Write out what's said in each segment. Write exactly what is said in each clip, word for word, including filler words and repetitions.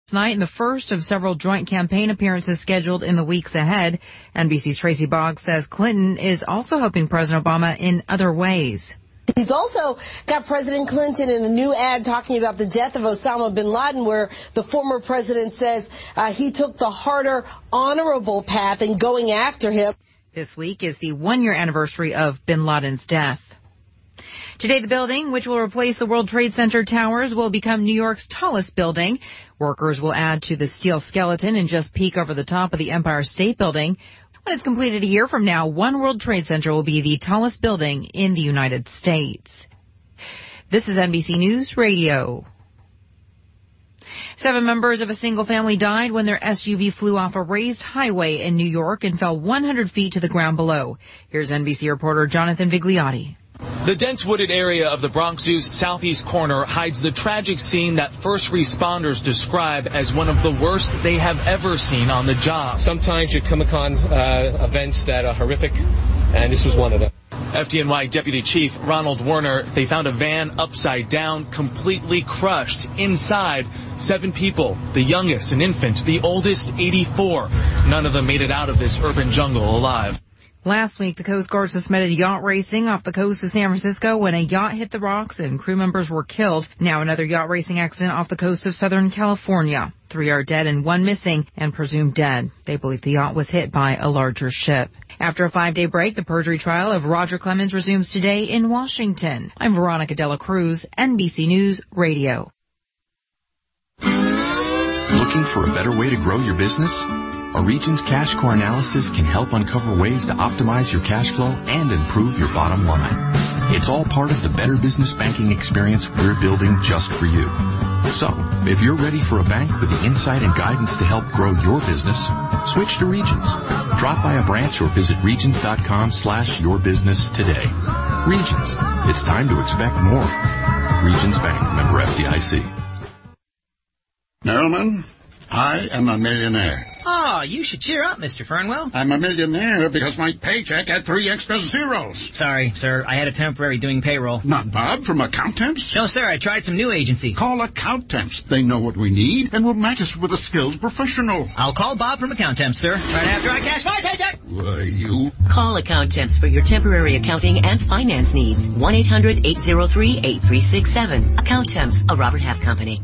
Tonight, and the first of several joint campaign appearances scheduled in the weeks ahead. N B C's Tracy Boggs says Clinton is also helping President Obama in other ways. He's also got President Clinton in a new ad talking about the death of Osama bin Laden, where the former president says uh, he took the harder, honorable path in going after him. This week is the one-year anniversary of bin Laden's death. Today, the building, which will replace the World Trade Center towers, will become New York's tallest building. Workers will add to the steel skeleton and just peek over the top of the Empire State Building. When it's completed a year from now, One World Trade Center will be the tallest building in the United States. This is N B C News Radio. Seven members of a single family died when their S U V flew off a raised highway in New York and fell one hundred feet to the ground below. Here's N B C reporter Jonathan Vigliotti. The dense wooded area of the Bronx Zoo's southeast corner hides the tragic scene that first responders describe as one of the worst they have ever seen on the job. Sometimes you come upon uh, events that are horrific, and this was one of them. F D N Y Deputy Chief Ronald Werner, they found a van upside down, completely crushed. Inside, seven people, the youngest an infant, the oldest eighty-four. None of them made it out of this urban jungle alive. Last week, the Coast Guard suspended yacht racing off the coast of San Francisco when a yacht hit the rocks and crew members were killed. Now another yacht racing accident off the coast of Southern California. Three are dead and one missing and presumed dead. They believe the yacht was hit by a larger ship. After a five-day break, the perjury trial of Roger Clemens resumes today in Washington. I'm Veronica Dela Cruz, N B C News Radio. Looking for a better way to grow your business? A Regions Cash Core analysis can help uncover ways to optimize your cash flow and improve your bottom line. It's all part of the better business banking experience we're building just for you. So, if you're ready for a bank with the insight and guidance to help grow your business, switch to Regions. Drop by a branch or visit Regions.com slash your business today. Regions. It's time to expect more. Regions Bank, member F D I C. Merriman, I am a millionaire. Oh, you should cheer up, Mister Fernwell. I'm a millionaire because my paycheck had three extra zeros. Sorry, sir. I had a temporary doing payroll. Not Bob from Accountemps? No, sir. I tried some new agency. Call Accountemps. They know what we need and will match us with a skilled professional. I'll call Bob from Accountemps, sir. Right after I cash my paycheck. Why, you... Call Accountemps for your temporary accounting and finance needs. one eight hundred eight oh three eight three six seven. Accountemps, a Robert Half company.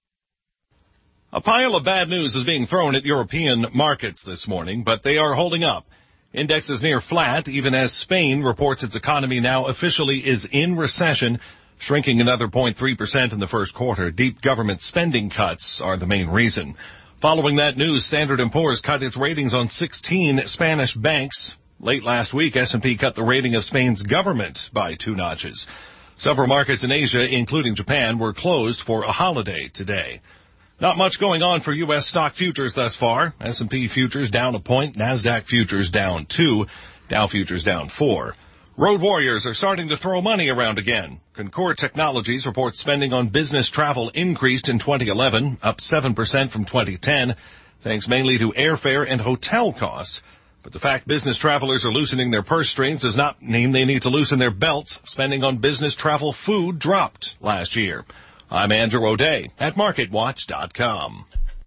A pile of bad news is being thrown at European markets this morning, but they are holding up. Indexes near flat, even as Spain reports its economy now officially is in recession, shrinking another zero point three percent in the first quarter. Deep government spending cuts are the main reason. Following that news, Standard and Poor's cut its ratings on sixteen Spanish banks. Late last week, S and P cut the rating of Spain's government by two notches. Several markets in Asia, including Japan, were closed for a holiday today. Not much going on for U S stock futures thus far. S and P futures down a point, NASDAQ futures down two, Dow futures down four. Road warriors are starting to throw money around again. Concord Technologies reports spending on business travel increased in twenty eleven, up seven percent from twenty ten, thanks mainly to airfare and hotel costs. But the fact business travelers are loosening their purse strings does not mean they need to loosen their belts. Spending on business travel food dropped last year. I'm Andrew O'Day at market watch dot com.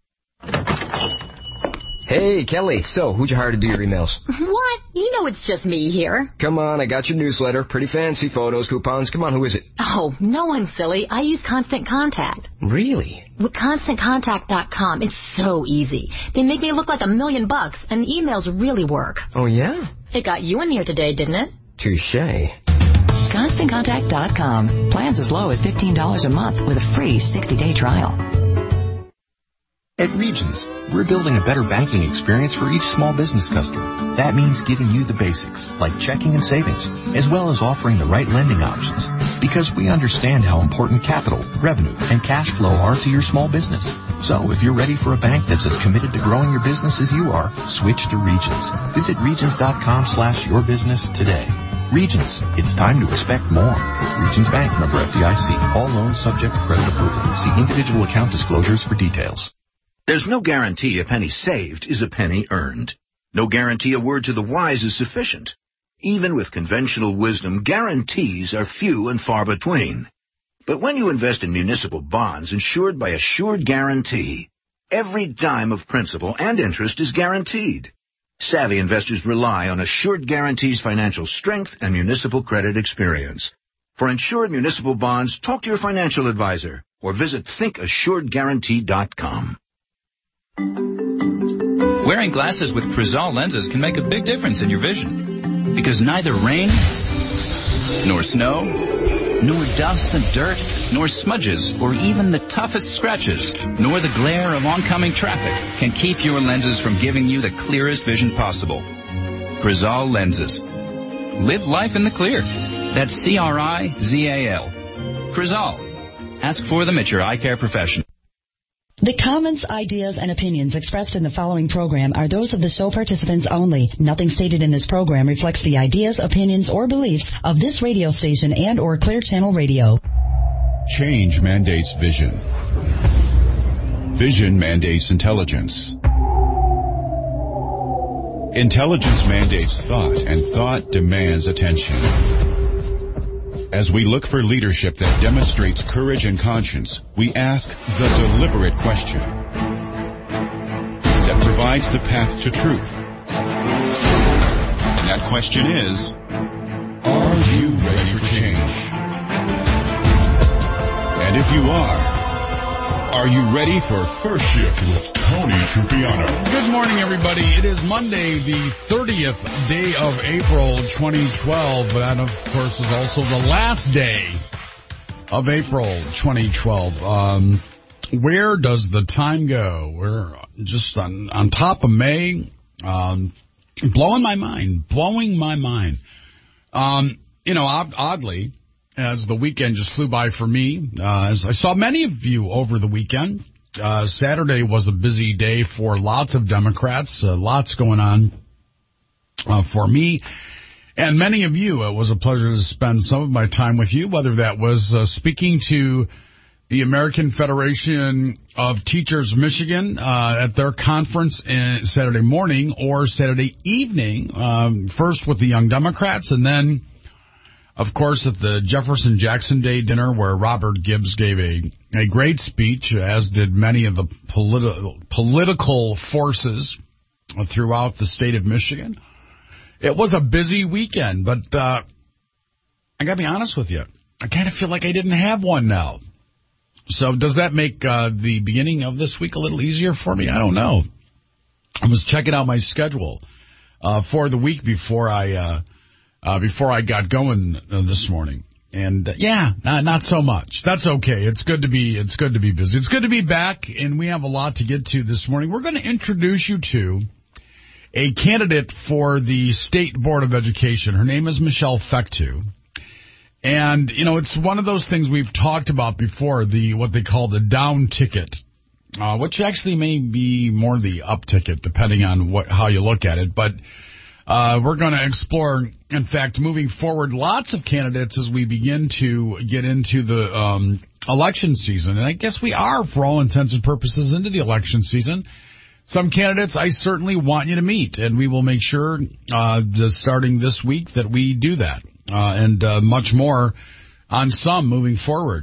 Hey, Kelly. So, who'd you hire to do your emails? What? You know it's just me here. Come on, I got your newsletter. Pretty fancy photos, coupons. Come on, who is it? Oh, no one silly. I use Constant Contact. Really? With Constant Contact dot com, it's so easy. They make me look like a million bucks, and the emails really work. Oh, yeah? It got you in here today, didn't it? Touché. Constant Contact dot com. Plans as low as fifteen dollars a month with a free sixty-day trial. At Regions, we're building a better banking experience for each small business customer. That means giving you the basics, like checking and savings, as well as offering the right lending options. Because we understand how important capital, revenue, and cash flow are to your small business. So if you're ready for a bank that's as committed to growing your business as you are, switch to Regions. Visit Regions.com slash your business today. Regions, it's time to expect more. Regions Bank, member F D I C. All loans subject to credit approval. See individual account disclosures for details. There's no guarantee a penny saved is a penny earned. No guarantee a word to the wise is sufficient. Even with conventional wisdom, guarantees are few and far between. But when you invest in municipal bonds insured by Assured Guarantee, Every dime of principal and interest is guaranteed. Savvy investors rely on Assured Guaranty's financial strength and municipal credit experience. For insured municipal bonds, talk to your financial advisor or visit think assured guaranty dot com. Wearing glasses with Crizal lenses can make a big difference in your vision. Because neither rain, nor snow, nor dust and dirt, nor smudges, or even the toughest scratches, nor the glare of oncoming traffic can keep your lenses from giving you the clearest vision possible. Crizal lenses. Live life in the clear. That's C R I Z A L. Crizal. Ask for them at your eye care professional. The comments, ideas, and opinions expressed in the following program are those of the show participants only. Nothing stated in this program reflects the ideas, opinions, or beliefs of this radio station and or Clear Channel Radio. Change mandates vision. Vision mandates intelligence. Intelligence mandates thought, and thought demands attention. As we look for leadership that demonstrates courage and conscience, we ask the deliberate question that provides the path to truth. And that question is, are you ready for change? And if you are, are you ready for First Shift with Tony Trupiano? Good morning, everybody. It is Monday, the thirtieth day of April, twenty twelve. That, of course, is also the last day of April, twenty twelve. Um, where does the time go? We're just on, on top of May. Um, blowing my mind. Blowing my mind. Um, you know, odd, oddly, as the weekend just flew by for me, uh, as I saw many of you over the weekend. Uh, Saturday was a busy day for lots of Democrats, uh, lots going on uh, for me and many of you. It was a pleasure to spend some of my time with you, whether that was uh, speaking to the American Federation of Teachers Michigan uh, at their conference in Saturday morning or Saturday evening, um, first with the Young Democrats and then, of course, at the Jefferson Jackson Day dinner where Robert Gibbs gave a, a great speech, as did many of the politi- political forces throughout the state of Michigan. It was a busy weekend, but uh, I got to be honest with you. I kind of feel like I didn't have one now. So does that make uh, the beginning of this week a little easier for me? I don't know. I was checking out my schedule uh, for the week before I... Uh, Uh, before I got going uh, this morning. And, uh, yeah, not, not so much. That's okay. It's good to be, it's good to be busy. It's good to be back, and we have a lot to get to this morning. We're going to introduce you to a candidate for the State Board of Education. Her name is Michelle Fecteau. And, you know, it's one of those things we've talked about before, the, what they call the down ticket, uh, which actually may be more the up ticket, depending on what, how you look at it. But, Uh, we're going to explore, in fact, moving forward, lots of candidates as we begin to get into the um, election season. And I guess we are, for all intents and purposes, into the election season. Some candidates I certainly want you to meet, and we will make sure, uh, starting this week, that we do that. Uh, and uh, much more on some moving forward.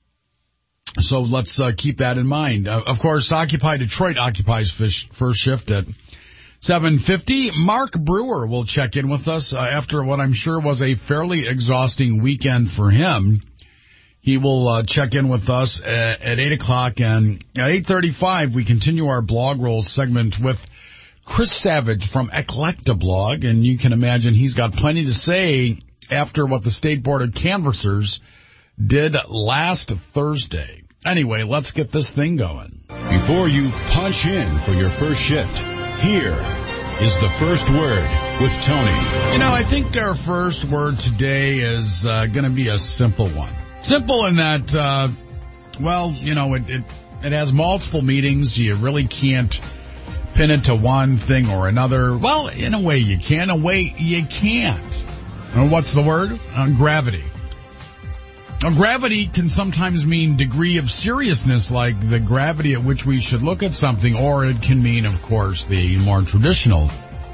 So let's uh, keep that in mind. Uh, of course, Occupy Detroit occupies First Shift at seven fifty. Mark Brewer will check in with us uh, after what I'm sure was a fairly exhausting weekend for him. He will uh, check in with us at, at eight o'clock, and at eight thirty-five we continue our blog roll segment with Chris Savage from Eclectablog, and you can imagine he's got plenty to say after what the State Board of Canvassers did last Thursday. Anyway, let's get this thing going. Before you punch in for your first shift, here is the first word with Tony. You know, I think our first word today is uh, going to be a simple one. Simple in that, uh, well, you know, it, it it has multiple meanings. You really can't pin it to one thing or another. Well, in a way you can. In a way you can't. And what's the word? Uh, gravity. Now, gravity can sometimes mean degree of seriousness, like the gravity at which we should look at something, or it can mean, of course, the more traditional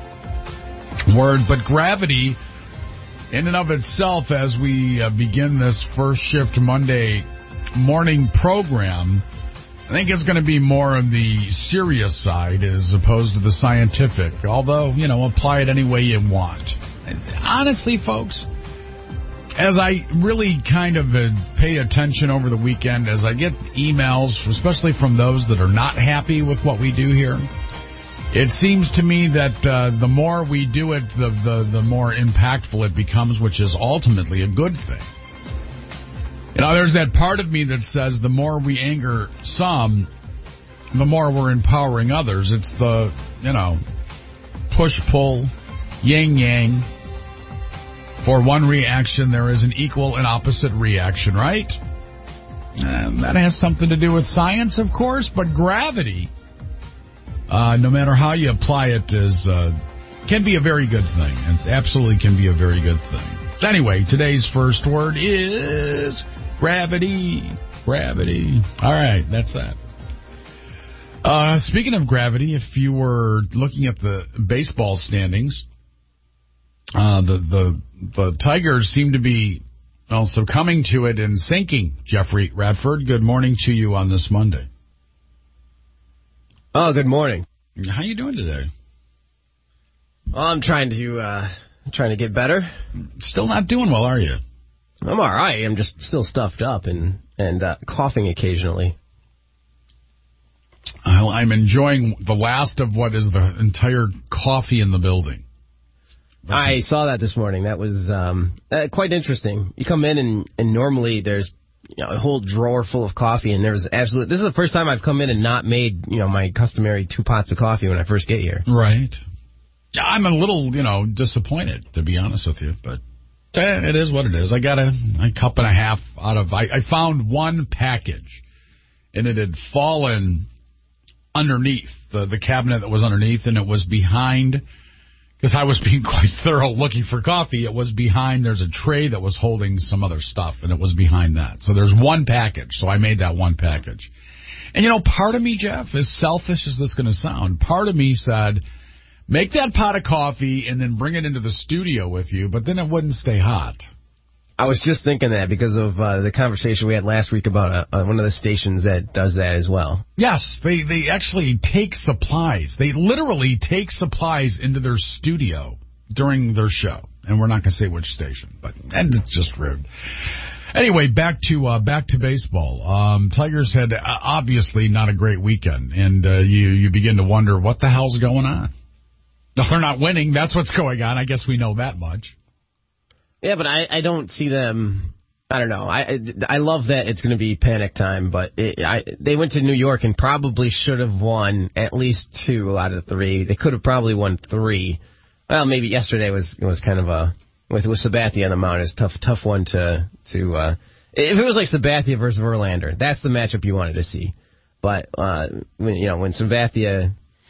word. But gravity, in and of itself, as we uh, begin this First Shift Monday morning program, I think it's going to be more on the serious side as opposed to the scientific, although, you know, apply it any way you want. Honestly, folks, as I really kind of uh, pay attention over the weekend, as I get emails, especially from those that are not happy with what we do here, it seems to me that uh, the more we do it, the, the, the more impactful it becomes, which is ultimately a good thing. You know, there's that part of me that says the more we anger some, the more we're empowering others. It's the, you know, push-pull, yin-yang. For one reaction, there is an equal and opposite reaction, right? And that has something to do with science, of course, but gravity, uh, no matter how you apply it, is uh, can be a very good thing. It absolutely can be a very good thing. Anyway, today's first word is gravity. Gravity. All right, that's that. Uh, speaking of gravity, if you were looking at the baseball standings, uh, the the the Tigers seem to be well succumbing to it and sinking. Jeffrey Radford, good morning to you on this Monday. Oh, good morning. How you doing today? Well, I'm trying to uh, trying to get better. Still not doing well, are you? I'm all right. I'm just still stuffed up and and uh, coughing occasionally. Well, I'm enjoying the last of what is the entire coffee in the building. That's I saw that this morning. That was um, uh, quite interesting. You come in and, and normally there's you know, a whole drawer full of coffee, and there's absolutely. This is the first time I've come in and not made you know my customary two pots of coffee when I first get here. Right. I'm a little you know disappointed, to be honest with you, but eh, it is what it is. I got a, a cup and a half out of. I, I found one package, and it had fallen underneath the the cabinet that was underneath, and it was behind. Because I was being quite thorough looking for coffee. It was behind, there's a tray that was holding some other stuff, and it was behind that. So there's one package, so I made that one package. And, you know, part of me, Jeff, as selfish as this is going to sound, part of me said, make that pot of coffee and then bring it into the studio with you, but then it wouldn't stay hot. I was just thinking that because of uh, the conversation we had last week about uh, one of the stations that does that as well. Yes, they, they actually take supplies. They literally take supplies into their studio during their show. And we're not going to say which station, but and it's just rude. Anyway, back to uh, back to baseball. Um, Tigers had uh, obviously not a great weekend, and uh, you, you begin to wonder what the hell's going on. No, they're not winning. That's what's going on. I guess we know that much. Yeah, but I, I don't see them. I don't know. I I love that it's going to be panic time, but it, I, they went to New York and probably should have won at least two out of three. They could have probably won three. Well, maybe yesterday was was kind of a with with Sabathia on the mound. It's a tough tough one to to. Uh, if it was like Sabathia versus Verlander, that's the matchup you wanted to see. But uh, when you know when Sabathia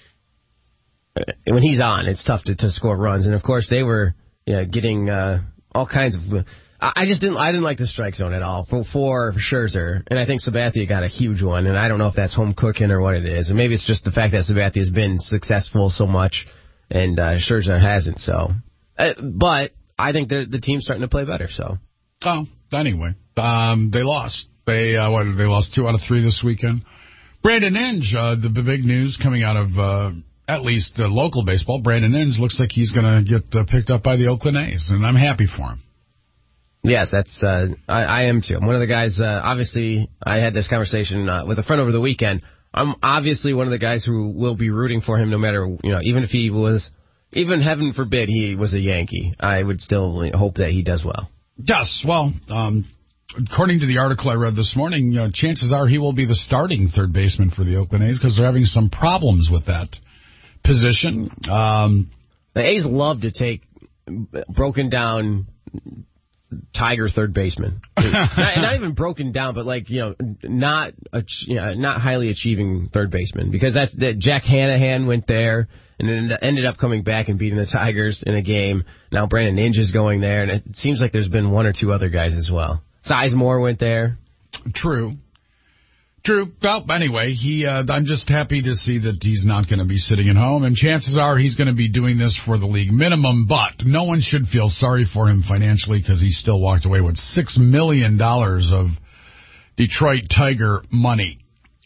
when he's on, it's tough to, to score runs, and of course they were you know, getting. Uh, All kinds of. I just didn't. I didn't like the strike zone at all for, for Scherzer, and I think Sabathia got a huge one. And I don't know if that's home cooking or what it is, and maybe it's just the fact that Sabathia's been successful so much, and uh, Scherzer hasn't. So, uh, but I think the team's starting to play better. So, oh, anyway, um, they lost. They uh, what? They lost two out of three this weekend. Brandon Inge, uh, the big news coming out of. Uh, At least uh, local baseball, Brandon Inge looks like he's going to get uh, picked up by the Oakland A's, and I'm happy for him. Yes, that's uh, I, I am too. I'm one of the guys. Uh, obviously, I had this conversation uh, with a friend over the weekend. I'm obviously one of the guys who will be rooting for him, no matter you know, even if he was, even heaven forbid he was a Yankee. I would still hope that he does well. Yes, well, um, according to the article I read this morning, uh, chances are he will be the starting third baseman for the Oakland A's because they're having some problems with that position. Um, the A's love to take broken down Tiger third baseman. not, not even broken down, but like you know, not a, you know, not highly achieving third baseman because that's that. Jack Hanahan went there and then ended up coming back and beating the Tigers in a game. Now Brandon Inge is going there, and it seems like there's been one or two other guys as well. Sizemore went there. True. True. Well, anyway, he. Uh, I'm just happy to see that he's not going to be sitting at home, and chances are he's going to be doing this for the league minimum, but no one should feel sorry for him financially because he still walked away with six million dollars of Detroit Tiger money.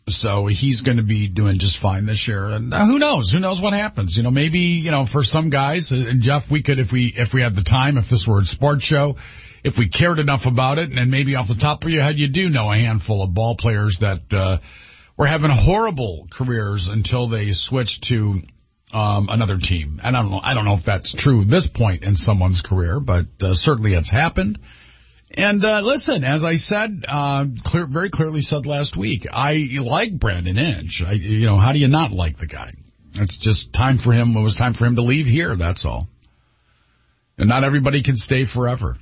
So he's going to be doing just fine this year. And uh, who knows? Who knows what happens? You know, maybe, you know, for some guys, uh, and Jeff, we could, if we if we had the time, if this were a sports show, if we cared enough about it, and maybe off the top of your head, you do know a handful of ball players that uh, were having horrible careers until they switched to um, another team. And I don't know, I don't know if that's true at this point in someone's career, but uh, certainly it's happened. And uh, listen, as I said, uh, clear, very clearly said last week, I like Brandon Inge. I, you know, how do you not like the guy? It's just time for him. It was time for him to leave here. That's all. And not everybody can stay forever.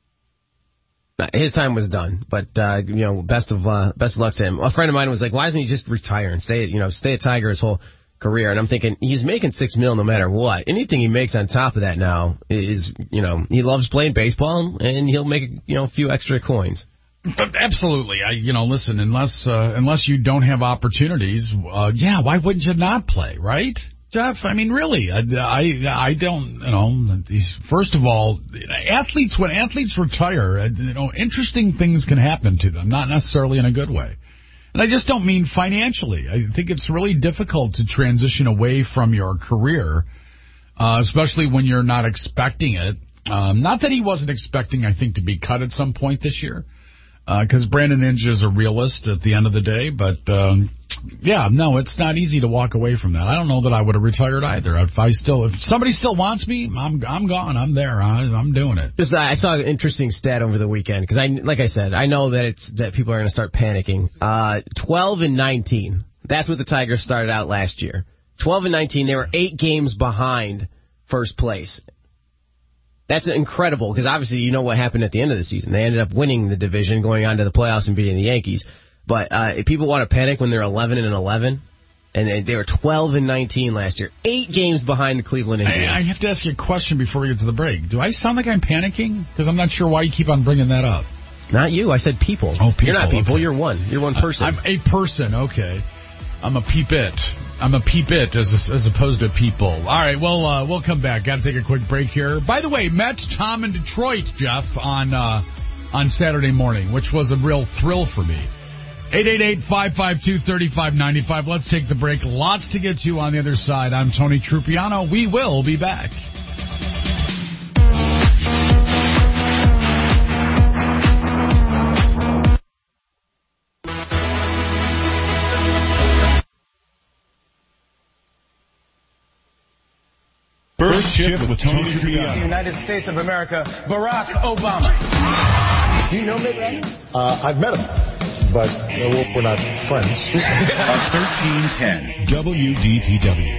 His time was done, but uh, you know, best of uh, best of luck to him. A friend of mine was like, "Why doesn't he just retire and stay? You know, stay a Tiger his whole career?" And I'm thinking, he's making six mil no matter what. Anything he makes on top of that now is, you know, he loves playing baseball, and he'll make, you know, a few extra coins. But absolutely, I, you know, listen, unless uh, unless you don't have opportunities, uh, yeah, why wouldn't you not play, right, Jeff? I mean, really, I, I, I don't, you know, first of all, athletes, when athletes retire, you know, interesting things can happen to them, not necessarily in a good way. And I just don't mean financially. I think it's really difficult to transition away from your career, uh, especially when you're not expecting it. Um, not that he wasn't expecting, I think, to be cut at some point this year, because uh, Brandon Inge is a realist at the end of the day. But, um, yeah, no, it's not easy to walk away from that. I don't know that I would have retired either. If I still, if somebody still wants me, I'm I'm gone. I'm there. I, I'm doing it. Just, uh, I saw an interesting stat over the weekend because, I, like I said, I know that it's that people are going to start panicking. Uh, twelve and nineteen. That's what the Tigers started out last year. twelve and nineteen. They were eight games behind first place. That's incredible because obviously you know what happened at the end of the season. They ended up winning the division, going on to the playoffs and beating the Yankees. But uh, if people want to panic when they're eleven and eleven, and they, they were twelve and nineteen last year, eight games behind the Cleveland Indians. I, I have to ask you a question before we get to the break. Do I sound like I'm panicking? Because I'm not sure why you keep on bringing that up. Not you. I said people. Oh, people. You're not people. Okay. You're one. You're one person. I'm a person. Okay. I'm a peep-it. I'm a peep-it as, as opposed to people. All right, well, uh, we'll come back. Got to take a quick break here. By the way, met Tom in Detroit, Jeff, on uh, on Saturday morning, which was a real thrill for me. eight eight eight, five five two, three five nine five. Let's take the break. Lots to get to on the other side. I'm Tony Trupiano. We will be back. First Shift with Tony Trupiano. United States of America, Barack Obama. Do you know Mitt Romney? Uh, I've met him, but uh, we're not friends. thirteen ten W D T W.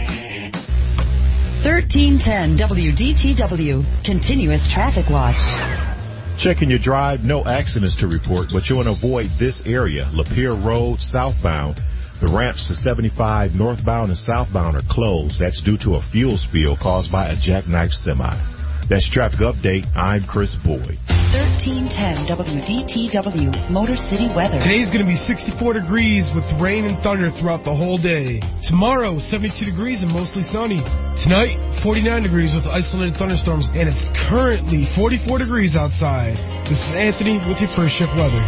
thirteen ten W D T W. Continuous Traffic Watch. Checking your drive, no accidents to report, but you want to avoid this area. Lapeer Road, southbound. The ramps to seventy-five northbound and southbound are closed. That's due to a fuel spill caused by a jackknife semi. That's Traffic Update. I'm Chris Boyd. thirteen ten W D T W, Motor City weather. Today's going to be sixty-four degrees with rain and thunder throughout the whole day. Tomorrow, seventy-two degrees and mostly sunny. Tonight, forty-nine degrees with isolated thunderstorms, and it's currently forty-four degrees outside. This is Anthony with your First Shift weather.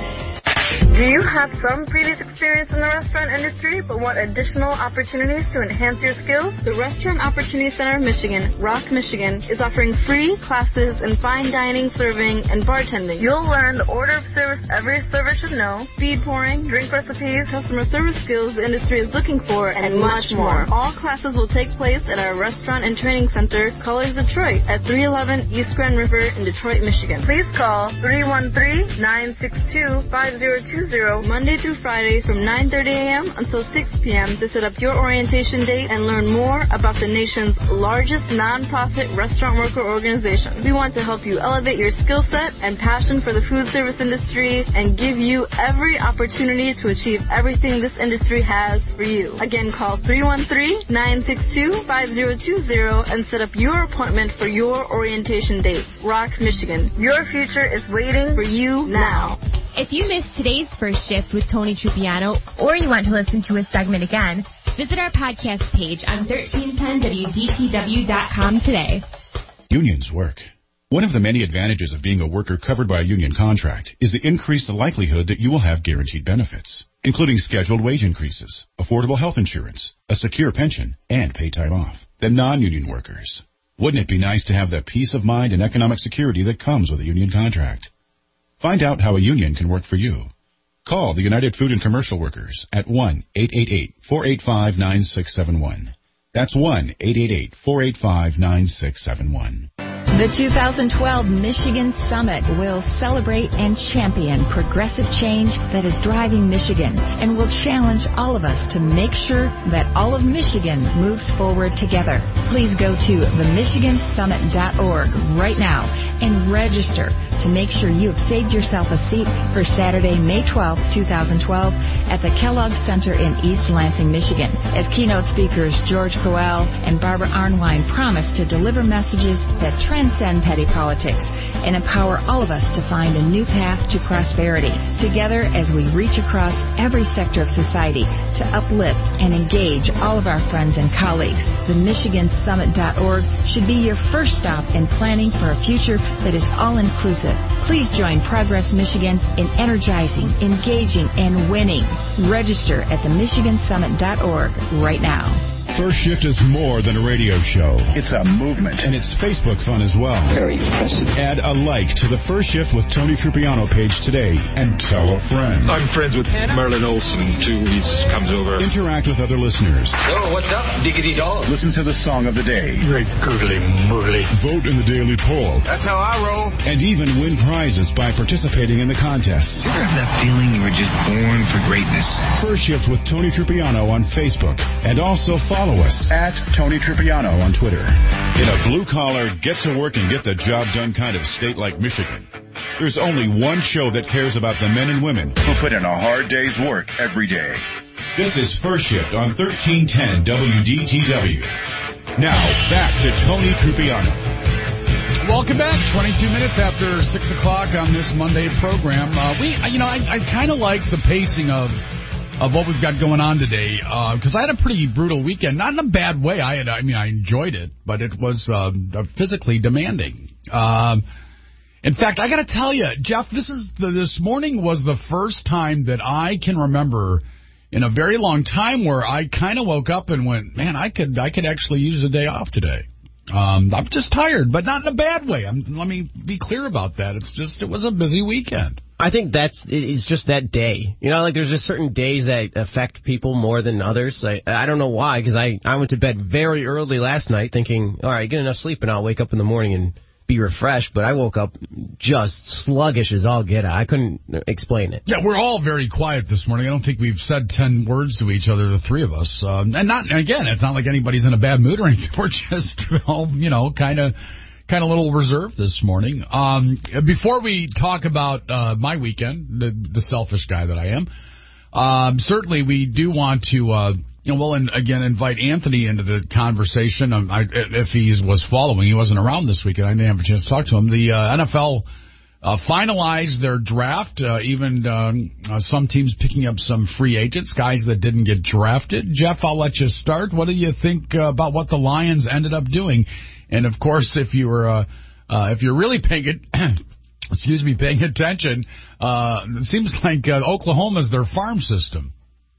Do you have some previous experience in the restaurant industry but want additional opportunities to enhance your skills? The Restaurant Opportunity Center of Michigan, Rock, Michigan, is offering free classes in fine dining, serving, and bartending. You'll learn the order of service every server should know, speed pouring, drink recipes, customer service skills the industry is looking for, and, and much more. All classes will take place at our Restaurant and Training Center, Colors Detroit, at three eleven East Grand River in Detroit, Michigan. Please call three one three, nine six two, five zero two zero Monday through Friday from nine thirty a.m. until six p.m. to set up your orientation date and learn more about the nation's largest nonprofit restaurant worker organization. We want to help you elevate your skill set and passion for the food service industry and give you every opportunity to achieve everything this industry has for you. Again, call three one three, nine six two, five zero two zero and set up your appointment for your orientation date. Rock, Michigan. Your future is waiting for you now. If you missed today's First Shift with Tony Trupiano, or you want to listen to a segment again, visit our podcast page on thirteen ten W D T W dot com today. Unions work. One of the many advantages of being a worker covered by a union contract is the increased likelihood that you will have guaranteed benefits, including scheduled wage increases, affordable health insurance, a secure pension, and paid time off than non-union workers. Wouldn't it be nice to have the peace of mind and economic security that comes with a union contract? Find out how a union can work for you. Call the United Food and Commercial Workers at one eight eight eight, four eight five, nine six seven one. That's one eight eight eight, four eight five, nine six seven one. The two thousand twelve Michigan Summit will celebrate and champion progressive change that is driving Michigan and will challenge all of us to make sure that all of Michigan moves forward together. Please go to the michigan summit dot org right now and register to make sure you have saved yourself a seat for Saturday, May twelfth, twenty twelve at the Kellogg Center in East Lansing, Michigan, as keynote speakers George Coel and Barbara Arnwine promise to deliver messages that transcend petty politics and empower all of us to find a new path to prosperity. Together, as we reach across every sector of society to uplift and engage all of our friends and colleagues, the michigan summit dot org should be your first stop in planning for a future that is all-inclusive. Please join Progress Michigan in energizing, engaging, and winning. Register at the michigan summit dot org right now. First Shift is more than a radio show. It's a movement. And it's Facebook fun as well. Very impressive. Add a like to the First Shift with Tony Trupiano page today and tell a friend. I'm friends with Merlin Olsen, too. He comes over. Interact with other listeners. So, what's up, diggity dog? Listen to the song of the day. Great gurgly moogly. Vote in the daily poll. That's how I roll. And even win prizes by participating in the contests. You ever have that feeling you were just born for greatness? First Shift with Tony Trupiano on Facebook. And also follow Follow us at Tony Trupiano on Twitter. In a blue-collar, get-to-work and get-the-job-done kind of state like Michigan, there's only one show that cares about the men and women who put in a hard day's work every day. This is First Shift on thirteen ten W D T W. Now, back to Tony Trupiano. Welcome back. twenty-two minutes after six o'clock on this Monday program. Uh, we, you know, I, I kind of like the pacing of of what we've got going on today, because uh, I had a pretty brutal weekend. Not in a bad way. I had, I mean, I enjoyed it, but it was uh, physically demanding. Um, in fact, I got to tell you, Jeff, this is the, this morning was the first time that I can remember in a very long time where I kind of woke up and went, man, I could I could actually use a day off today. Um, I'm just tired, but not in a bad way. I'm, let me be clear about that. It's just it was a busy weekend. I think that's it's just that day. You know, like there's just certain days that affect people more than others. I, I don't know why, because I, I went to bed very early last night thinking, all right, get enough sleep and I'll wake up in the morning and be refreshed. But I woke up just sluggish as all get out. I couldn't explain it. Yeah, we're all very quiet this morning. I don't think we've said ten words to each other, the three of us. Um, and not again, it's not like anybody's in a bad mood or anything. We're just, all, you know, kind of... kind of a little reserved this morning. Um, before we talk about uh, my weekend, the, the selfish guy that I am, um, certainly we do want to, uh, you know, well, and again, invite Anthony into the conversation. Um, I, if he was following, he wasn't around this weekend. I didn't have a chance to talk to him. The uh, N F L uh, finalized their draft, uh, even um, uh, some teams picking up some free agents, guys that didn't get drafted. Jeff, I'll let you start. What do you think uh, about what the Lions ended up doing? And of course, if you were, uh, uh, if you're really paying it, excuse me, paying attention, uh, it seems like uh, Oklahoma's their farm system.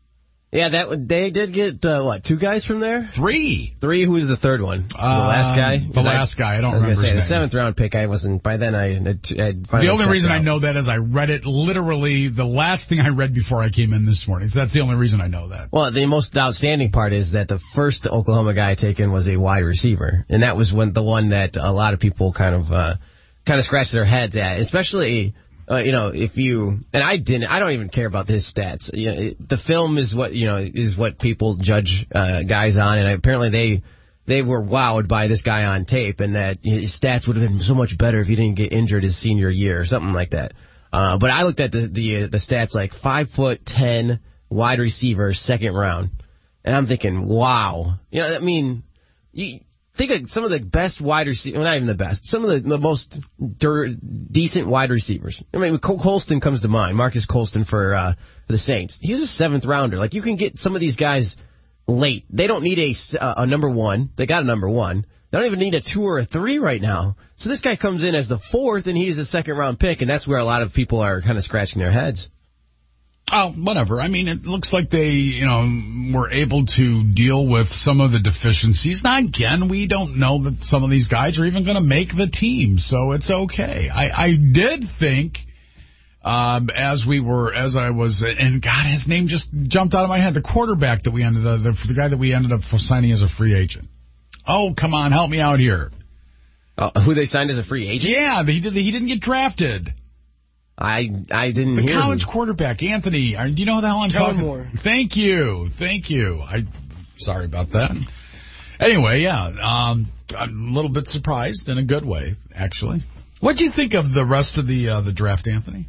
Yeah, that they did get uh, what two guys from there? Three, three. Who was the third one? The uh, last guy. The last I, guy. I don't I was remember. Say, his the name. seventh round pick. I wasn't by then. I had, had the only reason out. I know that is I read it literally the last thing I read before I came in this morning. So that's the only reason I know that. Well, the most outstanding part is that the first Oklahoma guy taken was a wide receiver, and that was when the one that a lot of people kind of uh, kind of scratched their heads at, especially. Uh, you know, if you and I didn't, I don't even care about his stats. You know, it, the film is what you know is what people judge uh, guys on, and apparently they they were wowed by this guy on tape, and that his stats would have been so much better if he didn't get injured his senior year or something like that. Uh, but I looked at the the, the stats like five foot ten wide receiver, second round, and I'm thinking, wow, you know, I mean, you. Think of some of the best wide receivers, well, not even the best, some of the, the most dur- decent wide receivers. I mean, Col- Colston comes to mind, Marcus Colston for, uh, for the Saints. He was a seventh rounder. Like, you can get some of these guys late. They don't need a, uh, a number one. They got a number one. They don't even need a two or a three right now. So this guy comes in as the fourth, and he's the second-round pick, and that's where a lot of people are kind of scratching their heads. Oh, whatever. I mean, it looks like they, you know, were able to deal with some of the deficiencies. Now, again, we don't know that some of these guys are even going to make the team, so it's okay. I, I did think, um, as we were, as I was, and God, his name just jumped out of my head, the quarterback that we ended up, the, the guy that we ended up signing as a free agent. Oh, come on, help me out here. Uh, who they signed as a free agent? Yeah, he did. He didn't get drafted. I I didn't the hear The college him. quarterback, Anthony. Do you know who the hell I'm Kellen talking Moore. Thank you. Thank you. I Sorry about that. Anyway, yeah, um, I'm a little bit surprised in a good way, actually. What do you think of the rest of the uh, the draft, Anthony?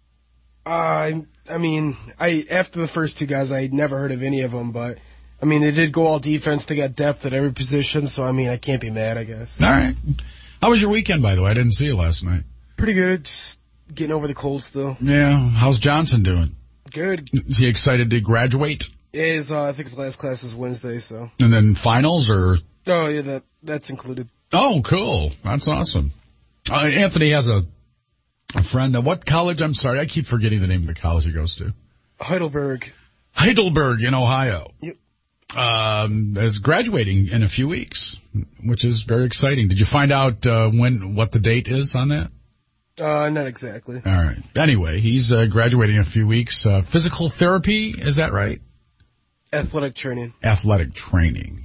Uh, I mean, I after the first two guys, I had never heard of any of them, but, I mean, they did go all defense. They got depth at every position, so, I mean, I can't be mad, I guess. All right. How was your weekend, by the way? I didn't see you last night. Pretty good. Just getting over the cold still. Yeah. How's Johnson doing? Good. Is he excited to graduate? Yeah, his, uh, I think his last class is Wednesday, so. And then finals, or? Oh, yeah, that that's included. Oh, cool. That's awesome. Uh, Anthony has a, a friend. Uh, what college? I'm sorry, I keep forgetting the name of the college he goes to. Heidelberg. Heidelberg in Ohio. Yep. Um, is graduating in a few weeks, which is very exciting. Did you find out uh, when what the date is on that? Uh, not exactly. All right. Anyway, he's uh, graduating in a few weeks. Uh, physical therapy, is that right? Athletic training. Athletic training.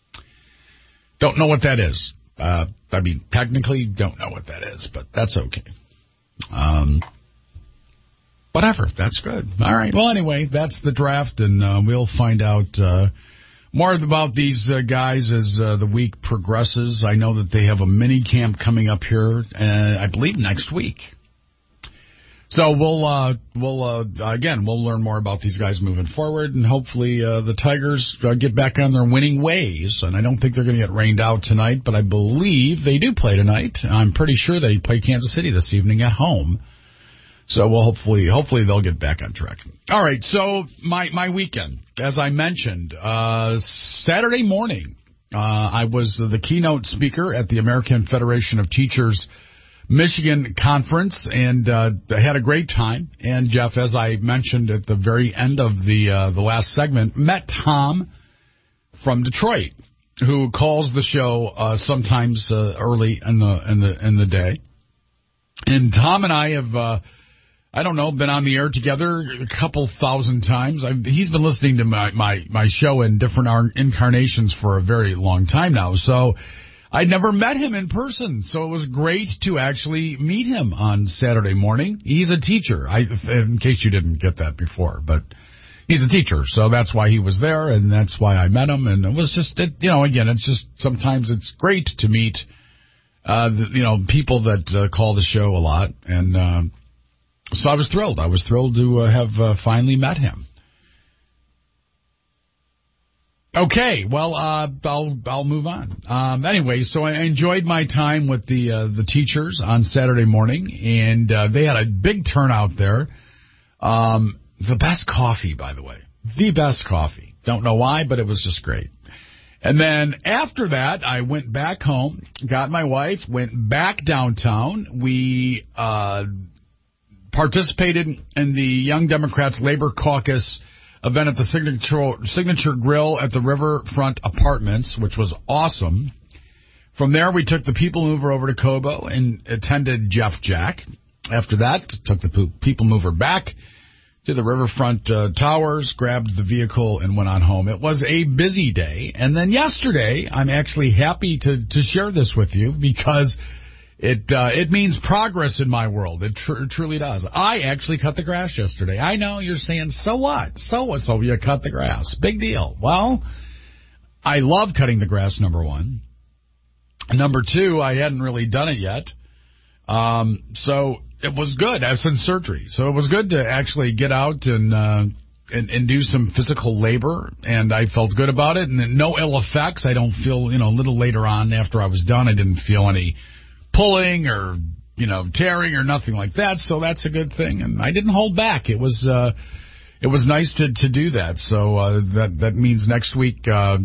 Don't know what that is. Uh, I mean, technically don't know what that is, but that's okay. Um, whatever. That's good. All right. Well, anyway, that's the draft, and uh, we'll find out uh, more about these uh, guys as uh, the week progresses. I know that they have a mini camp coming up here, uh, I believe, next week. So we'll, uh, we'll uh, again, we'll learn more about these guys moving forward, and hopefully uh, the Tigers uh, get back on their winning ways. And I don't think they're going to get rained out tonight, but I believe they do play tonight. I'm pretty sure they play Kansas City this evening at home. So we'll hopefully, hopefully they'll get back on track. All right, so my my weekend, as I mentioned, uh, Saturday morning, uh, I was the keynote speaker at the American Federation of Teachers Michigan Conference, and uh, I had a great time. And Jeff, as I mentioned at the very end of the uh, the last segment, met Tom from Detroit, who calls the show uh, sometimes uh, early in the in the in the day. And Tom and I have. Uh, I don't know, been on the air together a couple thousand times. I've, he's been listening to my, my, my show in different incarnations for a very long time now. So I'd never met him in person. So it was great to actually meet him on Saturday morning. He's a teacher, I, in case you didn't get that before. But he's a teacher, so that's why he was there, and that's why I met him. And it was just, it, you know, again, it's just sometimes it's great to meet, uh, the, you know, people that uh, call the show a lot. And, uh, So I was thrilled. I was thrilled to uh, have uh, finally met him. Okay, well, uh, I'll I'll move on. Um, anyway, so I enjoyed my time with the uh, the teachers on Saturday morning, and uh, they had a big turnout there. Um, the best coffee, by the way, the best coffee. Don't know why, but it was just great. And then after that, I went back home, got my wife, went back downtown. We uh, participated in the Young Democrats Labor Caucus event at the Signature, Signature Grill at the Riverfront Apartments, which was awesome. From there, we took the People Mover over to Cobo and attended Jeff Jack. After that, took the People Mover back to the Riverfront uh, Towers, grabbed the vehicle, and went on home. It was a busy day. And then yesterday, I'm actually happy to, to share this with you because It uh, it means progress in my world. It tr- truly does. I actually cut the grass yesterday. I know you're saying, so what? So what? So you cut the grass. Big deal. Well, I love cutting the grass, number one. Number two, I hadn't really done it yet. Um, so it was good. I was in surgery. So it was good to actually get out and, uh, and, and do some physical labor. And I felt good about it. And no ill effects. I don't feel, you know, a little later on after I was done, I didn't feel any pulling or, you know, tearing or nothing like that, so that's a good thing. And I didn't hold back. It was uh, it was nice to, to do that. So uh, that that means next week uh,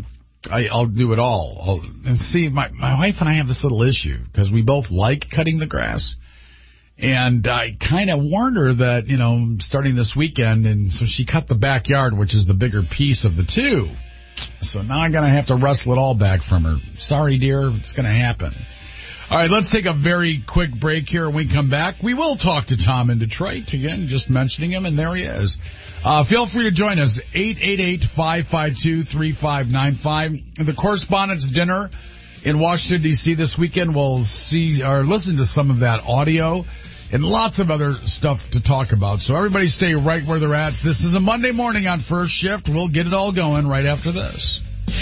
I, I'll do it all. I'll, and see, my, my wife and I have this little issue because we both like cutting the grass. And I kind of warned her that, you know, starting this weekend, and so she cut the backyard, which is the bigger piece of the two. So now I'm going to have to wrestle it all back from her. Sorry, dear, it's going to happen. All right, let's take a very quick break here. When we come back, we will talk to Tom in Detroit. Again, just mentioning him, and there he is. Uh, feel free to join us, eight eight eight, five five two, three five nine five. The Correspondents' Dinner in Washington, D C this weekend. We'll see or listen to some of that audio and lots of other stuff to talk about. So everybody stay right where they're at. This is a Monday morning on First Shift. We'll get it all going right after this.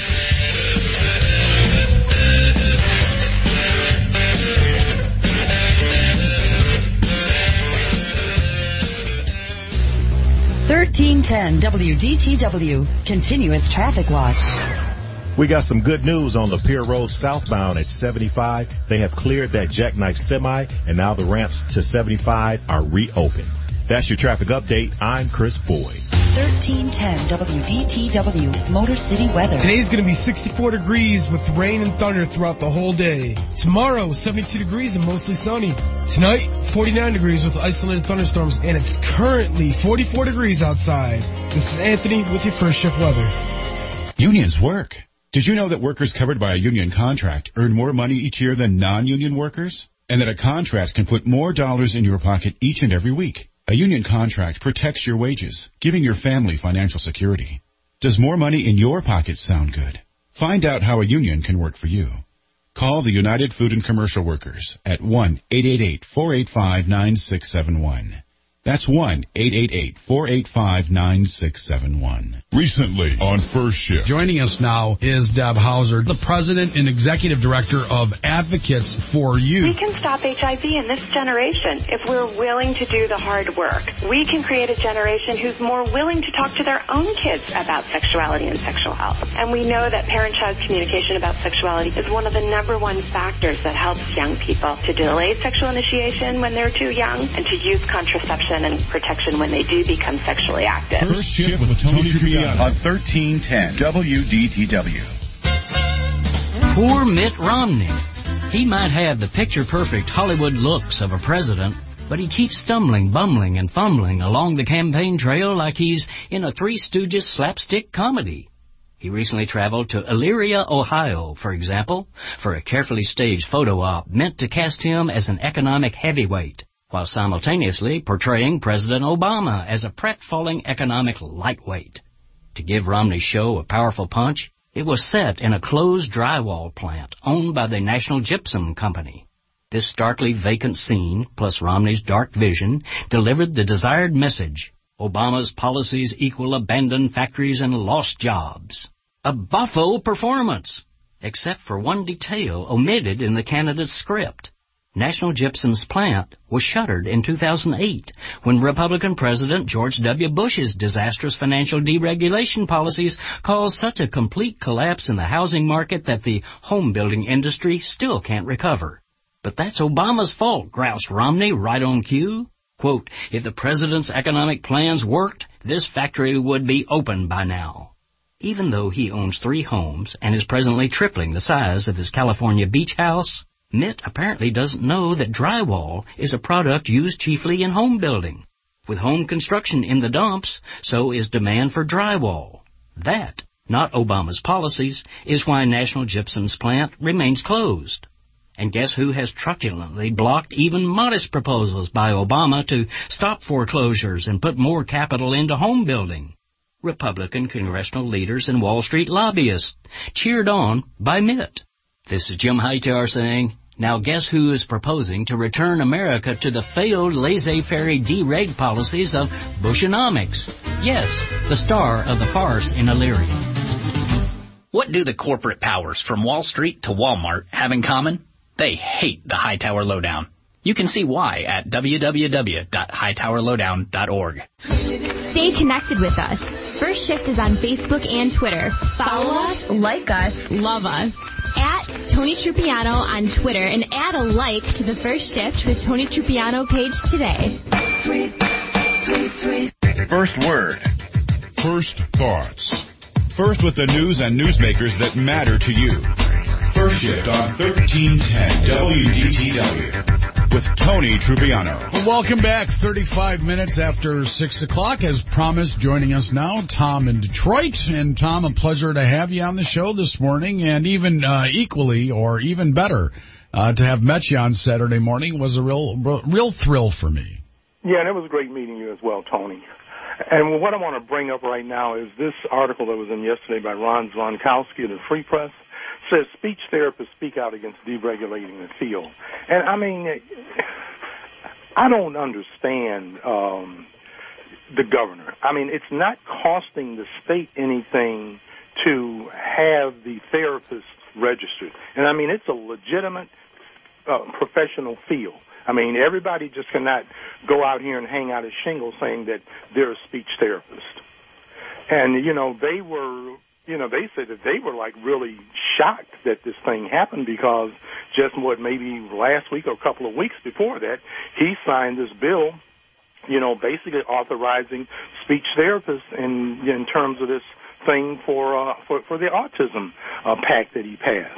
thirteen ten W D T W, continuous traffic watch. We got some good news on Lapeer Road southbound at seventy-five. They have cleared that jackknife semi, and now the ramps to seventy-five are reopened. That's your traffic update. I'm Chris Boyd. thirteen ten W D T W, Motor City weather. Today's going to be sixty-four degrees with rain and thunder throughout the whole day. Tomorrow, seventy-two degrees and mostly sunny. Tonight, forty-nine degrees with isolated thunderstorms, and it's currently forty-four degrees outside. This is Anthony with your First Shift weather. Unions work. Did you know that workers covered by a union contract earn more money each year than non-union workers? And that a contract can put more dollars in your pocket each and every week? A union contract protects your wages, giving your family financial security. Does more money in your pocket sound good? Find out how a union can work for you. Call the United Food and Commercial Workers at one eight eight eight, four eight five, nine six seven one. That's one eight eight eight, four eight five, nine six seven one. Recently on First Shift. Joining us now is Deb Hauser, the President and Executive Director of Advocates for You. We can stop H I V in this generation if we're willing to do the hard work. We can create a generation who's more willing to talk to their own kids about sexuality and sexual health. And we know that parent-child communication about sexuality is one of the number one factors that helps young people to delay sexual initiation when they're too young and to use contraception and protection when they do become sexually active. First Shift with Tony Trippiano on thirteen ten W D T W. Poor Mitt Romney. He might have the picture-perfect Hollywood looks of a president, but he keeps stumbling, bumbling, and fumbling along the campaign trail like he's in a Three Stooges slapstick comedy. He recently traveled to Elyria, Ohio, for example, for a carefully staged photo op meant to cast him as an economic heavyweight, while simultaneously portraying President Obama as a pratfalling economic lightweight. To give Romney's show a powerful punch, it was set in a closed drywall plant owned by the National Gypsum Company. This starkly vacant scene, plus Romney's dark vision, delivered the desired message: Obama's policies equal abandoned factories and lost jobs. A boffo performance, except for one detail omitted in the candidate's script. National Gypsum's plant was shuttered in two thousand eight when Republican President George W. Bush's disastrous financial deregulation policies caused such a complete collapse in the housing market that the home building industry still can't recover. But that's Obama's fault, groused Romney right on cue. Quote, if the president's economic plans worked, this factory would be open by now. Even though he owns three homes and is presently tripling the size of his California beach house, Mitt apparently doesn't know that drywall is a product used chiefly in home building. With home construction in the dumps, so is demand for drywall. That, not Obama's policies, is why National Gypsum's plant remains closed. And guess who has truculently blocked even modest proposals by Obama to stop foreclosures and put more capital into home building? Republican congressional leaders and Wall Street lobbyists, cheered on by Mitt. This is Jim Hightower saying, now guess who is proposing to return America to the failed laissez-faire dereg policies of Bushonomics? Yes, the star of the farce in Elyria. What do the corporate powers from Wall Street to Walmart have in common? They hate the Hightower Lowdown. You can see why at w w w dot hightower lowdown dot org. Stay connected with us. First Shift is on Facebook and Twitter. Follow us, like us, love us. At Tony Trippiano on Twitter and add a like to the First Shift with Tony Trippiano page today. Tweet, tweet, tweet. First word. First thoughts. First with the news and newsmakers that matter to you. First Shift on thirteen ten W D T W with Tony Trupiano. Well, welcome back. thirty-five minutes after six o'clock. As promised, joining us now, Tom in Detroit. And Tom, a pleasure to have you on the show this morning. And even uh, equally, or even better, uh, to have met you on Saturday morning was a real, real thrill for me. Yeah, and it was great meeting you as well, Tony. And what I want to bring up right now is this article that was in yesterday by Ron Zlonkowski of the Free Press. Says speech therapists speak out against deregulating the field. And, I mean, I don't understand um, the governor. I mean, it's not costing the state anything to have the therapists registered. And, I mean, it's a legitimate uh, professional field. I mean, everybody just cannot go out here and hang out a shingle saying that they're a speech therapist. And, you know, they were... You know, they said that they were, like, really shocked that this thing happened because just, what, maybe last week or a couple of weeks before that, he signed this bill, you know, basically authorizing speech therapists in in terms of this thing for uh, for, for the autism uh, pact that he passed.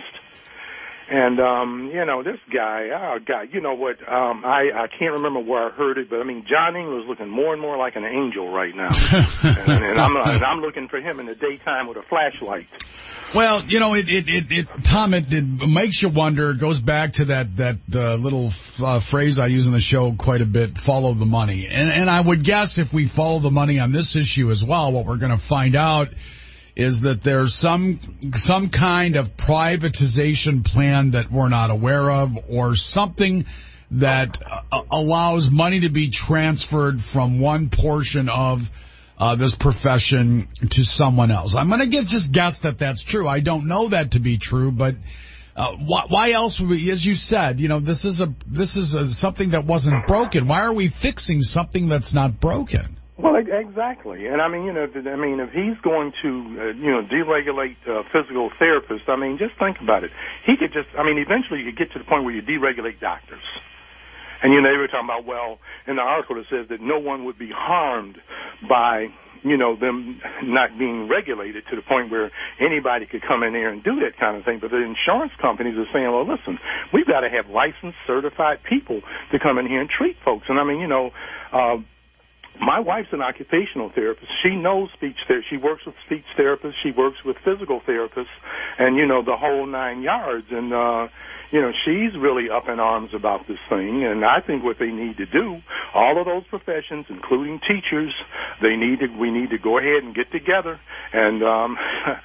And, um, you know, this guy, oh, God, you know what, um, I, I can't remember where I heard it, but, I mean, John Engler's looking more and more like an angel right now. and, and, I'm, and I'm looking for him in the daytime with a flashlight. Well, you know, it, it, it, it Tom, it, it makes you wonder. It goes back to that, that uh, little uh, phrase I use in the show quite a bit, follow the money. And, and I would guess if we follow the money on this issue as well, what we're going to find out is that there's some some kind of privatization plan that we're not aware of, or something that uh, allows money to be transferred from one portion of uh, this profession to someone else. I'm going to get just guess that that's true. I don't know that to be true, but uh, why, why else would we, as you said, you know, this is a this is a, something that wasn't broken. Why are we fixing something that's not broken? Well, exactly. And, I mean, you know, I mean, if he's going to, uh, you know, deregulate uh, physical therapists, I mean, just think about it. He could just, I mean, eventually you could get to the point where you deregulate doctors. And, you know, they were talking about, well, in the article it says that no one would be harmed by, you know, them not being regulated to the point where anybody could come in there and do that kind of thing. But the insurance companies are saying, well, listen, we've got to have licensed, certified people to come in here and treat folks. And, I mean, you know, uh, my wife's an occupational therapist. She knows speech therapy. She works with speech therapists. She works with physical therapists and, you know, the whole nine yards. And, uh, you know, she's really up in arms about this thing. And I think what they need to do, all of those professions, including teachers, they need to, we need to go ahead and get together and, um,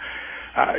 I,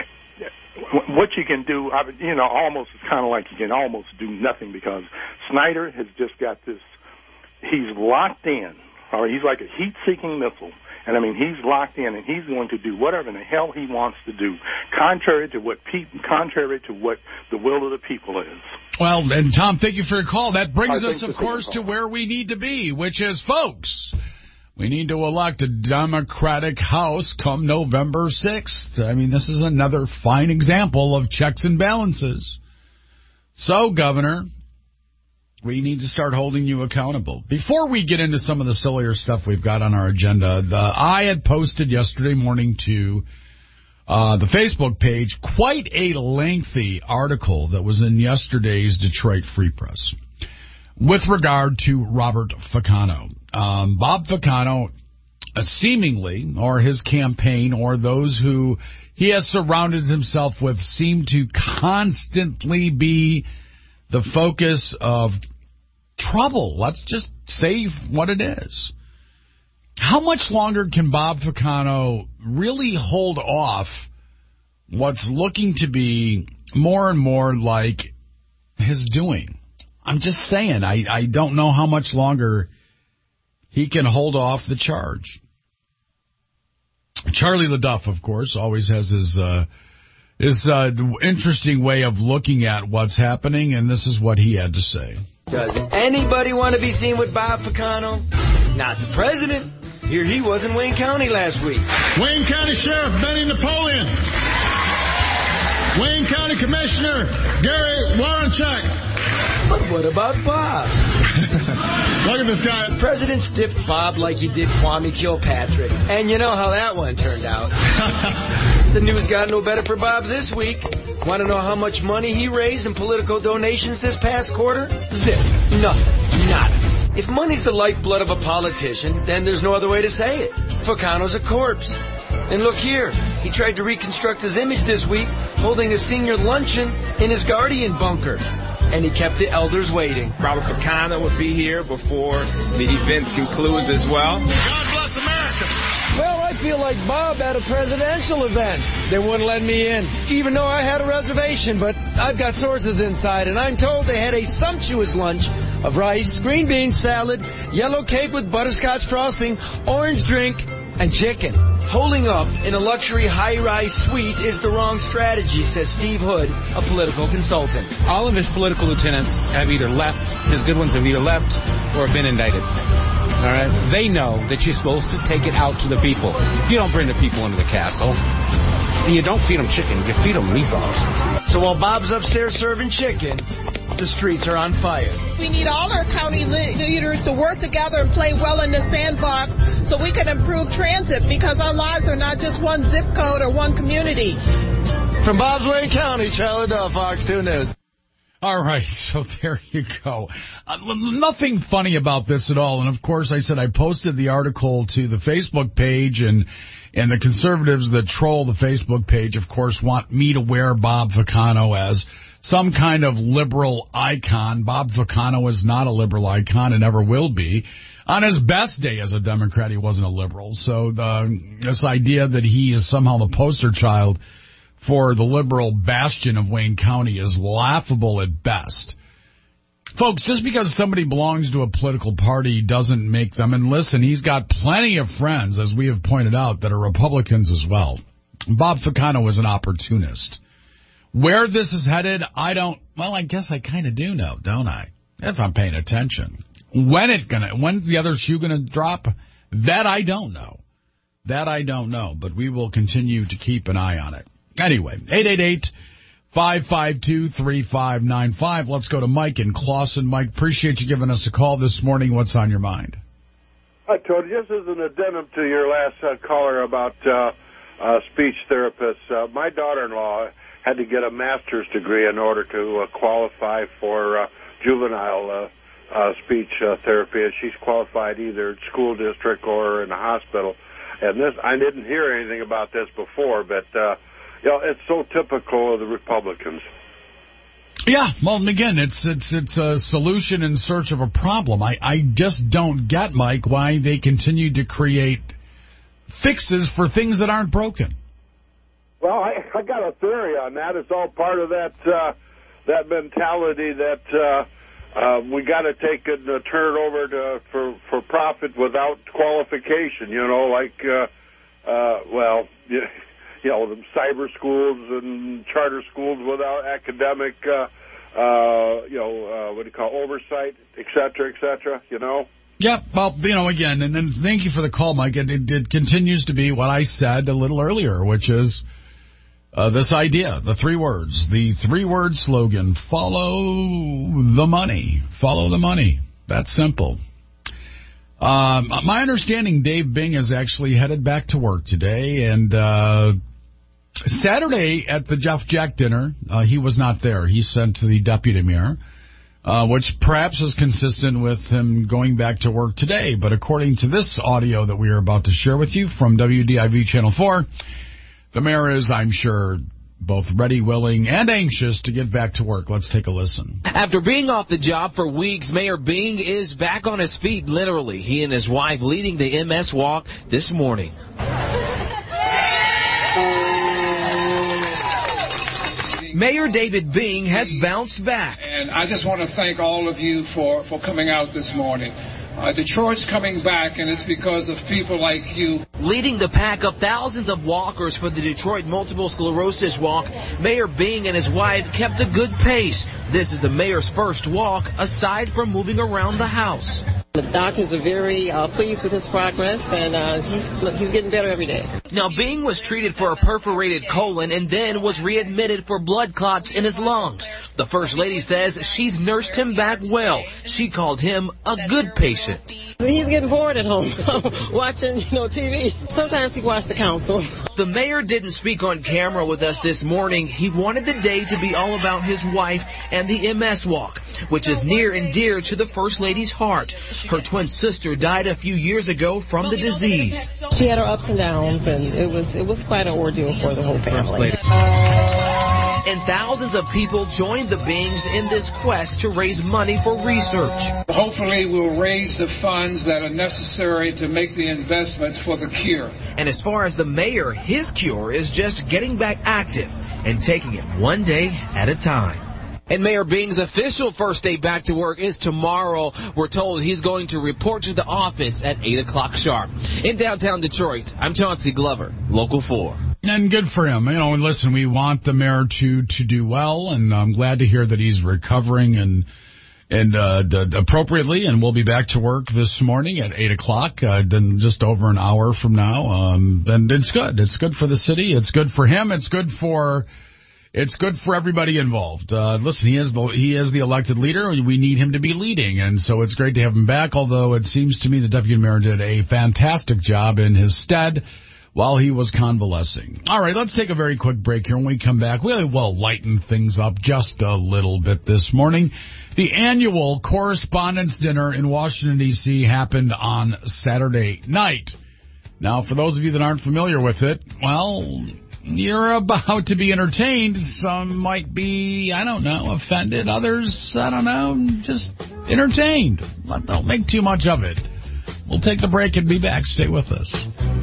what you can do, you know, almost, it's kind of like you can almost do nothing because Snyder has just got this, he's locked in. Or he's like a heat-seeking missile. And, I mean, he's locked in, and he's going to do whatever in the hell he wants to do, contrary to what pe- contrary to what the will of the people is. Well, and, Tom, thank you for your call. That brings us, of course, to where we need to be, which is, folks, we need to elect a Democratic House come November sixth. I mean, this is another fine example of checks and balances. So, Governor, we need to start holding you accountable. Before we get into some of the sillier stuff we've got on our agenda, the, I had posted yesterday morning to uh, the Facebook page quite a lengthy article that was in yesterday's Detroit Free Press with regard to Robert Ficano. Um, Bob Ficano, uh, seemingly, or his campaign, or those who he has surrounded himself with, seem to constantly be the focus of trouble. Let's just say what it is. How much longer can Bob Ficano really hold off what's looking to be more and more like his doing? I'm just saying, I, I don't know how much longer he can hold off the charge. Charlie LaDuff, of course, always has his uh, his uh, interesting way of looking at what's happening, and this is what he had to say. Does anybody want to be seen with Bob Ficano? Not the president. Here he was in Wayne County last week. Wayne County Sheriff Benny Napoleon. Wayne County Commissioner Gary Warrenchuk. But what about Bob? Look at this guy. The president stiffed Bob like he did Kwame Kilpatrick. And you know how that one turned out. The news got no better for Bob this week. Want to know how much money he raised in political donations this past quarter? Zip. Nothing. Nada. If money's the lifeblood of a politician, then there's no other way to say it. Facano's a corpse. And look here, he tried to reconstruct his image this week, holding a senior luncheon in his Guardian bunker. And he kept the elders waiting. Robert Facano would be here before the event concludes as well. God bless America. Well, I feel like Bob at a presidential event. They wouldn't let me in, even though I had a reservation. But I've got sources inside, and I'm told they had a sumptuous lunch of rice, green bean salad, yellow cake with butterscotch frosting, orange drink, and chicken. Holding up in a luxury high-rise suite is the wrong strategy, says Steve Hood, a political consultant. All of his political lieutenants have either left, his good ones have either left or have been indicted. All right? They know that you're supposed to take it out to the people. You don't bring the people into the castle. You don't feed them chicken, you feed them meatballs. So while Bob's upstairs serving chicken, the streets are on fire. We need all our county leaders to work together and play well in the sandbox so we can improve transit, because our lives are not just one zip code or one community. From Bob's Wayne County, Charlie Duff, Fox two News. All right, so there you go. Uh, nothing funny about this at all. And, of course, I said I posted the article to the Facebook page, and and the conservatives that troll the Facebook page, of course, want me to wear Bob Facano as some kind of liberal icon. Bob Facano is not a liberal icon and never will be. On his best day as a Democrat, he wasn't a liberal. So the, this idea that he is somehow the poster child for the liberal bastion of Wayne County is laughable at best. Folks, just because somebody belongs to a political party doesn't make them. And listen, he's got plenty of friends, as we have pointed out, that are Republicans as well. Bob Facano is an opportunist. Where this is headed, I don't, well, I guess I kind of do know, don't I? If I'm paying attention. When it gonna, when's the other shoe gonna drop? That I don't know. That I don't know, but we will continue to keep an eye on it. Anyway, eight eight eight, five five two, three five nine five. Let's go to Mike in Clawson. Mike, appreciate you giving us a call this morning. What's on your mind? Hi, Tony. Just as an addendum to your last uh, caller about uh, uh, speech therapists, uh, my daughter-in-law had to get a master's degree in order to uh, qualify for uh, juvenile uh, uh, speech uh, therapy, and she's qualified either at school district or in a hospital. And this, I didn't hear anything about this before, but uh, you know, it's so typical of the Republicans. Yeah, well, and again, it's it's it's a solution in search of a problem. I, I just don't get, Mike, why they continue to create fixes for things that aren't broken. Well, I, I got a theory on that. It's all part of that uh, that mentality that uh, uh, we got to take it and uh, turn it over to for for profit without qualification. You know, like uh, uh, well, you, you know, the cyber schools and charter schools without academic, uh, uh, you know, uh, what do you call oversight, et cetera, et cetera. You know. Yeah, well, you know, again, and then thank you for the call, Mike. It, it, it continues to be what I said a little earlier, which is. Uh, this idea, the three words, the three-word slogan, follow the money. Follow the money. That's simple. Um, my understanding, Dave Bing is actually headed back to work today, and uh, Saturday at the Jeff Jack dinner, uh, he was not there. He sent to the deputy mayor, uh, which perhaps is consistent with him going back to work today. But according to this audio that we are about to share with you from W D I V Channel four, the mayor is, I'm sure, both ready, willing, and anxious to get back to work. Let's take a listen. After being off the job for weeks, Mayor Bing is back on his feet, literally. He and his wife leading the M S walk this morning. Mayor David Bing has bounced back. And I just want to thank all of you for, for coming out this morning. Uh, Detroit's coming back, and it's because of people like you. Leading the pack of thousands of walkers for the Detroit Multiple Sclerosis Walk, Mayor Bing and his wife kept a good pace. This is the mayor's first walk, aside from moving around the house. The doctors are very uh, pleased with his progress, and uh, he's he's getting better every day. Now, Bing was treated for a perforated colon and then was readmitted for blood clots in his lungs. The First Lady says she's nursed him back well. She called him a good patient. He's getting bored at home watching, you know, T V. Sometimes he watches the council. The mayor didn't speak on camera with us this morning. He wanted the day to be all about his wife and the M S Walk, which is near and dear to the First Lady's heart. Her twin sister died a few years ago from the disease. She had her ups and downs, and it was it was quite an ordeal for the whole family. And thousands of people joined the Bings in this quest to raise money for research. Hopefully we'll raise the funds that are necessary to make the investments for the cure. And as far as the mayor, his cure is just getting back active and taking it one day at a time. And Mayor Bing's official first day back to work is tomorrow. We're told he's going to report to the office at eight o'clock sharp. In downtown Detroit, I'm Chauncey Glover, Local four. And good for him. You know, and listen, we want the mayor to, to do well, and I'm glad to hear that he's recovering and and uh, d- appropriately, and we'll be back to work this morning at eight o'clock, uh, then just over an hour from now. Um, and it's good. It's good for the city. It's good for him. It's good for... It's good for everybody involved. Uh, listen, he is the he is the elected leader. We need him to be leading, and so it's great to have him back, although it seems to me the deputy mayor did a fantastic job in his stead while he was convalescing. All right, let's take a very quick break here. When we come back, we'll, we'll lighten things up just a little bit this morning. The annual Correspondents' Dinner in Washington, D C happened on Saturday night. Now, for those of you that aren't familiar with it, well... you're about to be entertained. Some might be, I don't know, offended. Others, I don't know, just entertained. But don't make too much of it. We'll take the break and be back. Stay with us.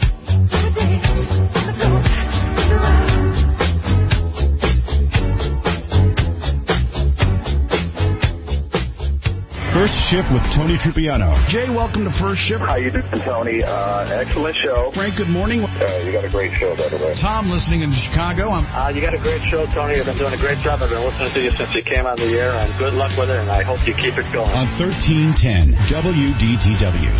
First Shift with Tony Trupiano. Jay, welcome to First Shift. How you doing, Tony? Uh, excellent show. Frank, good morning. Uh, you got a great show, by the way. Tom, listening in Chicago. I'm... Uh, you got a great show, Tony. You've been doing a great job. I've been listening to you since you came on the air, and good luck with it, and I hope you keep it going. On thirteen ten W D T W.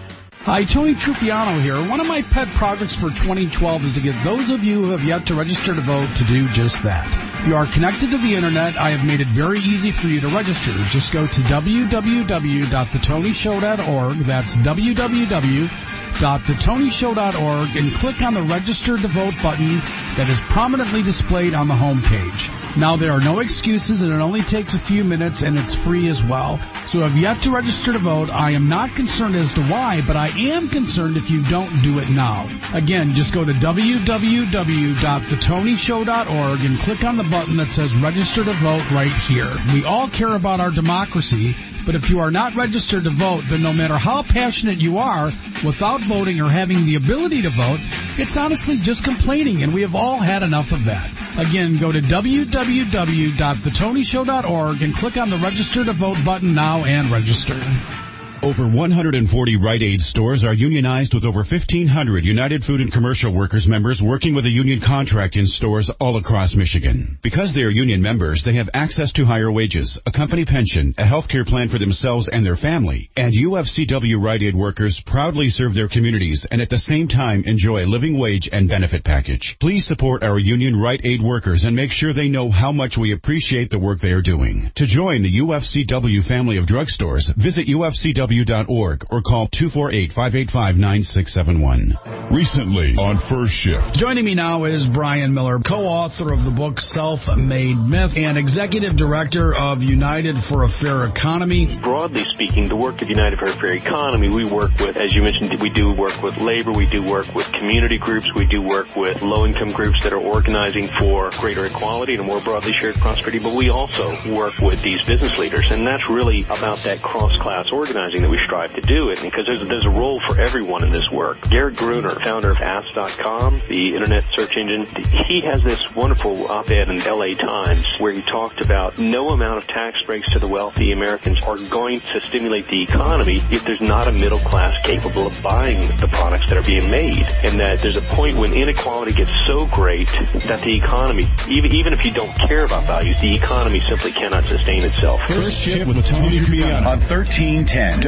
Hi, Tony Trupiano here. One of my pet projects for twenty twelve is to get those of you who have yet to register to vote to do just that. If you are connected to the Internet, I have made it very easy for you to register. Just go to w w w dot the tony show dot org. That's w w w dot the tony show dot org and click on the Register to Vote button that is prominently displayed on the home page. Now, there are no excuses, and it only takes a few minutes, and it's free as well. So if you have to register to vote, I am not concerned as to why, but I am concerned if you don't do it now. Again, just go to w w w dot the tony show dot org and click on the button that says Register to Vote right here. We all care about our democracy, but if you are not registered to vote, then no matter how passionate you are, without voting or having the ability to vote, it's honestly just complaining, and we have all had enough of that. Again, go to w w w dot the tony show dot org and click on the Register to Vote button now and register. Over one hundred forty Rite Aid stores are unionized with over fifteen hundred United Food and Commercial Workers members working with a union contract in stores all across Michigan. Because they are union members, they have access to higher wages, a company pension, a health care plan for themselves and their family. And U F C W Rite Aid workers proudly serve their communities and at the same time enjoy a living wage and benefit package. Please support our union Rite Aid workers and make sure they know how much we appreciate the work they are doing. To join the U F C W family of drugstores, visit U F C W dot org or call two four eight, five eight five, nine six seven one. Recently on First Shift. Joining me now is Brian Miller, co-author of the book Self-Made Myth and executive director of United for a Fair Economy. Broadly speaking, the work of United for a Fair Economy, we work with, as you mentioned, we do work with labor, we do work with community groups, we do work with low-income groups that are organizing for greater equality and a more broadly shared prosperity, but we also work with these business leaders, and that's really about that cross-class organizing that we strive to do it, because there's, there's a role for everyone in this work. Garrett Gruner, founder of Ask dot com, the internet search engine, he has this wonderful op-ed in L A Times where he talked about no amount of tax breaks to the wealthy Americans are going to stimulate the economy if there's not a middle class capable of buying the products that are being made, and that there's a point when inequality gets so great that the economy, even, even if you don't care about values, the economy simply cannot sustain itself. First Shift with Tony Trupiano on thirteen ten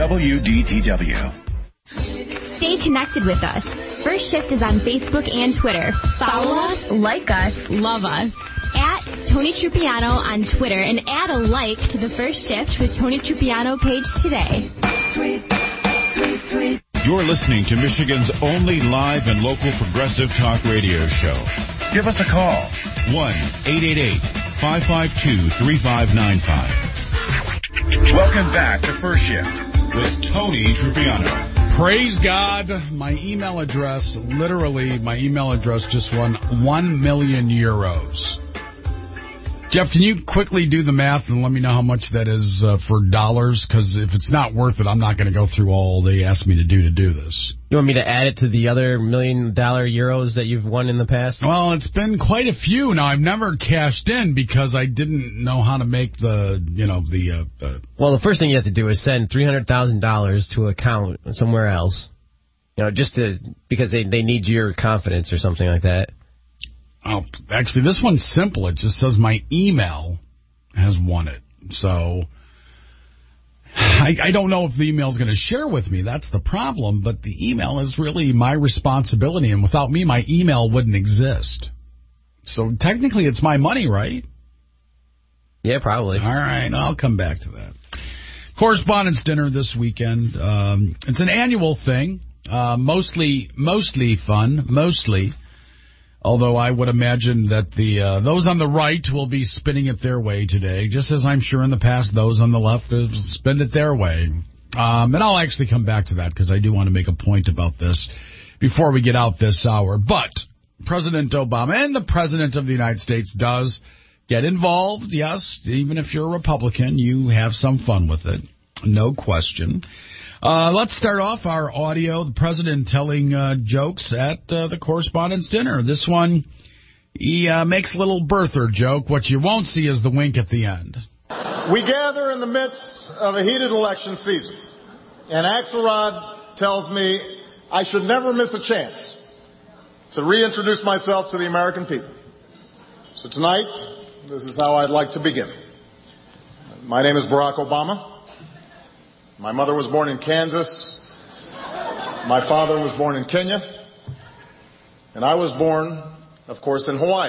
W D T W. Stay connected with us. First Shift is on Facebook and Twitter. Follow us, like us, love us. At Tony Trupiano on Twitter and add a like to the First Shift with Tony Trupiano page today. Tweet, tweet, tweet. You're listening to Michigan's only live and local progressive talk radio show. Give us a call. one eight eight eight, five five two, three five nine five. Welcome back to First Shift with Tony Trupiano. Praise God. My email address, literally, my email address just won one million euros. Jeff, can you quickly do the math and let me know how much that is uh, for dollars? Because if it's not worth it, I'm not going to go through all they asked me to do to do this. You want me to add it to the other million dollar euros that you've won in the past? Well, it's been quite a few. Now, I've never cashed in because I didn't know how to make the, you know, the... Uh, uh, well, the first thing you have to do is send three hundred thousand dollars to an account somewhere else. You know, just to, because they, they need your confidence or something like that. Oh, actually, this one's simple. It just says my email has won it. So I, I don't know if the email is going to share with me. That's the problem. But the email is really my responsibility. And without me, my email wouldn't exist. So technically, it's my money, right? Yeah, probably. All right. I'll come back to that. Correspondence dinner this weekend. Um, it's an annual thing. Uh, mostly, mostly fun. Mostly. Although I would imagine that the uh, those on the right will be spinning it their way today, just as I'm sure in the past those on the left will spin it their way. Um, and I'll actually come back to that because I do want to make a point about this before we get out this hour. But President Obama and the President of the United States does get involved. Yes, even if you're a Republican, you have some fun with it. No question. Uh, let's start off our audio. The president telling uh, jokes at uh, the correspondence dinner. This one, he uh, makes a little birther joke. What you won't see is the wink at the end. We gather in the midst of a heated election season, and Axelrod tells me I should never miss a chance to reintroduce myself to the American people. So tonight, this is how I'd like to begin. My name is Barack Obama. My mother was born in Kansas. My father was born in Kenya. And I was born, of course, in Hawaii.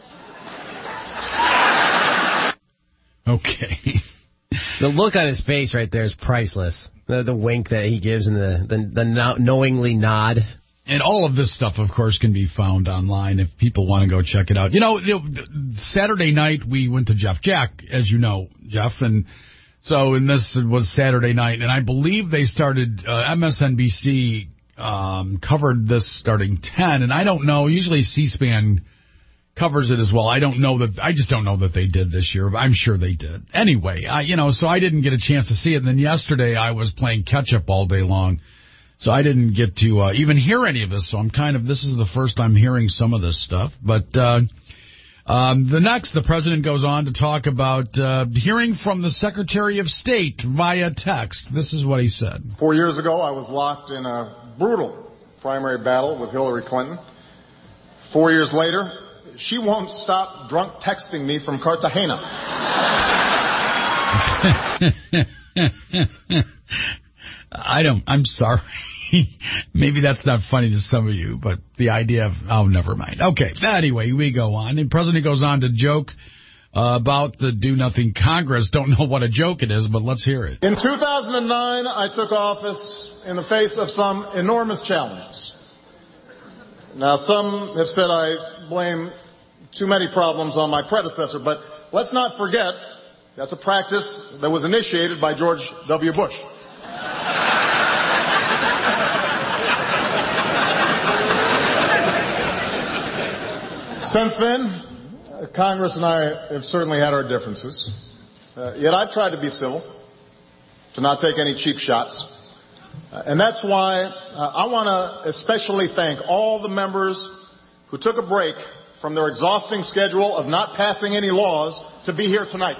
Okay. The look on his face right there is priceless. The, the wink that he gives and the, the, the no, knowingly nod. And all of this stuff, of course, can be found online if people want to go check it out. You know, Saturday night we went to Jeff Jack, as you know, Jeff, and... So, and this was Saturday night, and I believe they started, uh, M S N B C um, covered this starting ten, and I don't know, usually C-SPAN covers it as well. I don't know that, I just don't know that they did this year, but I'm sure they did. Anyway, I, you know, so I didn't get a chance to see it, and then yesterday I was playing catch-up all day long, so I didn't get to uh, even hear any of this, so I'm kind of, this is the first I'm hearing some of this stuff, but... Uh, Um, the next, the president goes on to talk about uh, hearing from the Secretary of State via text. This is what he said. Four years ago, I was locked in a brutal primary battle with Hillary Clinton. Four years later, she won't stop drunk texting me from Cartagena. I don't, I'm sorry. Maybe that's not funny to some of you, but the idea of, oh, never mind. Okay, anyway, we go on. The president goes on to joke uh, about the do-nothing Congress. Don't know what a joke it is, but let's hear it. In two thousand nine, I took office in the face of some enormous challenges. Now, some have said I blame too many problems on my predecessor, but let's not forget that's a practice that was initiated by George W. Bush. Since then, Congress and I have certainly had our differences. Uh, yet I've tried to be civil, to not take any cheap shots. Uh, and that's why uh, I want to especially thank all the members who took a break from their exhausting schedule of not passing any laws to be here tonight.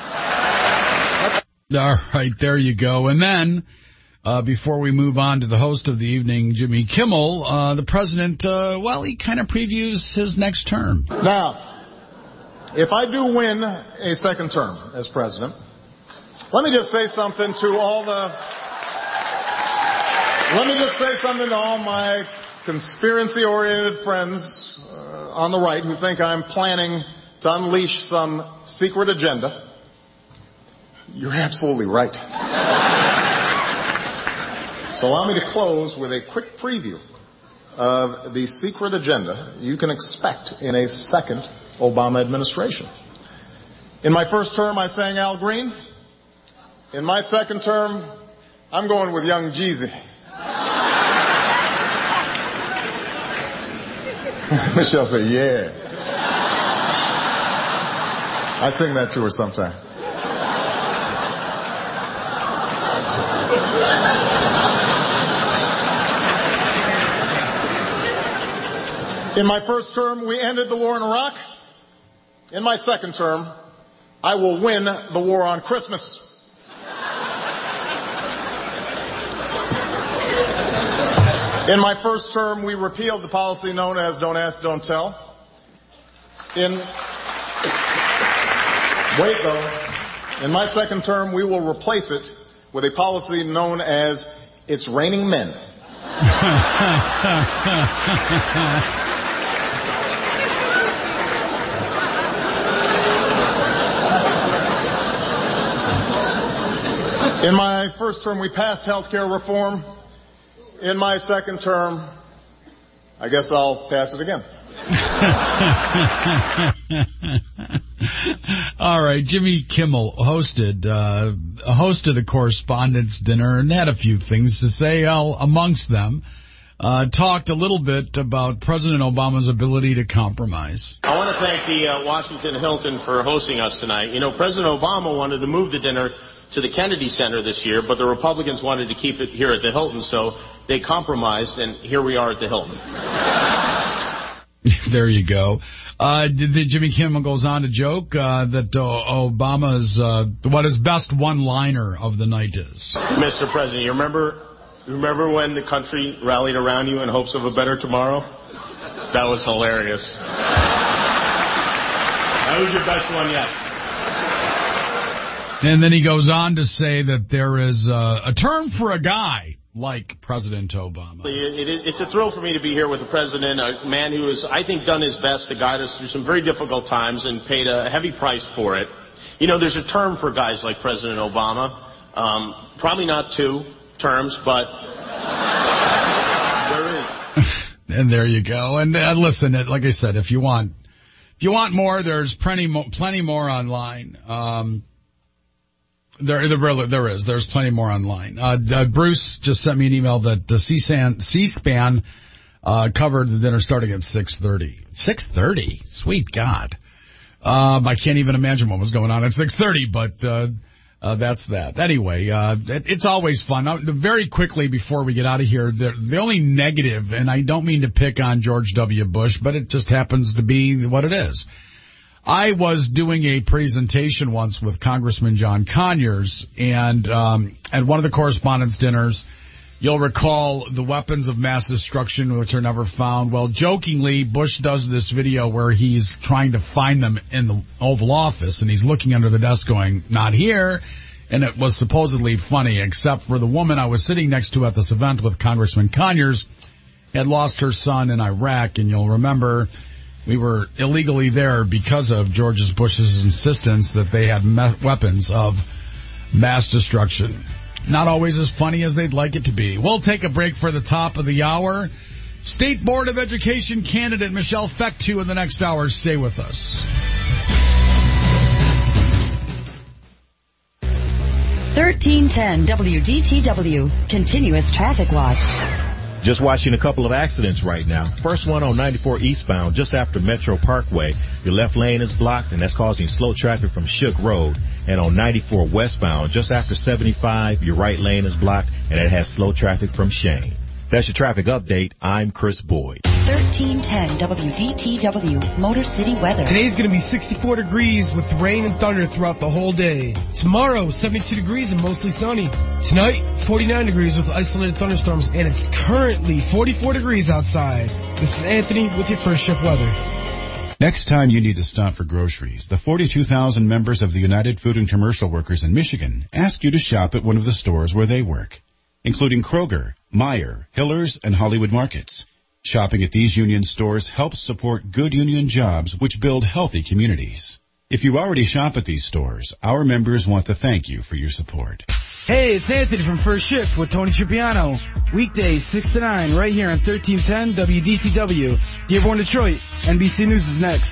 All right, there you go. And then... Uh, before we move on to the host of the evening, Jimmy Kimmel, uh, the president, uh, well, he kind of previews his next term. Now, if I do win a second term as president, let me just say something to all the... Let me just say something to all my conspiracy-oriented friends uh, on the right who think I'm planning to unleash some secret agenda. You're absolutely right. So allow me to close with a quick preview of the secret agenda you can expect in a second Obama administration. In my first term, I sang Al Green. In my second term, I'm going with Young Jeezy. Michelle said, yeah. I sing that to her sometime. In my first term, we ended the war in Iraq. In my second term, I will win the war on Christmas. In my first term, we repealed the policy known as Don't Ask, Don't Tell. In, wait though, in my second term, we will replace it with a policy known as It's Raining Men. In my first term, we passed health care reform. In my second term, I guess I'll pass it again. All right, Jimmy Kimmel hosted uh, hosted a correspondence dinner and had a few things to say. I'll, amongst them, uh, talked a little bit about President Obama's ability to compromise. I want to thank the uh, Washington Hilton for hosting us tonight. You know, President Obama wanted to move the dinner to the Kennedy Center this year, but the Republicans wanted to keep it here at the Hilton, so they compromised, and here we are at the Hilton. There you go. Uh, the, the Jimmy Kimmel goes on to joke uh, that uh, Obama's, uh, what his best one-liner of the night is. Mister President, you remember, you remember when the country rallied around you in hopes of a better tomorrow? That was hilarious. That was your best one yet. And then he goes on to say that there is uh, a term for a guy like President Obama. It, it, it's a thrill for me to be here with the president, a man who has, I think, done his best to guide us through some very difficult times and paid a heavy price for it. You know, there's a term for guys like President Obama. Um, probably not two terms, but there is. And there you go. And uh, listen, like I said, if you want, if you want more, there's plenty, mo- plenty more online. Um, There, there, really, there is. There's plenty more online. Uh, uh, Bruce just sent me an email that the C-SPAN, C-SPAN uh, covered the dinner starting at six thirty. six thirty? Sweet God. Um, I can't even imagine what was going on at six thirty, but uh, uh, that's that. Anyway, uh, it, it's always fun. Now, very quickly before we get out of here, the, the only negative, and I don't mean to pick on George W. Bush, but it just happens to be what it is. I was doing a presentation once with Congressman John Conyers, and um, at one of the correspondence dinners, you'll recall the weapons of mass destruction which are never found. Well, jokingly, Bush does this video where he's trying to find them in the Oval Office, and he's looking under the desk going, not here, and it was supposedly funny, except for the woman I was sitting next to at this event with Congressman Conyers had lost her son in Iraq, and you'll remember we were illegally there because of George Bush's insistence that they had me- weapons of mass destruction. Not always as funny as they'd like it to be. We'll take a break for the top of the hour. State Board of Education candidate Michelle Fecteau in the next hour. Stay with us. thirteen ten W D T W, Continuous Traffic Watch. Just watching a couple of accidents right now. First one on ninety-four eastbound, just after Metro Parkway. Your left lane is blocked, and that's causing slow traffic from Shook Road. And on ninety-four westbound, just after seventy-five, your right lane is blocked, and it has slow traffic from Shane. That's your traffic update. I'm Chris Boyd. thirteen ten W D T W, Motor City weather. Today's going to be sixty-four degrees with rain and thunder throughout the whole day. Tomorrow, seventy-two degrees and mostly sunny. Tonight, forty-nine degrees with isolated thunderstorms, and it's currently forty-four degrees outside. This is Anthony with your First Shift weather. Next time you need to stop for groceries, the forty-two thousand members of the United Food and Commercial Workers in Michigan ask you to shop at one of the stores where they work. including Kroger, Meijer, Hillers, and Hollywood Markets. Shopping at these union stores helps support good union jobs which build healthy communities. If you already shop at these stores, our members want to thank you for your support. Hey, it's Anthony from First Shift with Tony Tripiano. Weekdays, six to nine, right here on thirteen ten W D T W. Dearborn, Detroit. N B C News is next.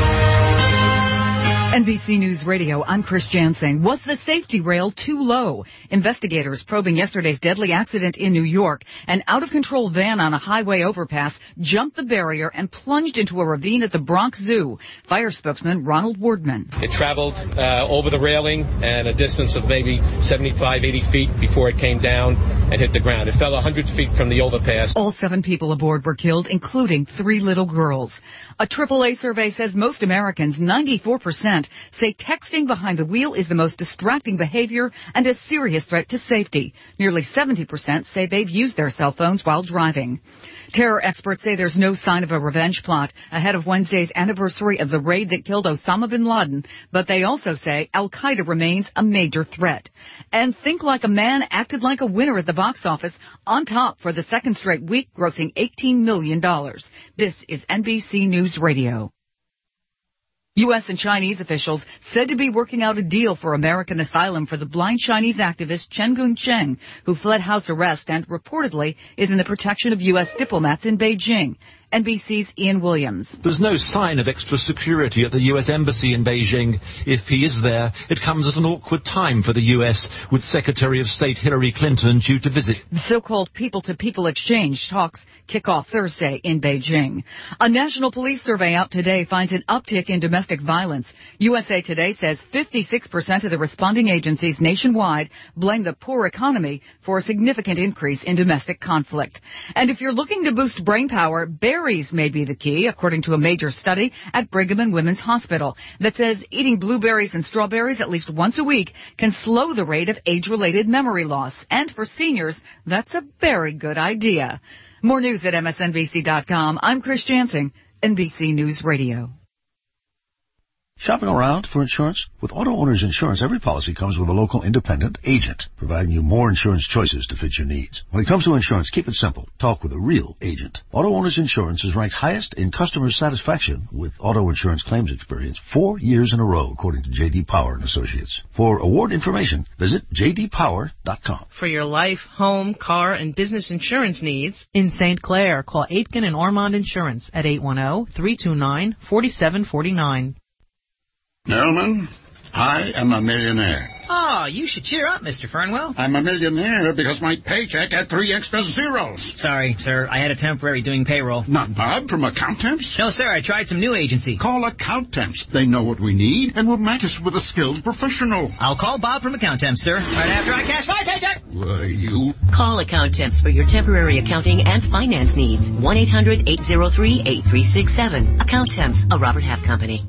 N B C News Radio, I'm Chris Jansing. Was the safety rail too low? Investigators probing yesterday's deadly accident in New York. An out-of-control van on a highway overpass jumped the barrier and plunged into a ravine at the Bronx Zoo. Fire spokesman Ronald Wardman. It traveled uh, over the railing and a distance of maybe seventy-five, eighty feet before it came down and hit the ground. It fell one hundred feet from the overpass. All seven people aboard were killed, including three little girls. A triple A survey says most Americans, ninety-four percent, say texting behind the wheel is the most distracting behavior and a serious threat to safety. Nearly seventy percent say they've used their cell phones while driving. Terror experts say there's no sign of a revenge plot ahead of Wednesday's anniversary of the raid that killed Osama bin Laden, but they also say Al-Qaeda remains a major threat. And Think Like a Man acted like a winner at the box office, on top for the second straight week, grossing eighteen million dollars. This is N B C News Radio. U S and Chinese officials said to be working out a deal for American asylum for the blind Chinese activist Chen Guangcheng, who fled house arrest and reportedly is in the protection of U S diplomats in Beijing. N B C's Ian Williams. There's no sign of extra security at the U S Embassy in Beijing. If he is there, it comes at an awkward time for the U S, with Secretary of State Hillary Clinton due to visit. The so-called people-to-people exchange talks kick off Thursday in Beijing. A national police survey out today finds an uptick in domestic violence. U S A Today says fifty-six percent of the responding agencies nationwide blame the poor economy for a significant increase in domestic conflict. And if you're looking to boost brain power, bear Berries may be the key, according to a major study at Brigham and Women's Hospital that says eating blueberries and strawberries at least once a week can slow the rate of age-related memory loss. And for seniors, that's a very good idea. More news at M S N B C dot com. I'm Chris Jansing, N B C News Radio. Shopping around for insurance? With Auto Owners Insurance, every policy comes with a local independent agent, providing you more insurance choices to fit your needs. When it comes to insurance, keep it simple. Talk with a real agent. Auto Owners Insurance is ranked highest in customer satisfaction with auto insurance claims experience four years in a row, according to J D Power and Associates. For award information, visit j d power dot com. For your life, home, car, and business insurance needs in Saint Clair, call Aitken and Ormond Insurance at eight one zero, three two nine, four seven four nine. Gentlemen, I am a millionaire. Oh, you should cheer up, Mister Fernwell. I'm a millionaire because my paycheck had three extra zeros. Sorry, sir. I had a temporary doing payroll. Not Bob from Accountemps? No, sir. I tried some new agency. Call Accountemps. They know what we need and will match us with a skilled professional. I'll call Bob from Accountemps, sir, right after I cash my paycheck. Why, you... Call Accountemps for your temporary accounting and finance needs. one eight hundred, eight oh three, eight three six seven. Accountemps, a Robert Half company.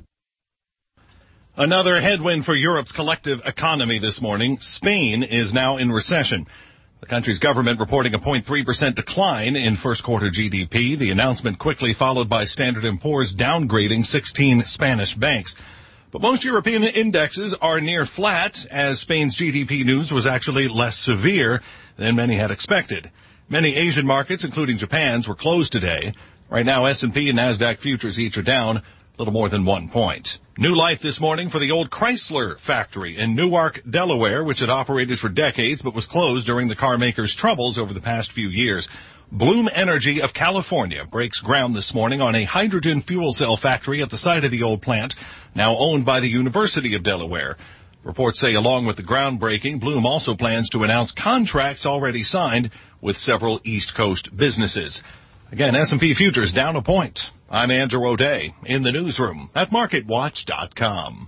Another headwind for Europe's collective economy this morning. Spain is now in recession. The country's government reporting a zero point three percent decline in first quarter G D P. The announcement quickly followed by Standard and Poor's downgrading sixteen Spanish banks. But most European indexes are near flat, as Spain's G D P news was actually less severe than many had expected. Many Asian markets, including Japan's, were closed today. Right now, S and P and NASDAQ futures each are down a little more than one point. New life this morning for the old Chrysler factory in Newark, Delaware, which had operated for decades but was closed during the car maker's troubles over the past few years. Bloom Energy of California breaks ground this morning on a hydrogen fuel cell factory at the site of the old plant, now owned by the University of Delaware. Reports say along with the groundbreaking, Bloom also plans to announce contracts already signed with several East Coast businesses. Again, S and P futures down a point. I'm Andrew O'Day in the newsroom at market watch dot com.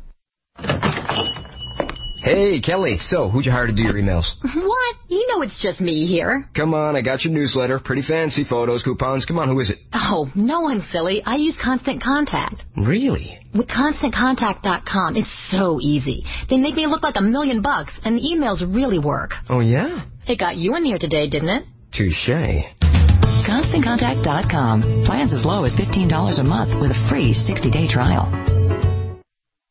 Hey, Kelly. So, who'd you hire to do your emails? What? You know it's just me here. Come on, I got your newsletter. Pretty fancy photos, coupons. Come on, who is it? Oh, no one, silly. I use Constant Contact. Really? With constant contact dot com, it's so easy. They make me look like a million bucks, and the emails really work. Oh, yeah? It got you in here today, didn't it? Touché. constant contact dot com. Plans as low as fifteen dollars a month with a free sixty-day trial.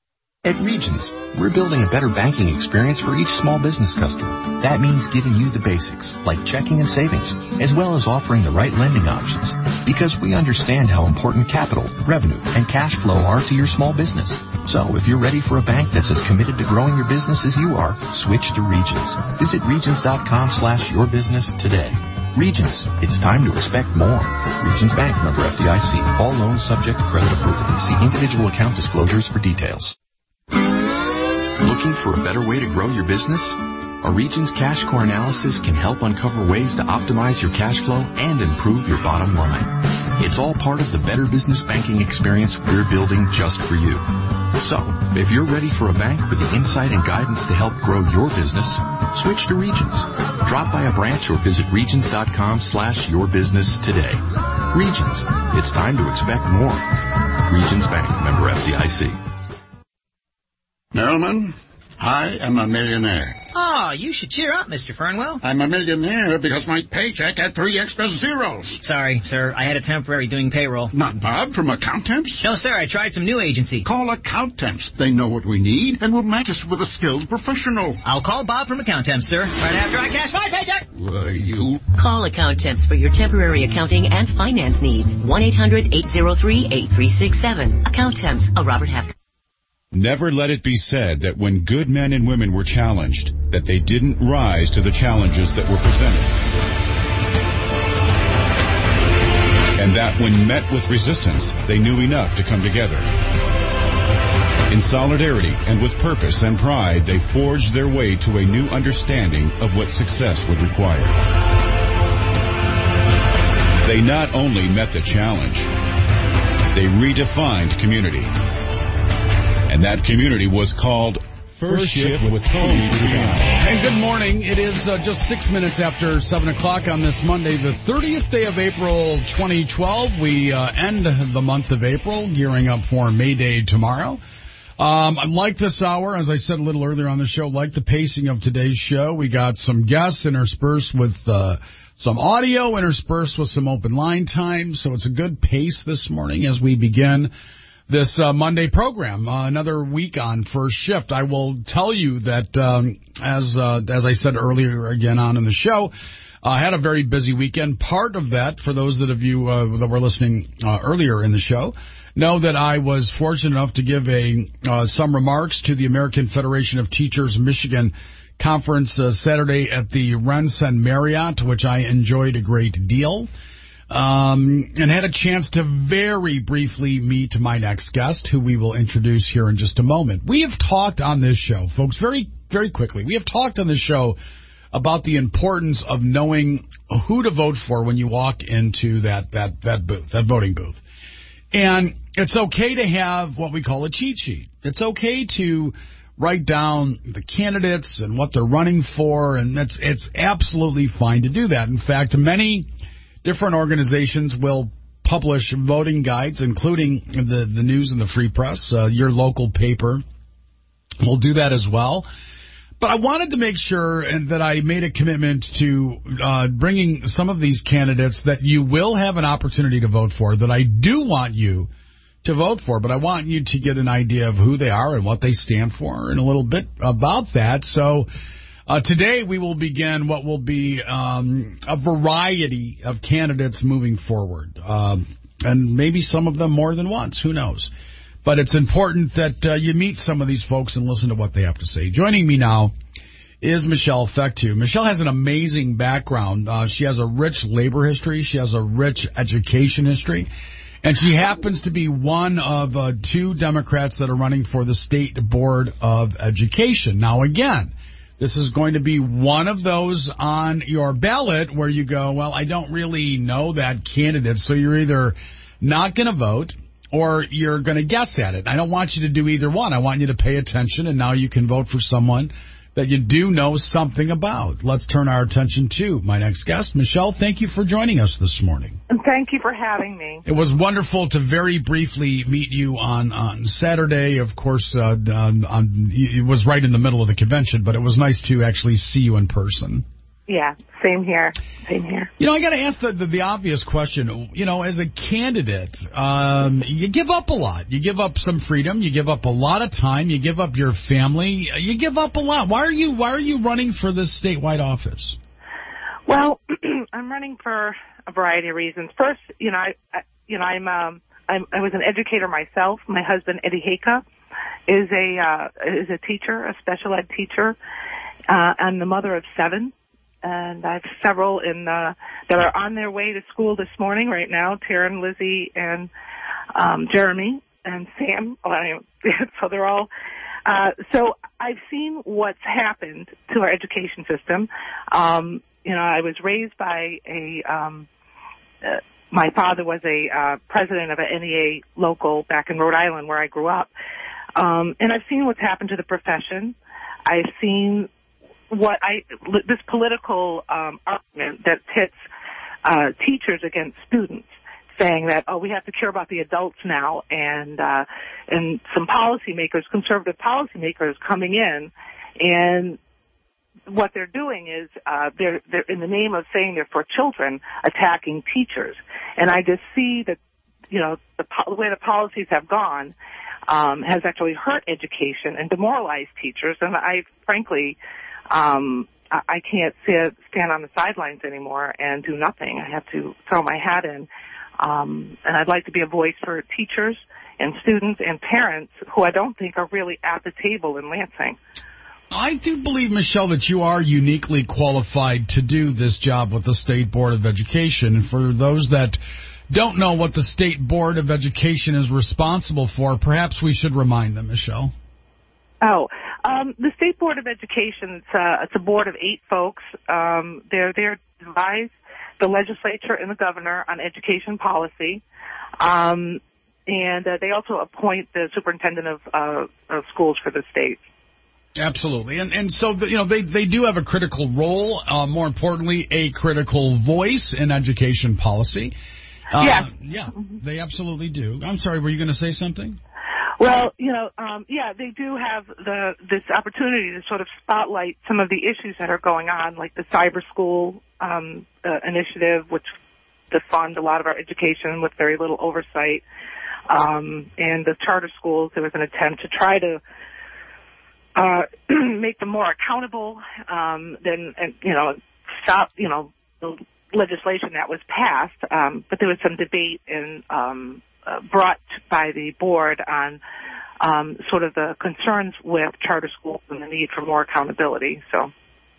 At Regions, we're building a better banking experience for each small business customer. That means giving you the basics, like checking and savings, as well as offering the right lending options. Because we understand how important capital, revenue, and cash flow are to your small business. So if you're ready for a bank that's as committed to growing your business as you are, switch to Regions. Visit Regions.com slash your business today. Regions, it's time to expect more. Regions Bank, member F D I C. All loans subject to credit approval. See individual account disclosures for details. Looking for a better way to grow your business? A Regions Cash Core analysis can help uncover ways to optimize your cash flow and improve your bottom line. It's all part of the better business banking experience we're building just for you. So, if you're ready for a bank with the insight and guidance to help grow your business, switch to Regions. Drop by a branch or visit Regions.com slash your business today. Regions, it's time to expect more. Regions Bank, member F D I C. Merriman, I am a millionaire. Oh, you should cheer up, Mister Fernwell. I'm a millionaire because my paycheck had three extra zeros. Sorry, sir. I had a temporary doing payroll. Not Bob from Accountemps? No, sir. I tried some new agency. Call Accountemps. They know what we need and will match us with a skilled professional. I'll call Bob from Accountemps, sir, right after I cash my paycheck. Why, you... Call Accountemps for your temporary accounting and finance needs. one eight hundred eight oh three eight three six seven. Accountemps, a Robert Half. Never let it be said that when good men and women were challenged, that they didn't rise to the challenges that were presented. And that when met with resistance, they knew enough to come together. In solidarity and with purpose and pride, they forged their way to a new understanding of what success would require. They not only met the challenge, they redefined community. And that community was called First Shift with Tony Triano. And good morning. It is uh, just six minutes after seven o'clock on this Monday, the thirtieth day of April, twenty twelve. We uh, end the month of April, gearing up for May Day tomorrow. Um, I like this hour, as I said a little earlier on the show, like the pacing of today's show. We got some guests interspersed with uh, some audio, interspersed with some open line time. So it's a good pace this morning as we begin this uh, Monday program, uh, another week on First Shift. I will tell you that, um, as uh, as I said earlier again on in the show, I uh, had a very busy weekend. Part of that, for those that of you uh, that were listening uh, earlier in the show, know that I was fortunate enough to give a uh, some remarks to the American Federation of Teachers Michigan conference uh, Saturday at the Rensen Marriott, which I enjoyed a great deal. Um, and had a chance to very briefly meet my next guest, who we will introduce here in just a moment. We have talked on this show, folks, very, very quickly. We have talked on this show about the importance of knowing who to vote for when you walk into that, that, that booth, that voting booth. And it's okay to have what we call a cheat sheet. It's okay to write down the candidates and what they're running for, and it's, it's absolutely fine to do that. In fact, many different organizations will publish voting guides, including the, the News and the Free Press. Uh, your local paper will do that as well. But I wanted to make sure and that I made a commitment to uh, bringing some of these candidates that you will have an opportunity to vote for, that I do want you to vote for, but I want you to get an idea of who they are and what they stand for and a little bit about that. So Uh, today we will begin what will be um, a variety of candidates moving forward, um, and maybe some of them more than once. Who knows? But it's important that uh, you meet some of these folks and listen to what they have to say. Joining me now is Michelle Fecteau. Michelle has an amazing background. Uh, she has a rich labor history. She has a rich education history. And she happens to be one of uh, two Democrats that are running for the State Board of Education. Now, again, this is going to be one of those on your ballot where you go, well, I don't really know that candidate, so you're either not going to vote or you're going to guess at it. I don't want you to do either one. I want you to pay attention, and now you can vote for someone that you do know something about. Let's turn our attention to my next guest. Michelle, thank you for joining us this morning. Thank you for having me. It was wonderful to very briefly meet you on, on Saturday. Of course, uh, on, on, it was right in the middle of the convention, but it was nice to actually see you in person. Yeah, same here. Same here. You know, I got to ask the, the the obvious question. You know, as a candidate, um, you give up a lot. You give up some freedom. You give up a lot of time. You give up your family. You give up a lot. Why are you Why are you running for this statewide office? Well, I'm running for a variety of reasons. First, you know, I, I you know, I'm, um, I'm I was an educator myself. My husband, Eddie Haka, is a uh, is a teacher, a special ed teacher. Uh, I'm the mother of seven. And I have several in uh, that are on their way to school this morning right now, Taryn, Lizzie, and um, Jeremy, and Sam. So they're all... Uh, so I've seen what's happened to our education system. Um, you know, I was raised by a... Um, uh, my father was a uh, president of an N E A local back in Rhode Island where I grew up. Um, and I've seen what's happened to the profession. I've seen... what I, this political um, argument that pits uh, teachers against students, saying that, oh, we have to care about the adults now, and uh, and some policymakers, conservative policymakers coming in, and what they're doing is uh, they're, they're, in the name of saying they're for children, attacking teachers. And I just see that, you know, the, po- the way the policies have gone um, has actually hurt education and demoralized teachers, and I, frankly... Um, I can't sit, stand on the sidelines anymore and do nothing. I have to throw my hat in. Um, and I'd like to be a voice for teachers and students and parents who I don't think are really at the table in Lansing. I do believe, Michelle, that you are uniquely qualified to do this job with the State Board of Education. And for those that don't know what the State Board of Education is responsible for, perhaps we should remind them, Michelle. Oh, um, the State Board of Education, it's a, it's a board of eight folks. Um, they're there to advise the legislature and the governor on education policy. Um, and uh, they also appoint the superintendent of, uh, of schools for the state. Absolutely. And and so, the, you know, they, they do have a critical role, uh, more importantly, a critical voice in education policy. Uh, yeah. Yeah, they absolutely do. I'm sorry, were you going to say something? Well, you know, um, yeah, they do have the this opportunity to sort of spotlight some of the issues that are going on, like the cyber school um, uh, initiative, which to fund a lot of our education with very little oversight, um, and the charter schools. There was an attempt to try to uh, make them more accountable, um, than and you know stop you know the legislation that was passed, um, but there was some debate and. Um, Uh, brought by the board on um, sort of the concerns with charter schools and the need for more accountability. So,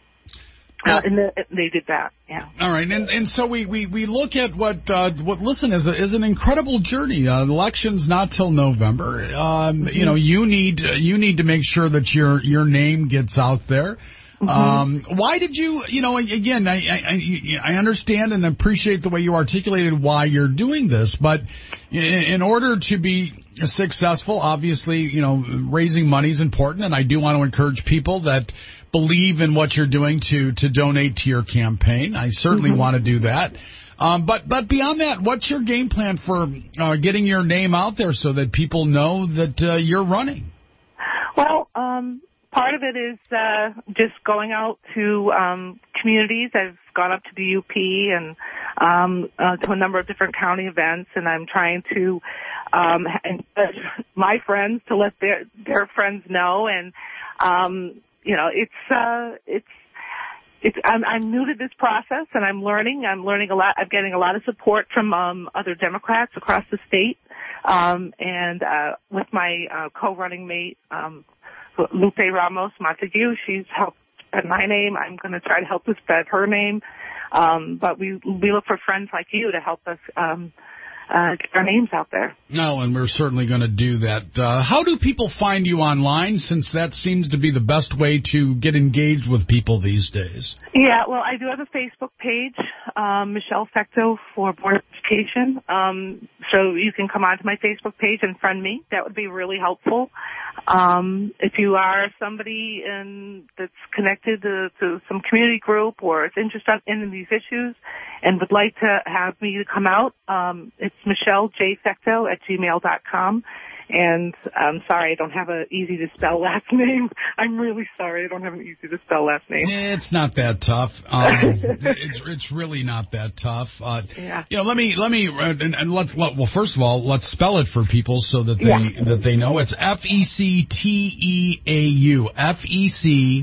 uh, and the, they did that. Yeah. All right, and and so we, we, we look at what uh, what listen is a, is an incredible journey. Uh, the election's not till November. Um, mm-hmm. You know, you need you need to make sure that your your name gets out there. Mm-hmm. Um, why did you, you know, again, I, I, I understand and appreciate the way you articulated why you're doing this, but in, in order to be successful, obviously, you know, raising money is important, and I do want to encourage people that believe in what you're doing to, to donate to your campaign. I certainly mm-hmm. want to do that. Um, but, but beyond that, what's your game plan for uh, getting your name out there so that people know that uh, you're running? Well, um... part of it is uh, just going out to um, communities. I've gone up to the U P and um, uh, to a number of different county events, and I'm trying to um, encourage my friends to let their their friends know. And um, you know, it's uh, it's it's. I'm, I'm new to this process, and I'm learning. I'm learning a lot. I'm getting a lot of support from um, other Democrats across the state, um, and uh, with my uh, co-running mate. Um, Lupe Ramos Montague, she's helped spread my name. I'm going to try to help her spread her name. Um, but we we look for friends like you to help us um, uh, get our names out there. No, and we're certainly going to do that. Uh, how do people find you online, since that seems to be the best way to get engaged with people these days? Yeah, well, I do have a Facebook page, um, Michelle Fecteau for Board of Education. Um, so you can come onto my Facebook page and friend me. That would be really helpful. Um, if you are somebody in, that's connected to, to some community group or is interested in these issues and would like to have me come out, um, it's Michelle J Fecteau at gmail dot com. And I'm sorry I don't have an easy-to-spell last name. I'm really sorry I don't have an easy-to-spell last name. It's not that tough. Um, it's it's really not that tough. Uh, yeah. You know, let me let me uh, and, and let's let, well, first of all, let's spell it for people so that they Yeah. that they know. It's F E C T E A U. F E C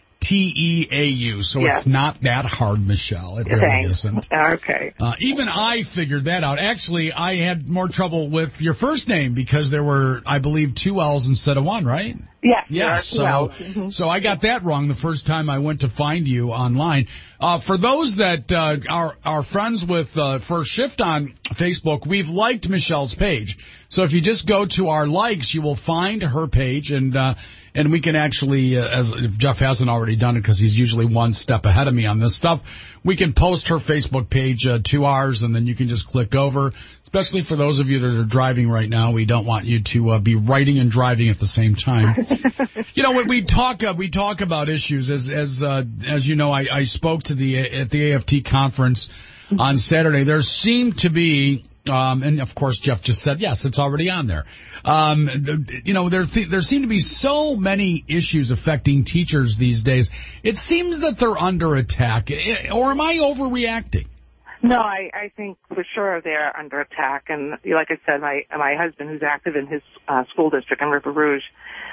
T E A U. So Yeah. it's not that hard, Michelle. It really Thanks. isn't. Okay. Uh, even I figured that out. Actually, I had more trouble with your first name because there were, I believe, two L's instead of one, right? Yes. Yes. So, Well, mm-hmm. so I got that wrong the first time I went to find you online. Uh, for those that uh, are are friends with uh, First Shift on Facebook, we've liked Michelle's page. So if you just go to our likes, you will find her page, and uh, and we can actually, uh, as if Jeff hasn't already done it because he's usually one step ahead of me on this stuff, we can post her Facebook page uh, to ours, and then you can just click over. Especially for those of you that are driving right now, we don't want you to uh, be writing and driving at the same time. You know, when we talk uh, we talk about issues, as as uh, as you know, I, I spoke to the at the A F T conference on Saturday. There seemed to be, um, and of course Jeff just said yes, it's already on there. Um, you know, there th- there seem to be so many issues affecting teachers these days. It seems that they're under attack, or am I overreacting? No, I, I think for sure they're under attack. And like I said, my my husband, who's active in his uh, school district in River Rouge,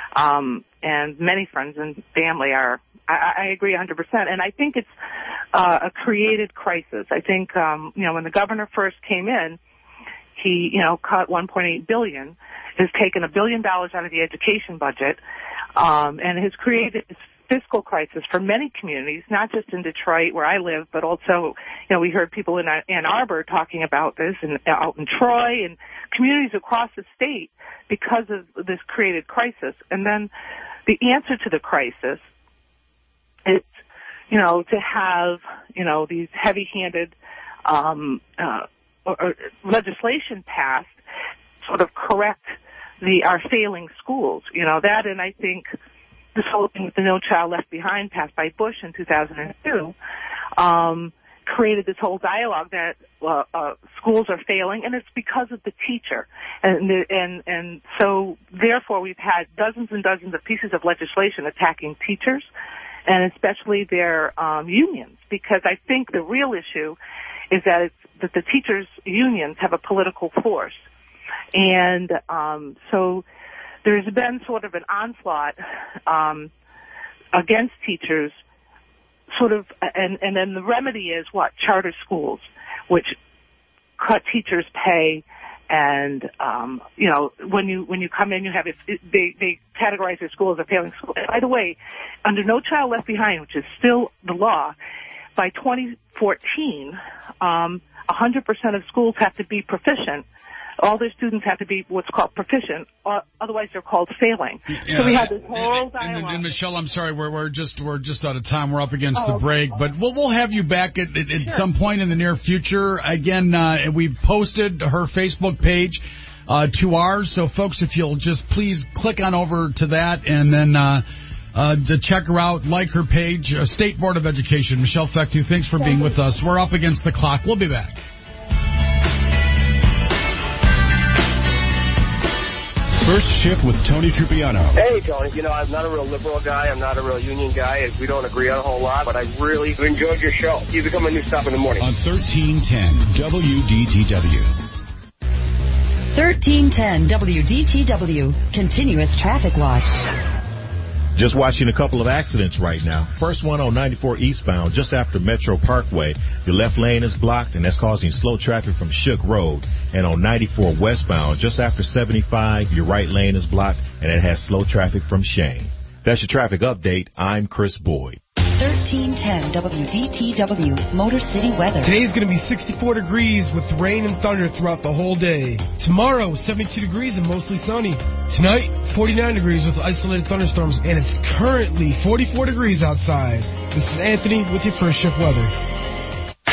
um, and many friends and family are, I, I agree one hundred percent. And I think it's uh, a created crisis. I think, um, you know, when the governor first came in, he, you know, cut one point eight billion dollars, has taken a billion dollars out of the education budget, um, and has created this fiscal crisis for many communities, not just in Detroit where I live, but also, you know, we heard people in Ann Arbor talking about this, and out in Troy and communities across the state because of this created crisis. And then the answer to the crisis is, you know, to have, you know, these heavy-handed um, uh, or, or legislation passed, sort of correct the our failing schools. You know, that, and I think this whole thing with the No Child Left Behind passed by Bush in two thousand two um, created this whole dialogue that uh, uh, schools are failing, and it's because of the teacher. And, and, and so, therefore, we've had dozens and dozens of pieces of legislation attacking teachers, and especially their um, unions, because I think the real issue is that, it's, that the teachers' unions have a political force. And um, so there's been sort of an onslaught um, against teachers, sort of, and, and then the remedy is what? Charter schools, which cut teachers' pay, and um, you know, when you when you come in, you have it, it, they they categorize their school as a failing school. By the way, under No Child Left Behind, which is still the law, by twenty fourteen, um, one hundred percent of schools have to be proficient. All their students have to be what's called proficient, or otherwise they're called failing. Yeah, so we have this whole and, dialogue. and, and Michelle, I'm sorry, we're we're just we're just out of time. We're up against Oh, the break, but we'll we'll have you back at, at, at Sure. some point in the near future. Again, uh, we've posted her Facebook page uh, to ours, so folks, if you'll just please click on over to that and then uh, uh, to check her out, like her page. Uh, State Board of Education, Michelle Fecteau, thanks for being with us. We're up against the clock. We'll be back. First Shift with Tony Trupiano. Hey, Tony. You know, I'm not a real liberal guy. I'm not a real union guy. We don't agree on a whole lot, but I really enjoyed your show. You become a new stop in the morning. On thirteen ten W D T W. thirteen ten W D T W. Continuous Traffic Watch. Just watching a couple of accidents right now. First one on ninety-four eastbound, just after Metro Parkway. Your left lane is blocked, and that's causing slow traffic from Shook Road. And on ninety-four westbound, just after seventy-five, your right lane is blocked, and it has slow traffic from Shane. That's your traffic update. I'm Chris Boyd. thirteen ten W D T W. Motor City weather. Today's going to be sixty-four degrees with rain and thunder throughout the whole day. Tomorrow, seventy-two degrees and mostly sunny. Tonight, forty-nine degrees with isolated thunderstorms, and it's currently forty-four degrees outside. This is Anthony with your First Shift weather.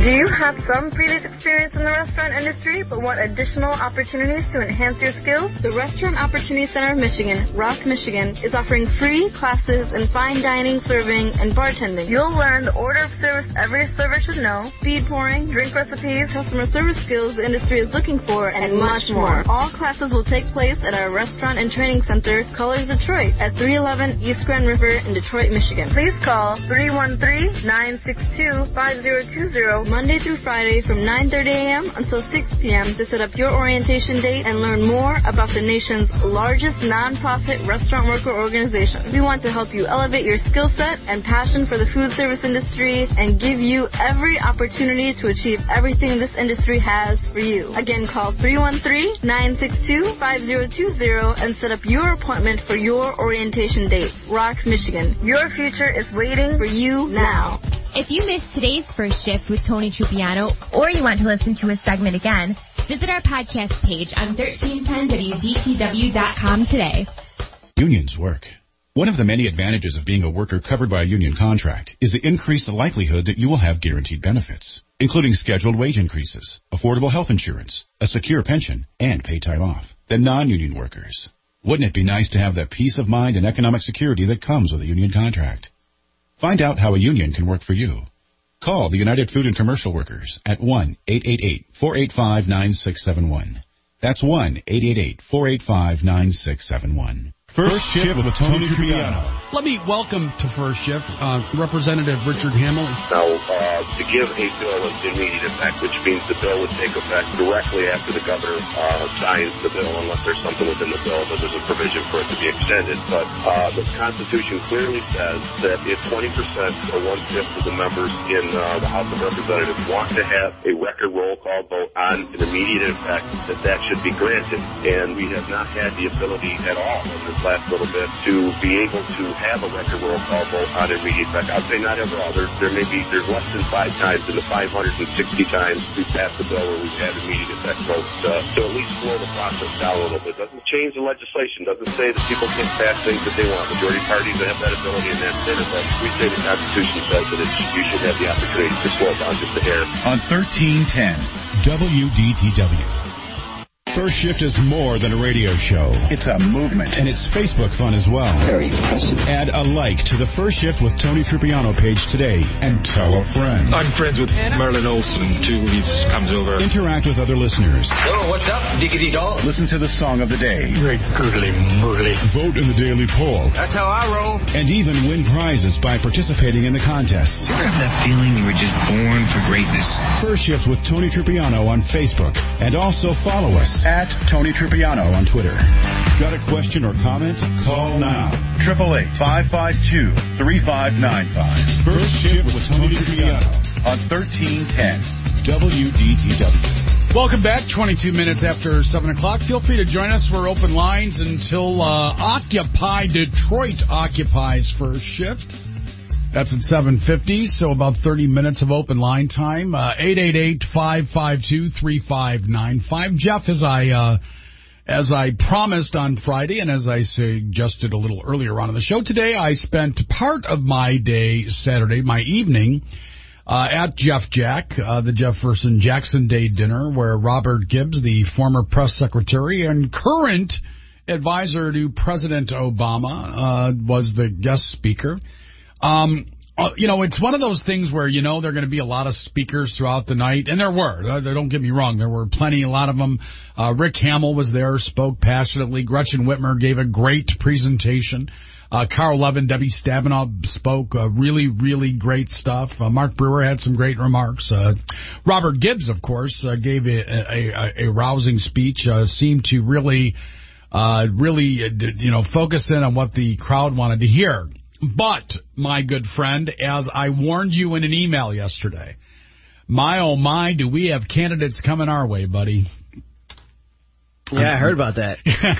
Do you have some previous experience in the restaurant industry but want additional opportunities to enhance your skills? The Restaurant Opportunity Center of Michigan, Rock, Michigan, is offering free classes in fine dining, serving, and bartending. You'll learn the order of service every server should know, speed pouring, drink recipes, customer service skills the industry is looking for, and, and much more. All classes will take place at our restaurant and training center, Colors Detroit, at three eleven East Grand River in Detroit, Michigan. Please call three one three, nine six two, five zero two zero Monday through Friday from nine thirty a.m. until six p.m. to set up your orientation date and learn more about the nation's largest nonprofit restaurant worker organization. We want to help you elevate your skill set and passion for the food service industry and give you every opportunity to achieve everything this industry has for you. Again, call three one three, nine six two, five zero two zero and set up your appointment for your orientation date. Rock, Michigan. Your future is waiting for you now. If you missed today's First Shift with Tony Trupiano, or you want to listen to a segment again, visit our podcast page on thirteen ten W D T W dot com today. Unions work. One of the many advantages of being a worker covered by a union contract is the increased likelihood that you will have guaranteed benefits, including scheduled wage increases, affordable health insurance, a secure pension, and paid time off, than non-union workers. Wouldn't it be nice to have that peace of mind and economic security that comes with a union contract? Find out how a union can work for you. Call the United Food and Commercial Workers at one eight eight eight, four eight five, nine six seven one. That's one eight eight eight, four eight five, nine six seven one. First Shift with Tony Trupiano. Let me welcome to First Shift uh, Representative Richard Hamill. Now, uh, to give a bill an immediate effect, which means the bill would take effect directly after the governor uh, signs the bill, unless there's something within the bill that there's a provision for it to be extended. But uh, the Constitution clearly says that if twenty percent or one-fifth of the members in uh, the House of Representatives want to have a record roll call vote on an immediate effect, that that should be granted. And we have not had the ability at all in this last little bit to be able to have a record roll call vote on immediate effect. I'd say not ever all. There, there may be, there's less than five times in the five hundred sixty times we've passed the bill where we've had immediate effect votes. Uh, so at least slow the process down a little bit. Doesn't change the legislation. Doesn't say that people can't pass things that they want. Majority parties have that ability and that's it. But we say the Constitution says that it's, you should have the opportunity to slow it down just a hair. On thirteen ten W D T W. First Shift is more than a radio show. It's a movement. And it's Facebook fun as well. Very impressive. Add a like to the First Shift with Tony Trupiano page today and tell a friend. I'm friends with Merlin Olsen, too. He comes over. Interact with other listeners. Oh, what's up, diggity dog? Listen to the song of the day. Great goodly moodly. Vote in the daily poll. That's how I roll. And even win prizes by participating in the contests. You ever have that feeling you were just born for greatness? First Shift with Tony Trupiano on Facebook. And also follow us at Tony Trupiano on Twitter. Got a question or comment? Call now. eight eight eight, five five two, three five nine five. First Shift with Tony Trupiano on thirteen ten W D T W. Welcome back. twenty-two minutes after seven o'clock. Feel free to join us. We're open lines until uh, Occupy Detroit occupies First Shift. That's at seven fifty, so about thirty minutes of open line time. Uh, eight eight eight, five five two, three five nine five. Jeff, as I uh, as I promised on Friday and as I suggested a little earlier on in the show today, I spent part of my day Saturday, my evening, uh, at Jeff Jack, uh, the Jefferson Jackson Day dinner, where Robert Gibbs, the former press secretary and current advisor to President Obama, uh, was the guest speaker. Um, uh, you know, it's one of those things where, you know, there are going to be a lot of speakers throughout the night, and there were. Uh, don't get me wrong, there were plenty, a lot of them. Uh, Rick Hamill was there, spoke passionately. Gretchen Whitmer gave a great presentation. Uh, Carl Levin, Debbie Stabenow spoke uh, really, really great stuff. Uh, Mark Brewer had some great remarks. Uh, Robert Gibbs, of course, uh, gave a, a, a, a rousing speech, uh, seemed to really, uh, really, uh, you know, focus in on what the crowd wanted to hear. But, my good friend, as I warned you in an email yesterday, my oh my, do we have candidates coming our way, buddy. Yeah, I heard about that.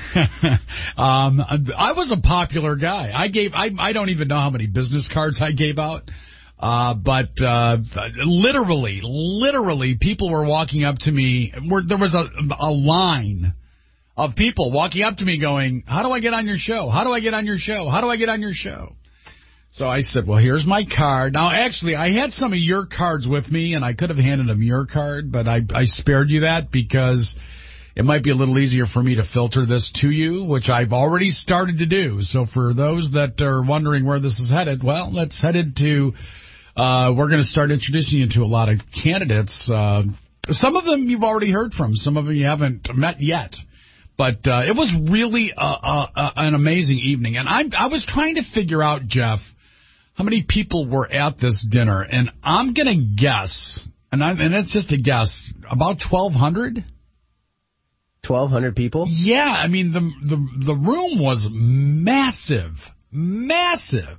um, I was a popular guy. I gave, I, I don't even know how many business cards I gave out. Uh, but, uh, literally, literally, people were walking up to me. Where there was a, a line of people walking up to me going, how do I get on your show? How do I get on your show? How do I get on your show? So I said, well, here's my card. Now, actually, I had some of your cards with me, and I could have handed them your card, but I, I spared you that because it might be a little easier for me to filter this to you, which I've already started to do. So for those that are wondering where this is headed, well, it's headed to, uh, we're going to start introducing you to a lot of candidates. Uh, some of them you've already heard from. Some of them you haven't met yet. But uh, it was really uh, uh, uh, an amazing evening. And I, I was trying to figure out, Jeff, how many people were at this dinner. And I'm going to guess, and, I, and it's just a guess, about twelve hundred? twelve hundred people? Yeah, I mean, the, the, the room was massive, massive.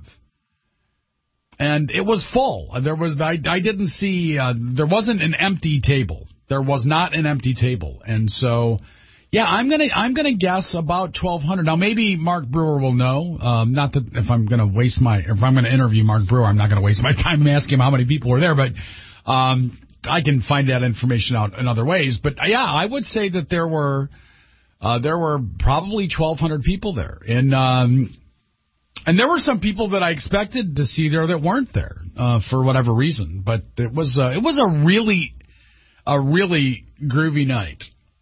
And it was full. There was, I, I didn't see, uh, there wasn't an empty table. There was not an empty table. And so... Yeah, I'm gonna I'm gonna guess about twelve hundred. Now maybe Mark Brewer will know. Um, not that if I'm gonna waste my if I'm gonna interview Mark Brewer, I'm not gonna waste my time and ask him how many people were there. But um, I can find that information out in other ways. But yeah, I would say that there were uh, there were probably twelve hundred people there, and um, and there were some people that I expected to see there that weren't there uh, for whatever reason. But it was uh, it was a really a really groovy night.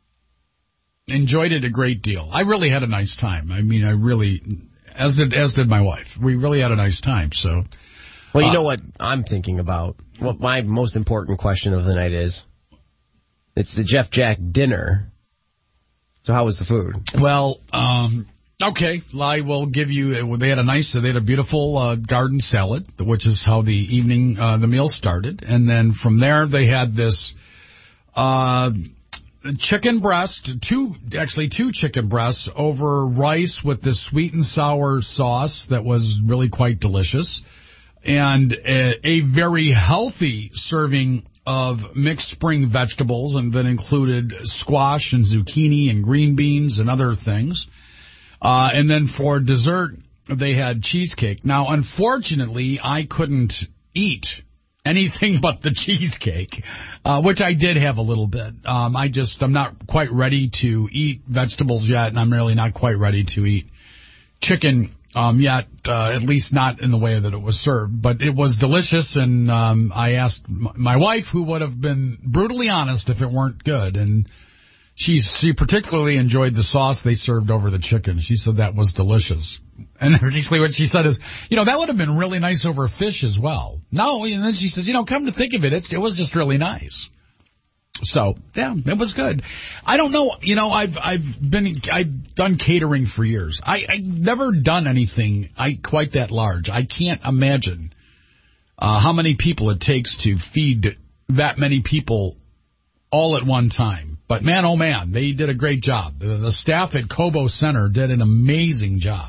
Enjoyed it a great deal. I really had a nice time. I mean, I really, as did as did my wife. We really had a nice time. So, well, you uh, know what I'm thinking about? What my most important question of the night is? It's the Jeff Jack dinner. So how was the food? Well, um, okay, I will give you. They had a nice. They had a beautiful uh, garden salad, which is how the evening uh, the meal started, and then from there they had this. Uh, Chicken breast, two actually two chicken breasts over rice with this sweet and sour sauce that was really quite delicious, and a, a very healthy serving of mixed spring vegetables, and that included squash and zucchini and green beans and other things. Uh, and then for dessert, they had cheesecake. Now, unfortunately, I couldn't eat anything but the cheesecake, uh, which I did have a little bit. Um, I just, I'm not quite ready to eat vegetables yet, and I'm really not quite ready to eat chicken um, yet, uh, at least not in the way that it was served. But it was delicious, and um, I asked m- my wife, who would have been brutally honest if it weren't good, and she, she particularly enjoyed the sauce they served over the chicken. She said that was delicious. And actually what she said is, you know, that would have been really nice over fish as well. No, and then she says, you know, come to think of it, it's, it was just really nice. So, yeah, it was good. I don't know, you know, I've I've been, I've done catering for years. I, I've never done anything I quite that large. I can't imagine uh, how many people it takes to feed that many people all at one time. But man, oh man, they did a great job. The, the staff at Cobo Center did an amazing job.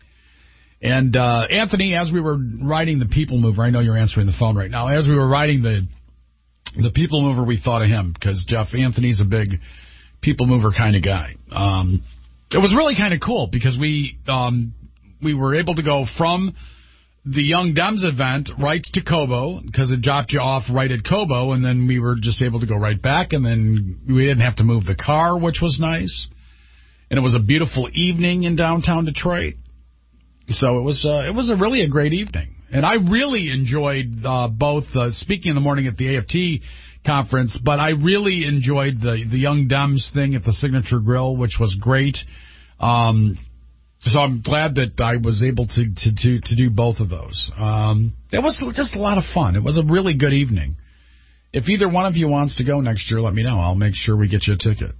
And uh, Anthony, as we were riding the People Mover, I know you're answering the phone right now. As we were riding the the People Mover, we thought of him because Jeff Anthony's a big People Mover kind of guy. Um, it was really kind of cool because we um, we were able to go from the Young Dems event right to Cobo because it dropped you off right at Cobo, and then we were just able to go right back, and then we didn't have to move the car, which was nice. And it was a beautiful evening in downtown Detroit. So it was uh, it was a really a great evening. And I really enjoyed uh, both uh, speaking in the morning at the A F T conference, but I really enjoyed the, the Young Dems thing at the Signature Grill, which was great. Um So I'm glad that I was able to to to, to do both of those. Um, it was just a lot of fun. It was a really good evening. If either one of you wants to go next year, let me know. I'll make sure we get you a ticket.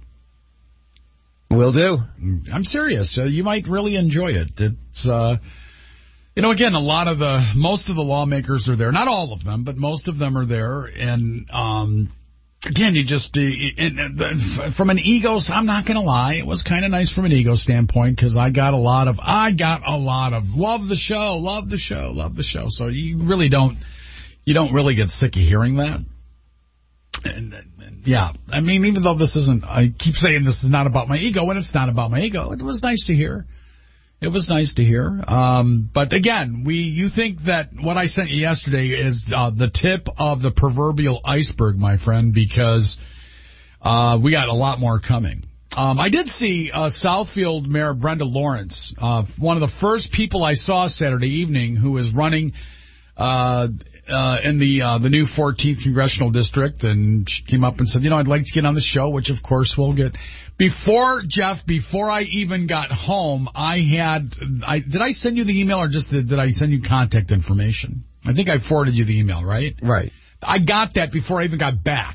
Will do. I'm serious. Uh, you might really enjoy it. It's, uh, you know, again, a lot of the, most of the lawmakers are there. Not all of them, but most of them are there. And, um, again, you just, uh, it, it, from an ego, I'm not going to lie, it was kind of nice from an ego standpoint because I got a lot of, I got a lot of, love the show, love the show, love the show. So you really don't, you don't really get sick of hearing that. And, and yeah, I mean, even though this isn't, I keep saying this is not about my ego, and it's not about my ego, it was nice to hear. It was nice to hear. Um, but again, we, you think that what I sent you yesterday is uh, the tip of the proverbial iceberg, my friend, because uh, we got a lot more coming. Um, I did see uh, Southfield Mayor Brenda Lawrence, uh, one of the first people I saw Saturday evening who is running uh, uh, in the uh, the new fourteenth Congressional District, and she came up and said, you know, I'd like to get on the show, which, of course, we'll get. Before, Jeff, before I even got home, I had, I did I send you the email or just did, did I send you contact information? I think I forwarded you the email, right? Right. I got that before I even got back.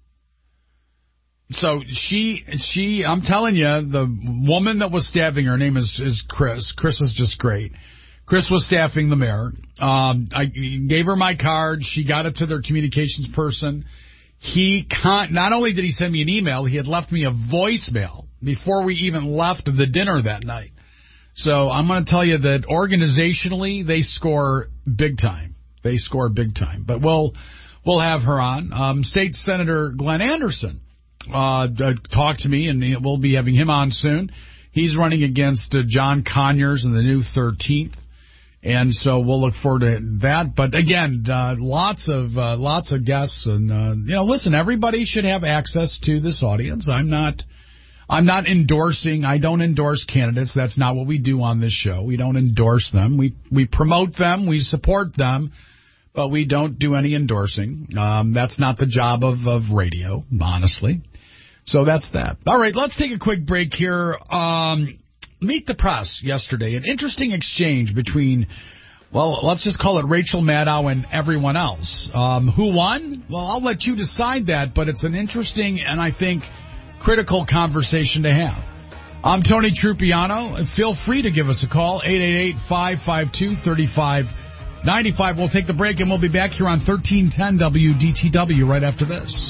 So she, she, I'm telling you, the woman that was staffing, her name is, is Chris. Chris is just great. Chris was staffing the mayor. Um, I gave her my card. She got it to their communications person. He con- not only did he send me an email, he had left me a voicemail before we even left the dinner that night. So I'm going to tell you that organizationally, they score big time. They score big time. But we'll we'll have her on. Um, State Senator Glenn Anderson uh, talked to me, and we'll be having him on soon. He's running against uh, John Conyers in the new thirteenth. And so we'll look forward to that. But again, uh, lots of uh, lots of guests, and uh, you know, listen, everybody should have access to this audience. I'm not, I'm not endorsing. I don't endorse candidates. That's not what we do on this show. We don't endorse them. We we promote them. We support them, but we don't do any endorsing. Um, that's not the job of of radio, honestly. So that's that. All right, let's take a quick break here. Um, Meet the Press yesterday, an interesting exchange between, well, let's just call it Rachel Maddow and everyone else. Um, who won? Well, I'll let you decide that, but it's an interesting and I think critical conversation to have. I'm Tony Trupiano. Feel free to give us a call, eight eight eight, five five two, three five nine five. We'll take the break and we'll be back here on thirteen ten W D T W right after this.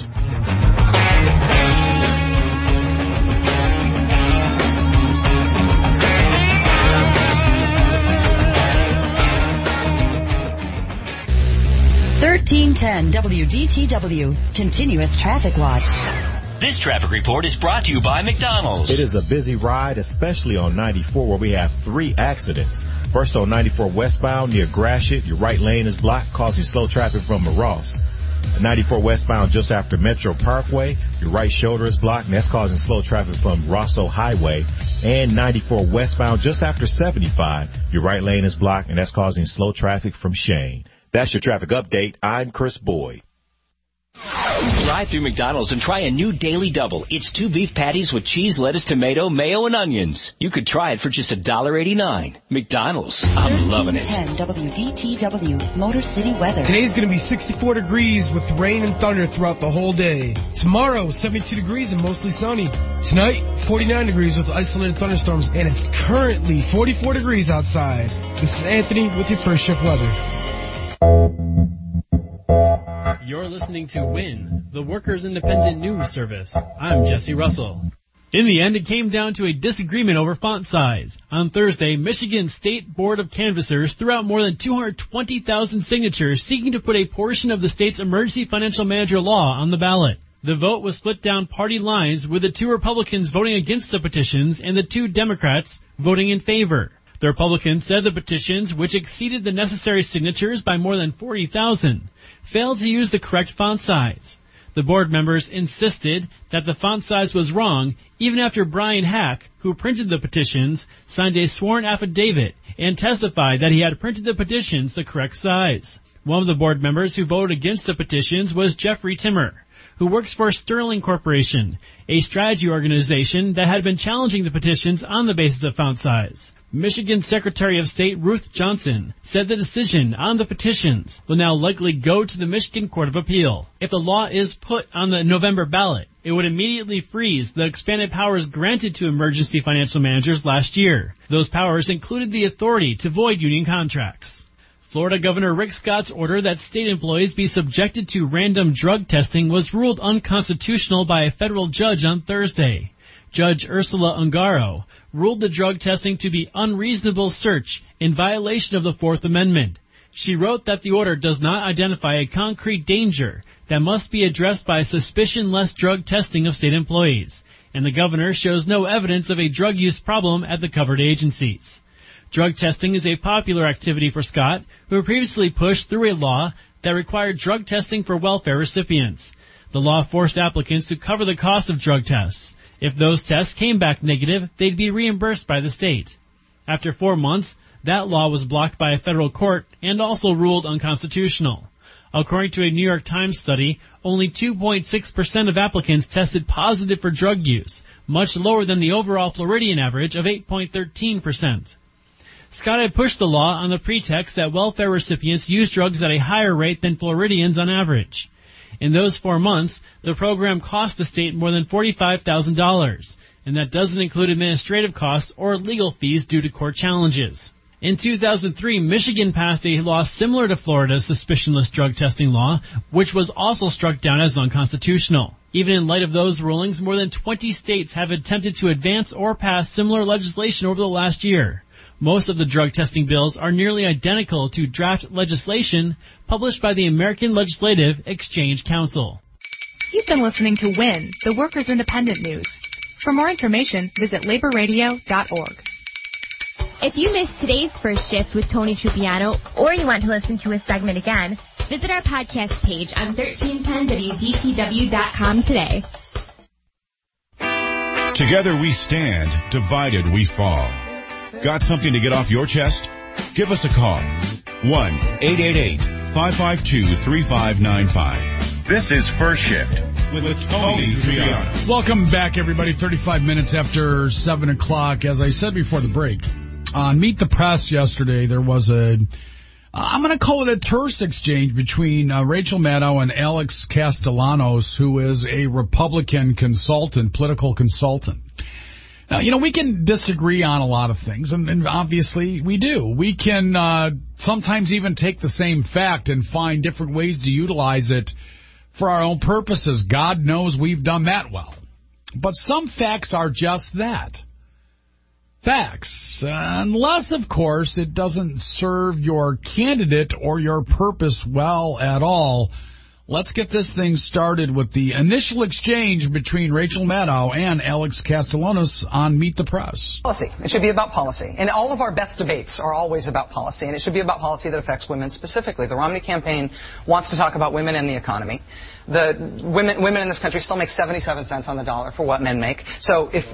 thirteen ten W D T W, Continuous Traffic Watch. This traffic report is brought to you by McDonald's. It is a busy ride, especially on ninety-four, where we have three accidents. First on ninety-four westbound near Gratiot, your right lane is blocked, causing slow traffic from Ross. ninety-four westbound just after Metro Parkway, your right shoulder is blocked, and that's causing slow traffic from Rosso Highway. And ninety-four westbound just after seventy-five, your right lane is blocked, and that's causing slow traffic from Shane. That's your traffic update. I'm Chris Boyd. Drive through McDonald's and try a new Daily Double. It's two beef patties with cheese, lettuce, tomato, mayo, and onions. You could try it for just one dollar eighty-nine. McDonald's. I'm loving it. thirteen ten W D T W, Motor City weather. Today's going to be sixty-four degrees with rain and thunder throughout the whole day. Tomorrow, seventy-two degrees and mostly sunny. Tonight, forty-nine degrees with isolated thunderstorms, and it's currently forty-four degrees outside. This is Anthony with your first shift weather. You're listening to WIN, the Workers' Independent News Service. I'm Jesse Russell. In the end, it came down to a disagreement over font size. On Thursday, Michigan's State Board of Canvassers threw out more than two hundred twenty thousand signatures seeking to put a portion of the state's emergency financial manager law on the ballot. The vote was split down party lines, with the two Republicans voting against the petitions and the two Democrats voting in favor. The Republicans said the petitions, which exceeded the necessary signatures by more than forty thousand, failed to use the correct font size. The board members insisted that the font size was wrong, even after Brian Hack, who printed the petitions, signed a sworn affidavit and testified that he had printed the petitions the correct size. One of the board members who voted against the petitions was Jeffrey Timmer, who works for Sterling Corporation, a strategy organization that had been challenging the petitions on the basis of font size. Michigan Secretary of State Ruth Johnson said the decision on the petitions will now likely go to the Michigan Court of Appeal. If the law is put on the November ballot, it would immediately freeze the expanded powers granted to emergency financial managers last year. Those powers included the authority to void union contracts. Florida Governor Rick Scott's order that state employees be subjected to random drug testing was ruled unconstitutional by a federal judge on Thursday. Judge Ursula Ungaro ruled the drug testing to be unreasonable search in violation of the Fourth Amendment. She wrote that the order does not identify a concrete danger that must be addressed by suspicion-less drug testing of state employees, and the governor shows no evidence of a drug use problem at the covered agencies. Drug testing is a popular activity for Scott, who previously pushed through a law that required drug testing for welfare recipients. The law forced applicants to cover the cost of drug tests. If those tests came back negative, they'd be reimbursed by the state. After four months, that law was blocked by a federal court and also ruled unconstitutional. According to a New York Times study, only two point six percent of applicants tested positive for drug use, much lower than the overall Floridian average of eight point one three percent. Scott had pushed the law on the pretext that welfare recipients use drugs at a higher rate than Floridians on average. In those four months, the program cost the state more than forty-five thousand dollars, and that doesn't include administrative costs or legal fees due to court challenges. In two thousand three, Michigan passed a law similar to Florida's suspicionless drug testing law, which was also struck down as unconstitutional. Even in light of those rulings, more than twenty states have attempted to advance or pass similar legislation over the last year. Most of the drug testing bills are nearly identical to draft legislation published by the American Legislative Exchange Council. You've been listening to WIN, the Workers' Independent News. For more information, visit labor radio dot org. If you missed today's first shift with Tony Trupiano, or you want to listen to a segment again, visit our podcast page on thirteen ten W D T W dot com today. Together we stand, divided we fall. Got something to get off your chest? Give us a call. one eight eight eight, five five two, three five nine five. This is First Shift with Tony Trupiano. Welcome back, everybody. thirty-five minutes after seven o'clock. As I said before the break, on Meet the Press yesterday, there was a, I'm going to call it a terse exchange between uh, Rachel Maddow and Alex Castellanos, who is a Republican consultant, political consultant. Now, you know, we can disagree on a lot of things, and, and obviously we do. We can uh, sometimes even take the same fact and find different ways to utilize it for our own purposes. God knows we've done that well. But some facts are just that. Facts. Unless, of course, it doesn't serve your candidate or your purpose well at all. Let's get this thing started with the initial exchange between Rachel Maddow and Alex Castellanos on Meet the Press. Policy. It should be about policy. And all of our best debates are always about policy. And it should be about policy that affects women specifically. The Romney campaign wants to talk about women and the economy. The women women in this country still make seventy-seven cents on the dollar for what men make. So if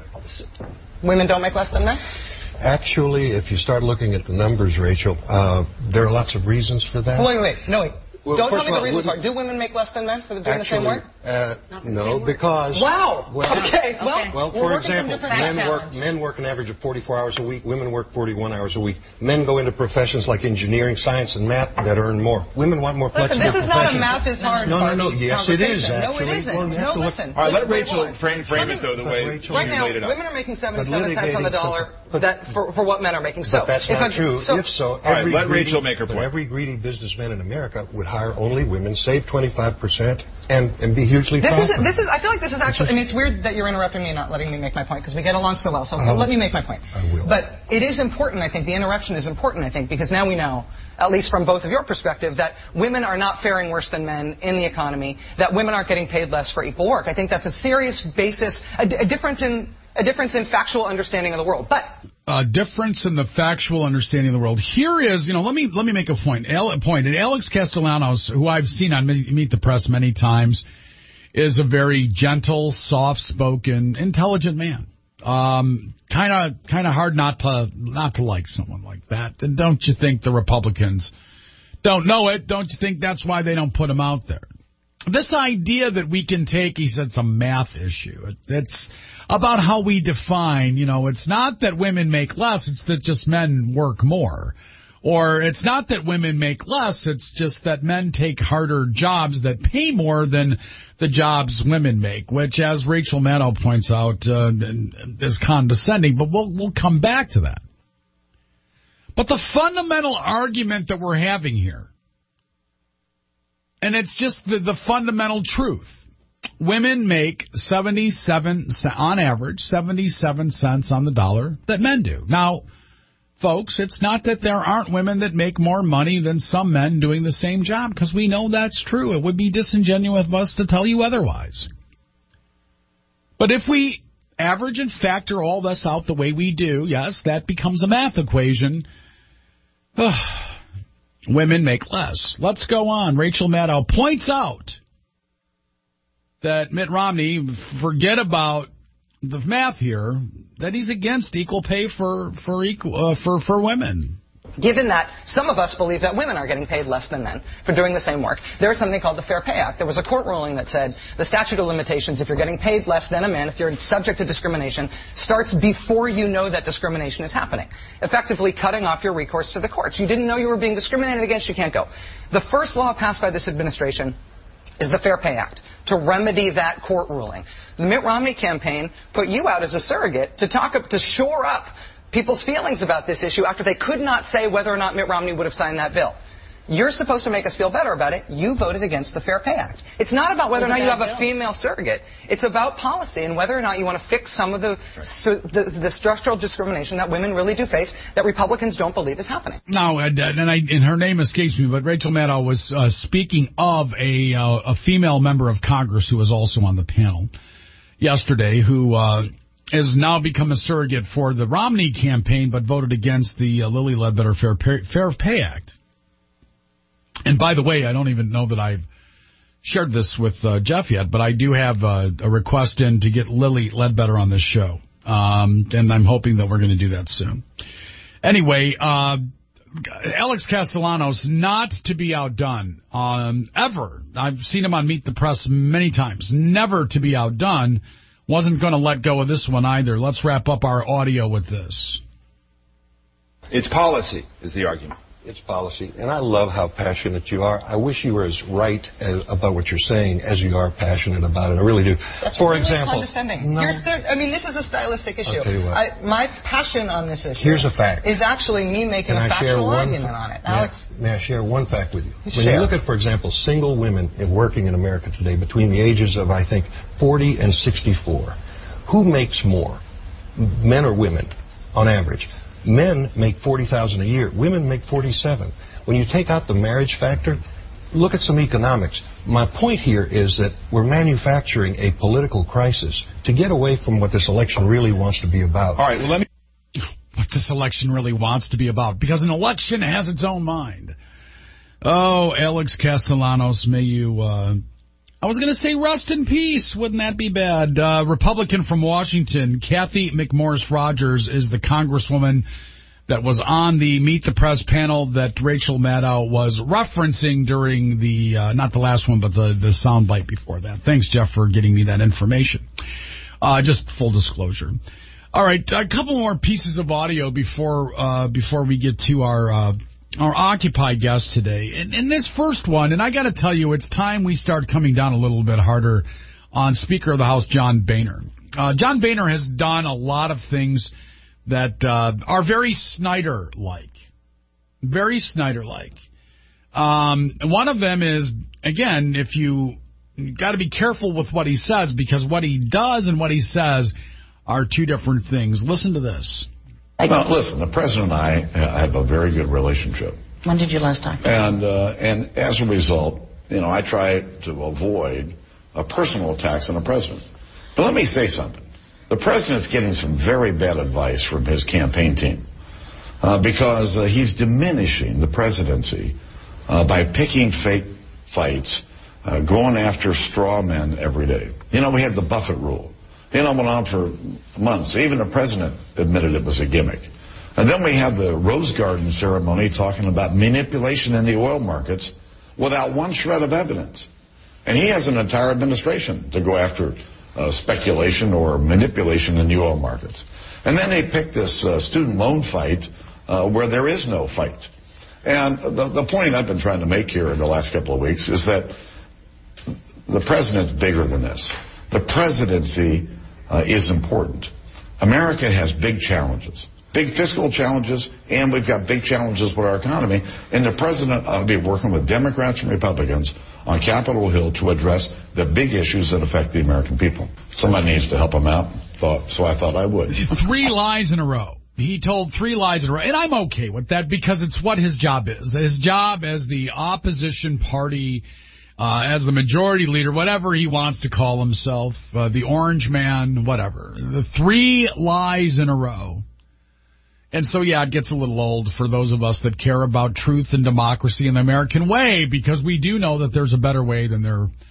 uh, women don't make less than men? Actually, if you start looking at the numbers, Rachel, uh, there are lots of reasons for that. Wait, wait, wait. No, wait. Well, Don't tell me all, the reasons are. Do women make less than men for doing actually, the same work? Uh, no, because... Wow. Well, okay. Well, well for example, men work, men work an average of forty-four hours a week. Women work forty-one hours a week. Men go into professions like engineering, science, and math that earn more. Women want more listen, flexible this is professions. not a math is hard No, no, no. Yes, it is, actually. No, it isn't. Well, no, listen. All right, let Rachel frame, frame it, though, the way Rachel, right now, laid it out. women are making seventy-seven cents on the dollar but, that for, for what men are making. So but that's if not a, true. So, if so, all right, every let greedy, Rachel make her point. Every greedy businessman in America would hire only women, save twenty-five percent, and, and be hugely this profitable. is this is. I feel like this is actually. I mean, it's weird that you're interrupting me and not letting me make my point because we get along so well. So Uh, let me make my point. I will. But it is important, I think. The interruption is important, I think, because now we know, at least from both of your perspective, that women are not faring worse than men in the economy. That women aren't getting paid less for equal work. I think that's a serious basis, a, a difference in a difference in factual understanding of the world. But a difference in the factual understanding of the world. Here is, you know, let me let me make a point. A point. And Alex Castellanos, who I've seen on Meet the Press many times, is a very gentle, soft-spoken, intelligent man. Um, kind of, kind of hard not to not to like someone like that. And don't you think the Republicans don't know it? Don't you think that's why they don't put him out there? This idea that we can take, he said, it's a math issue. It, it's about how we define, you know, it's not that women make less, it's that just men work more. Or it's not that women make less, it's just that men take harder jobs that pay more than the jobs women make, which, as Rachel Maddow points out, uh, is condescending. But we'll we'll come back to that. But the fundamental argument that we're having here, and it's just the, the fundamental truth, women make seventy-seven, on average, seventy-seven cents on the dollar that men do. Now, folks, it's not that there aren't women that make more money than some men doing the same job, because we know that's true. It would be disingenuous of us to tell you otherwise. But if we average and factor all this out the way we do, yes, that becomes a math equation. Women make less. Let's go on. Rachel Maddow points out that Mitt Romney, forget about the math here that he's against equal pay for for equal uh, for for women. Given that some of us believe that women are getting paid less than men for doing the same work, there is something called the Fair Pay Act. There was a court ruling that said the statute of limitations, if you're getting paid less than a man, if you're subject to discrimination, starts before you know that discrimination is happening, effectively cutting off your recourse to the courts. You didn't know you were being discriminated against, you can't go. The first law passed by this administration is the Fair Pay Act, to remedy that court ruling. The Mitt Romney campaign put you out as a surrogate to talk up, to shore up people's feelings about this issue after they could not say whether or not Mitt Romney would have signed that bill. You're supposed to make us feel better about it. You voted against the Fair Pay Act. It's not about whether or not you have a female surrogate. It's about policy and whether or not you want to fix some of the, so the, the structural discrimination that women really do face that Republicans don't believe is happening. No, and, and, I, and her name escapes me, but Rachel Maddow was uh, speaking of a, uh, a female member of Congress who was also on the panel yesterday who... Uh, has now become a surrogate for the Romney campaign, but voted against the uh, Lilly Ledbetter Fair Pay, Fair Pay Act. And by the way, I don't even know that I've shared this with uh, Jeff yet, but I do have uh, a request in to get Lilly Ledbetter on this show. Um, and I'm hoping that we're going to do that soon. Anyway, uh, Alex Castellanos, not to be outdone, um, ever. I've seen him on Meet the Press many times. Never to be outdone. Wasn't going to let go of this one either. Let's wrap up our audio with this. It's policy, is the argument. It's policy, and I love how passionate you are. I wish you were as right as, about what you're saying as you are passionate about it. I really do. That's For really example, condescending. no, You're still, I mean, this is a stylistic issue. I'll tell you what. I, my passion on this issue Here's a fact. is actually me making Can a I share factual one, argument on it. May, Alex, may I share one fact with you? You when share. you look at, for example, single women working in America today between the ages of, I think, forty and sixty-four, who makes more, men or women, on average? Men make forty thousand dollars a year. Women make forty-seven. When you take out the marriage factor, look at some economics. My point here is that we're manufacturing a political crisis to get away from what this election really wants to be about. All right, well, let me... What this election really wants to be about, because an election has its own mind. Oh, Alex Castellanos, may you... Uh, I was going to say rest in peace. Wouldn't that be bad? Uh, Republican from Washington, Kathy McMorris Rogers, is the congresswoman that was on the Meet the Press panel that Rachel Maddow was referencing during the, uh, not the last one, but the, the soundbite before that. Thanks, Jeff, for getting me that information. Uh, just full disclosure. All right, a couple more pieces of audio before uh, before we get to our uh, our Occupy guest today. And, and this first one, and I got to tell you, it's time we start coming down a little bit harder on Speaker of the House John Boehner. Uh, John Boehner has done a lot of things that uh, are very Snyder-like. Very Snyder-like. Um, one of them is, again, if you got to be careful with what he says, because what he does and what he says are two different things. Listen to this. Well, listen, the president and I have a very good relationship. When did you last talk to him? And, uh, and as a result, you know, I try to avoid uh, personal attacks on the president. But let me say something. The president's getting some very bad advice from his campaign team uh, because uh, he's diminishing the presidency uh, by picking fake fights, uh, going after straw men every day. You know, we had the Buffett rule. You know, it went on for months. Even the president admitted it was a gimmick. And then we had the Rose Garden ceremony talking about manipulation in the oil markets without one shred of evidence. And he has an entire administration to go after Uh, speculation or manipulation in the oil markets. And then they picked this uh, student loan fight uh, where there is no fight. And the, the point I've been trying to make here in the last couple of weeks is that the president's bigger than this. The presidency uh, is important. America has big challenges, big fiscal challenges, and we've got big challenges with our economy. And the president ought to be working with Democrats and Republicans on Capitol Hill to address the big issues that affect the American people. Somebody needs to help him out, thought, so I thought I would. Three lies in a row. He told three lies in a row. And I'm okay with that because it's what his job is. His job as the opposition party, uh, as the majority leader, whatever he wants to call himself, uh, the orange man, whatever. The three lies in a row. And so, yeah, it gets a little old for those of us that care about truth and democracy and the American way, because we do know that there's a better way than there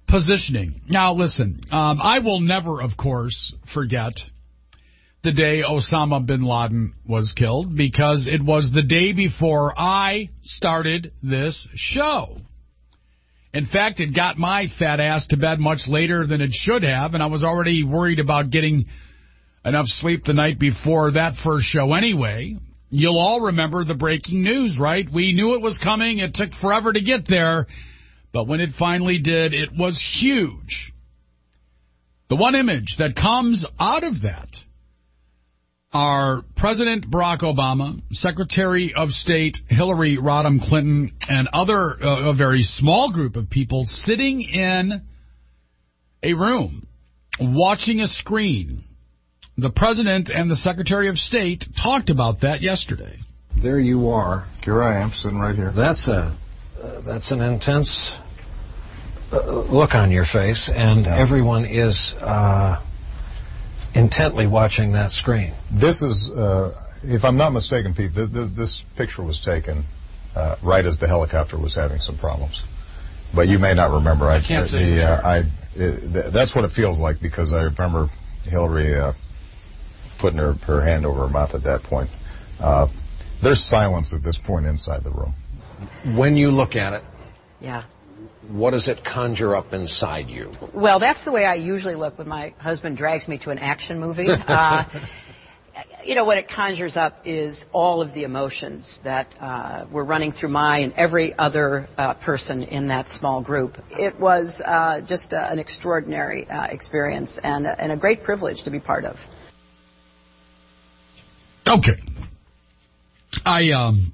positioning. Now, listen, um, I will never, of course, forget the day Osama bin Laden was killed, because it was the day before I started this show. In fact, it got my fat ass to bed much later than it should have, and I was already worried about getting enough sleep the night before that first show anyway. You'll all remember the breaking news, right? We knew it was coming. It took forever to get there, but when it finally did, it was huge. The one image that comes out of that are President Barack Obama, Secretary of State Hillary Rodham Clinton, and other uh, a very small group of people sitting in a room watching a screen. The President and the Secretary of State talked about that yesterday. There you are. Here I am, sitting right here. That's a uh, that's an intense uh, look on your face, and yeah. everyone is uh, intently watching that screen. This is, uh, if I'm not mistaken, Pete, th- th- this picture was taken uh, right as the helicopter was having some problems. But you may not remember. I, I can't see the, uh, I, it, th- That's what it feels like, because I remember Hillary uh, putting her, her hand over her mouth at that point. Uh, there's silence at this point inside the room. When you look at it, yeah. what does it conjure up inside you? Well, that's the way I usually look when my husband drags me to an action movie. Uh, you know, what it conjures up is all of the emotions that uh, were running through my and every other uh, person in that small group. It was uh, just uh, an extraordinary uh, experience and, and a great privilege to be part of. Okay. I, um...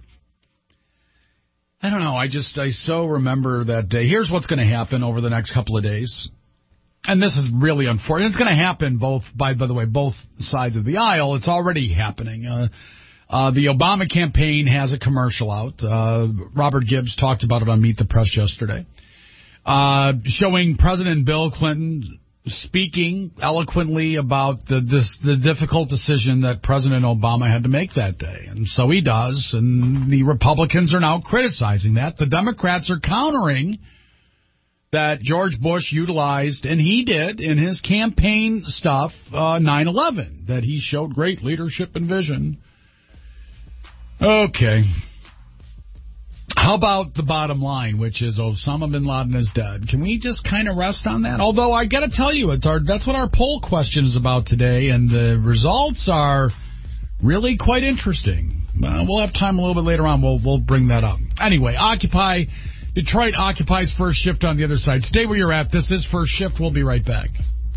I don't know. I just, I so remember that day. Here's what's going to happen over the next couple of days. And this is really unfortunate. It's going to happen both, by, by the way, both sides of the aisle. It's already happening. Uh, uh, the Obama campaign has a commercial out. Uh, Robert Gibbs talked about it on Meet the Press yesterday. Uh, showing President Bill Clinton speaking eloquently about the this, the difficult decision that President Obama had to make that day. And so he does, and the Republicans are now criticizing that. The Democrats are countering that George Bush utilized, and he did in his campaign stuff, uh, nine eleven, that he showed great leadership and vision. Okay. How about the bottom line, which is Osama bin Laden is dead? Can we just kind of rest on that? Although I got to tell you, it's our that's what our poll question is about today, and the results are really quite interesting. Uh, we'll have time a little bit later on. We'll we'll bring that up. Anyway, Occupy Detroit occupies First Shift on the other side. Stay where you're at. This is First Shift. We'll be right back.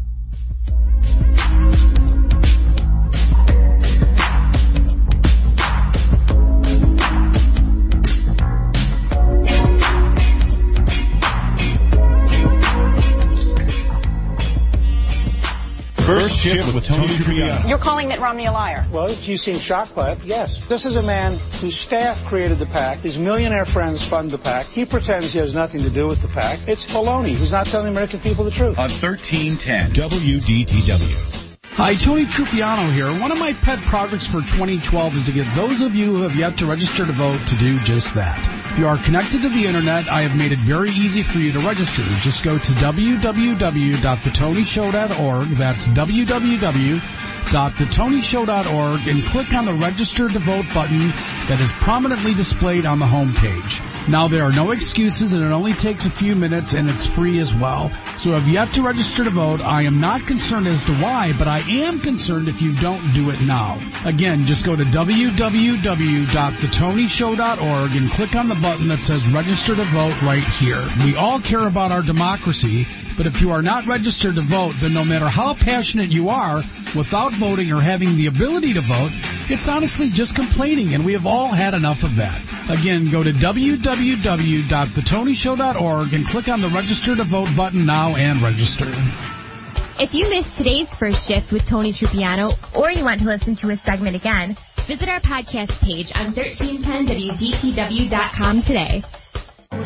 First Shift with Tony Trippiano. You're calling Mitt Romney a liar. Well, you seem shocked by it. Yes. This is a man whose staff created the PAC. His millionaire friends fund the PAC. He pretends he has nothing to do with the PAC. It's baloney. He's not telling the American people the truth. On thirteen ten W D T W. Hi, Tony Trippiano here. One of my pet projects for twenty twelve is to get those of you who have yet to register to vote to do just that. If you are connected to the Internet, I have made it very easy for you to register. Just go to w w w dot the tony show dot org. That's w w w dot the tony show dot org and click on the Register to Vote button that is prominently displayed on the home page. Now, there are no excuses, and it only takes a few minutes, and it's free as well. So if you have to register to vote, I am not concerned as to why, but I am concerned if you don't do it now. Again, just go to w w w dot the tony show dot org and click on the button that says Register to Vote right here. We all care about our democracy, but if you are not registered to vote, then no matter how passionate you are, without voting or having the ability to vote, it's honestly just complaining, and we have all had enough of that. Again, go to w w w dot the tony show dot org and click on the Register to Vote button now and register. If you missed today's First Shift with Tony Trippiano, or you want to listen to a segment again, visit our podcast page on thirteen ten W D T W dot com today.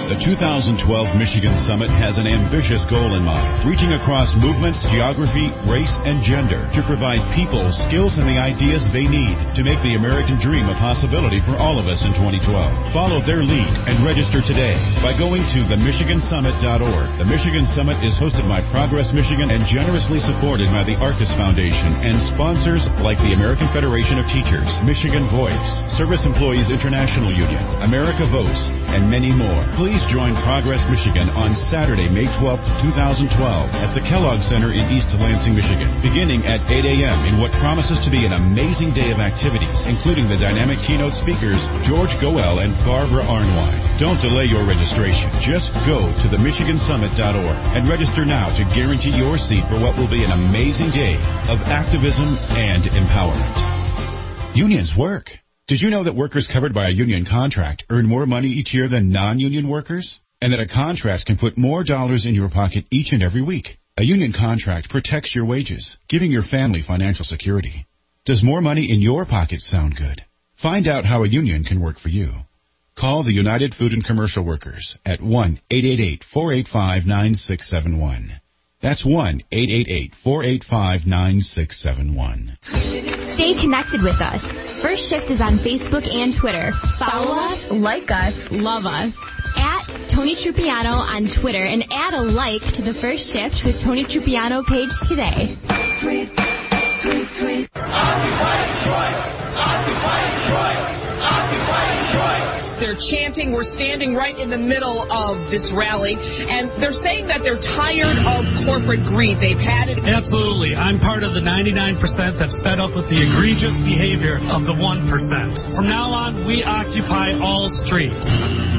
The two thousand twelve Michigan Summit has an ambitious goal in mind, reaching across movements, geography, race, and gender to provide people skills and the ideas they need to make the American dream a possibility for all of us in twenty twelve. Follow their lead and register today by going to the michigan summit dot org. The Michigan Summit is hosted by Progress Michigan and generously supported by the Arcus Foundation and sponsors like the American Federation of Teachers, Michigan Voice, Service Employees International Union, America Votes, and many more. Please join Progress Michigan on Saturday, May twelfth, twenty twelve at the Kellogg Center in East Lansing, Michigan, beginning at eight a.m. in what promises to be an amazing day of activities, including the dynamic keynote speakers George Goel and Barbara Arnwine. Don't delay your registration. Just go to the michigan summit dot org and register now to guarantee your seat for what will be an amazing day of activism and empowerment. Unions work. Did you know that workers covered by a union contract earn more money each year than non-union workers? And that a contract can put more dollars in your pocket each and every week? A union contract protects your wages, giving your family financial security. Does more money in your pocket sound good? Find out how a union can work for you. Call the United Food and Commercial Workers at one eight eight eight, four eight five, nine six seven one. That's one eight eight eight, four eight five, nine six seven one. Stay connected with us. First Shift is on Facebook and Twitter. Follow us, like us, love us. At Tony Trupiano on Twitter and add a like to the First Shift with Tony Trupiano page today. Tweet, tweet, tweet. Occupy Detroit! Occupy Detroit! Occupy Detroit! They're chanting, we're standing right in the middle of this rally, and they're saying that they're tired of corporate greed. They've had it. Absolutely. I'm part of the ninety-nine percent that's fed up with the egregious behavior of the one percent. From now on, we occupy all streets.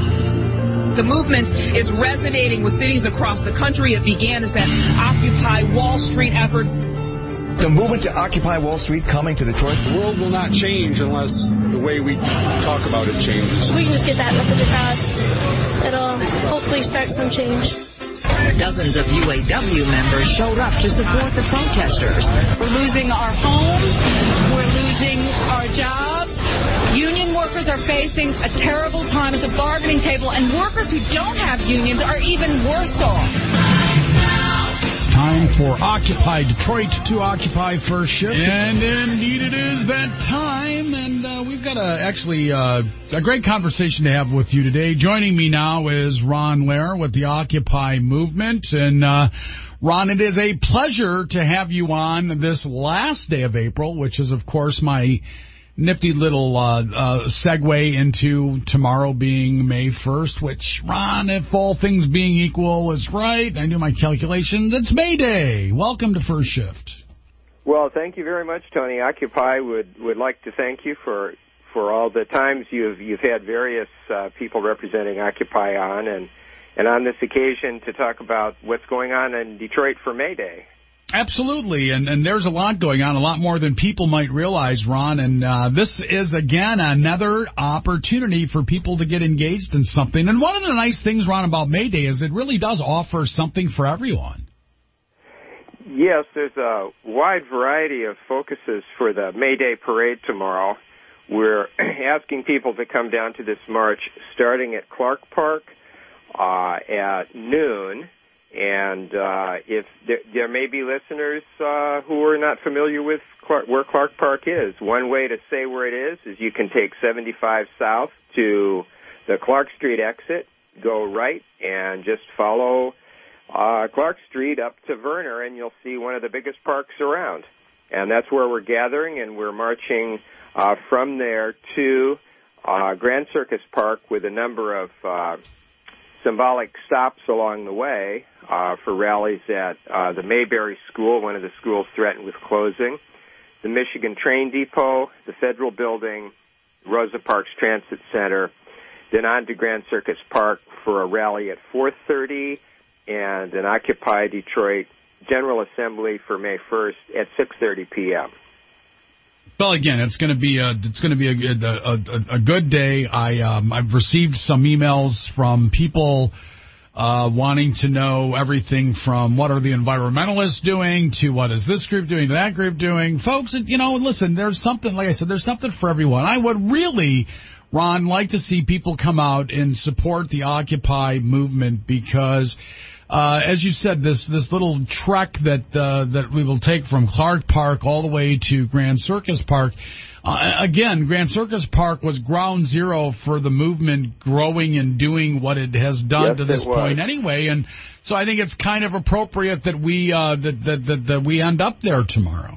The movement is resonating with cities across the country. It began as that Occupy Wall Street effort. The movement to Occupy Wall Street coming to Detroit. The world will not change unless the way we talk about it changes. We can just get that message across. It'll hopefully start some change. Dozens of U A W members showed up to support the protesters. We're losing our homes. We're losing our jobs. Union workers are facing a terrible time at the bargaining table, and workers who don't have unions are even worse off. It's time for Occupy Detroit to Occupy First Shift. And indeed it is that time. And uh, we've got a, actually uh, a great conversation to have with you today. Joining me now is Ron Lehrer with the Occupy movement. And uh, Ron, it is a pleasure to have you on this last day of April, which is, of course, my nifty little uh, uh, segue into tomorrow being May first, which, Ron, if all things being equal is right, I do my calculations, it's May Day. Welcome to First Shift. Well, thank you very much, Tony. Occupy would, would like to thank you for for all the times you've you've had various uh, people representing Occupy on, and, and on this occasion to talk about what's going on in Detroit for May Day. Absolutely, and, and there's a lot going on, a lot more than people might realize, Ron, and uh, this is, again, another opportunity for people to get engaged in something. And one of the nice things, Ron, about May Day is it really does offer something for everyone. Yes, there's a wide variety of focuses for the May Day parade tomorrow. We're asking people to come down to this march starting at Clark Park uh, at noon. And uh, if there, there may be listeners uh, who are not familiar with Clark, where Clark Park is, one way to say where it is is you can take seventy-five south to the Clark Street exit, go right, and just follow uh, Clark Street up to Verner, and you'll see one of the biggest parks around. And that's where we're gathering, and we're marching uh, from there to uh, Grand Circus Park with a number of uh, symbolic stops along the way uh, for rallies at uh, the Mayberry School, one of the schools threatened with closing, the Michigan Train Depot, the Federal Building, Rosa Parks Transit Center, then on to Grand Circus Park for a rally at four thirty, and an Occupy Detroit General Assembly for May first at six thirty p.m. Well, again, it's going to be a it's going to be a, a, a, a good day. I um, I've received some emails from people uh, wanting to know everything from what are the environmentalists doing to what is this group doing to that group doing. Folks, you know, listen, there's something, like I said, there's something for everyone. I would really, Ron, like to see people come out and support the Occupy movement because, uh, as you said, this this little trek that uh, that we will take from Clark Park all the way to Grand Circus Park. Uh, again, Grand Circus Park was ground zero for the movement growing and doing what it has done yes, to this point was. anyway, and so I think it's kind of appropriate that we uh, that, that that that we end up there tomorrow.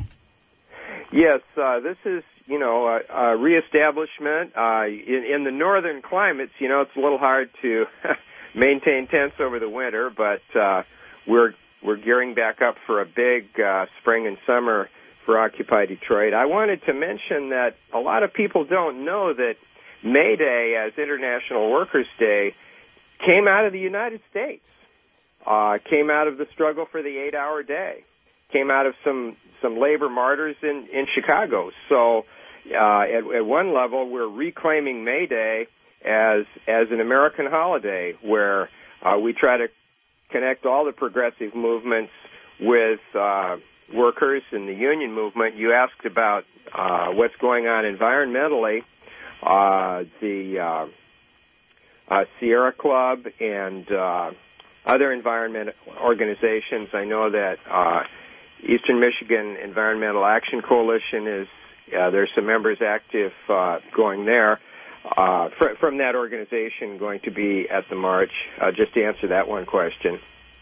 Yes, uh, this is you know a, a reestablishment uh, in, in the northern climates. You know, it's a little hard to maintain tents over the winter, but uh, we're we're gearing back up for a big uh, spring and summer for Occupy Detroit. I wanted to mention that a lot of people don't know that May Day as International Workers' Day came out of the United States, uh, came out of the struggle for the eight-hour day, came out of some, some labor martyrs in, in Chicago. So uh, at, at one level, we're reclaiming May Day as, as an American holiday where uh, we try to connect all the progressive movements with uh, workers in the union movement. You asked about uh, what's going on environmentally. Uh, the uh, uh, Sierra Club and uh, other environment organizations. I know that uh, Eastern Michigan Environmental Action Coalition is, uh, there's some members active uh, going there. Uh, fr- from that organization going to be at the march, uh, just to answer that one question.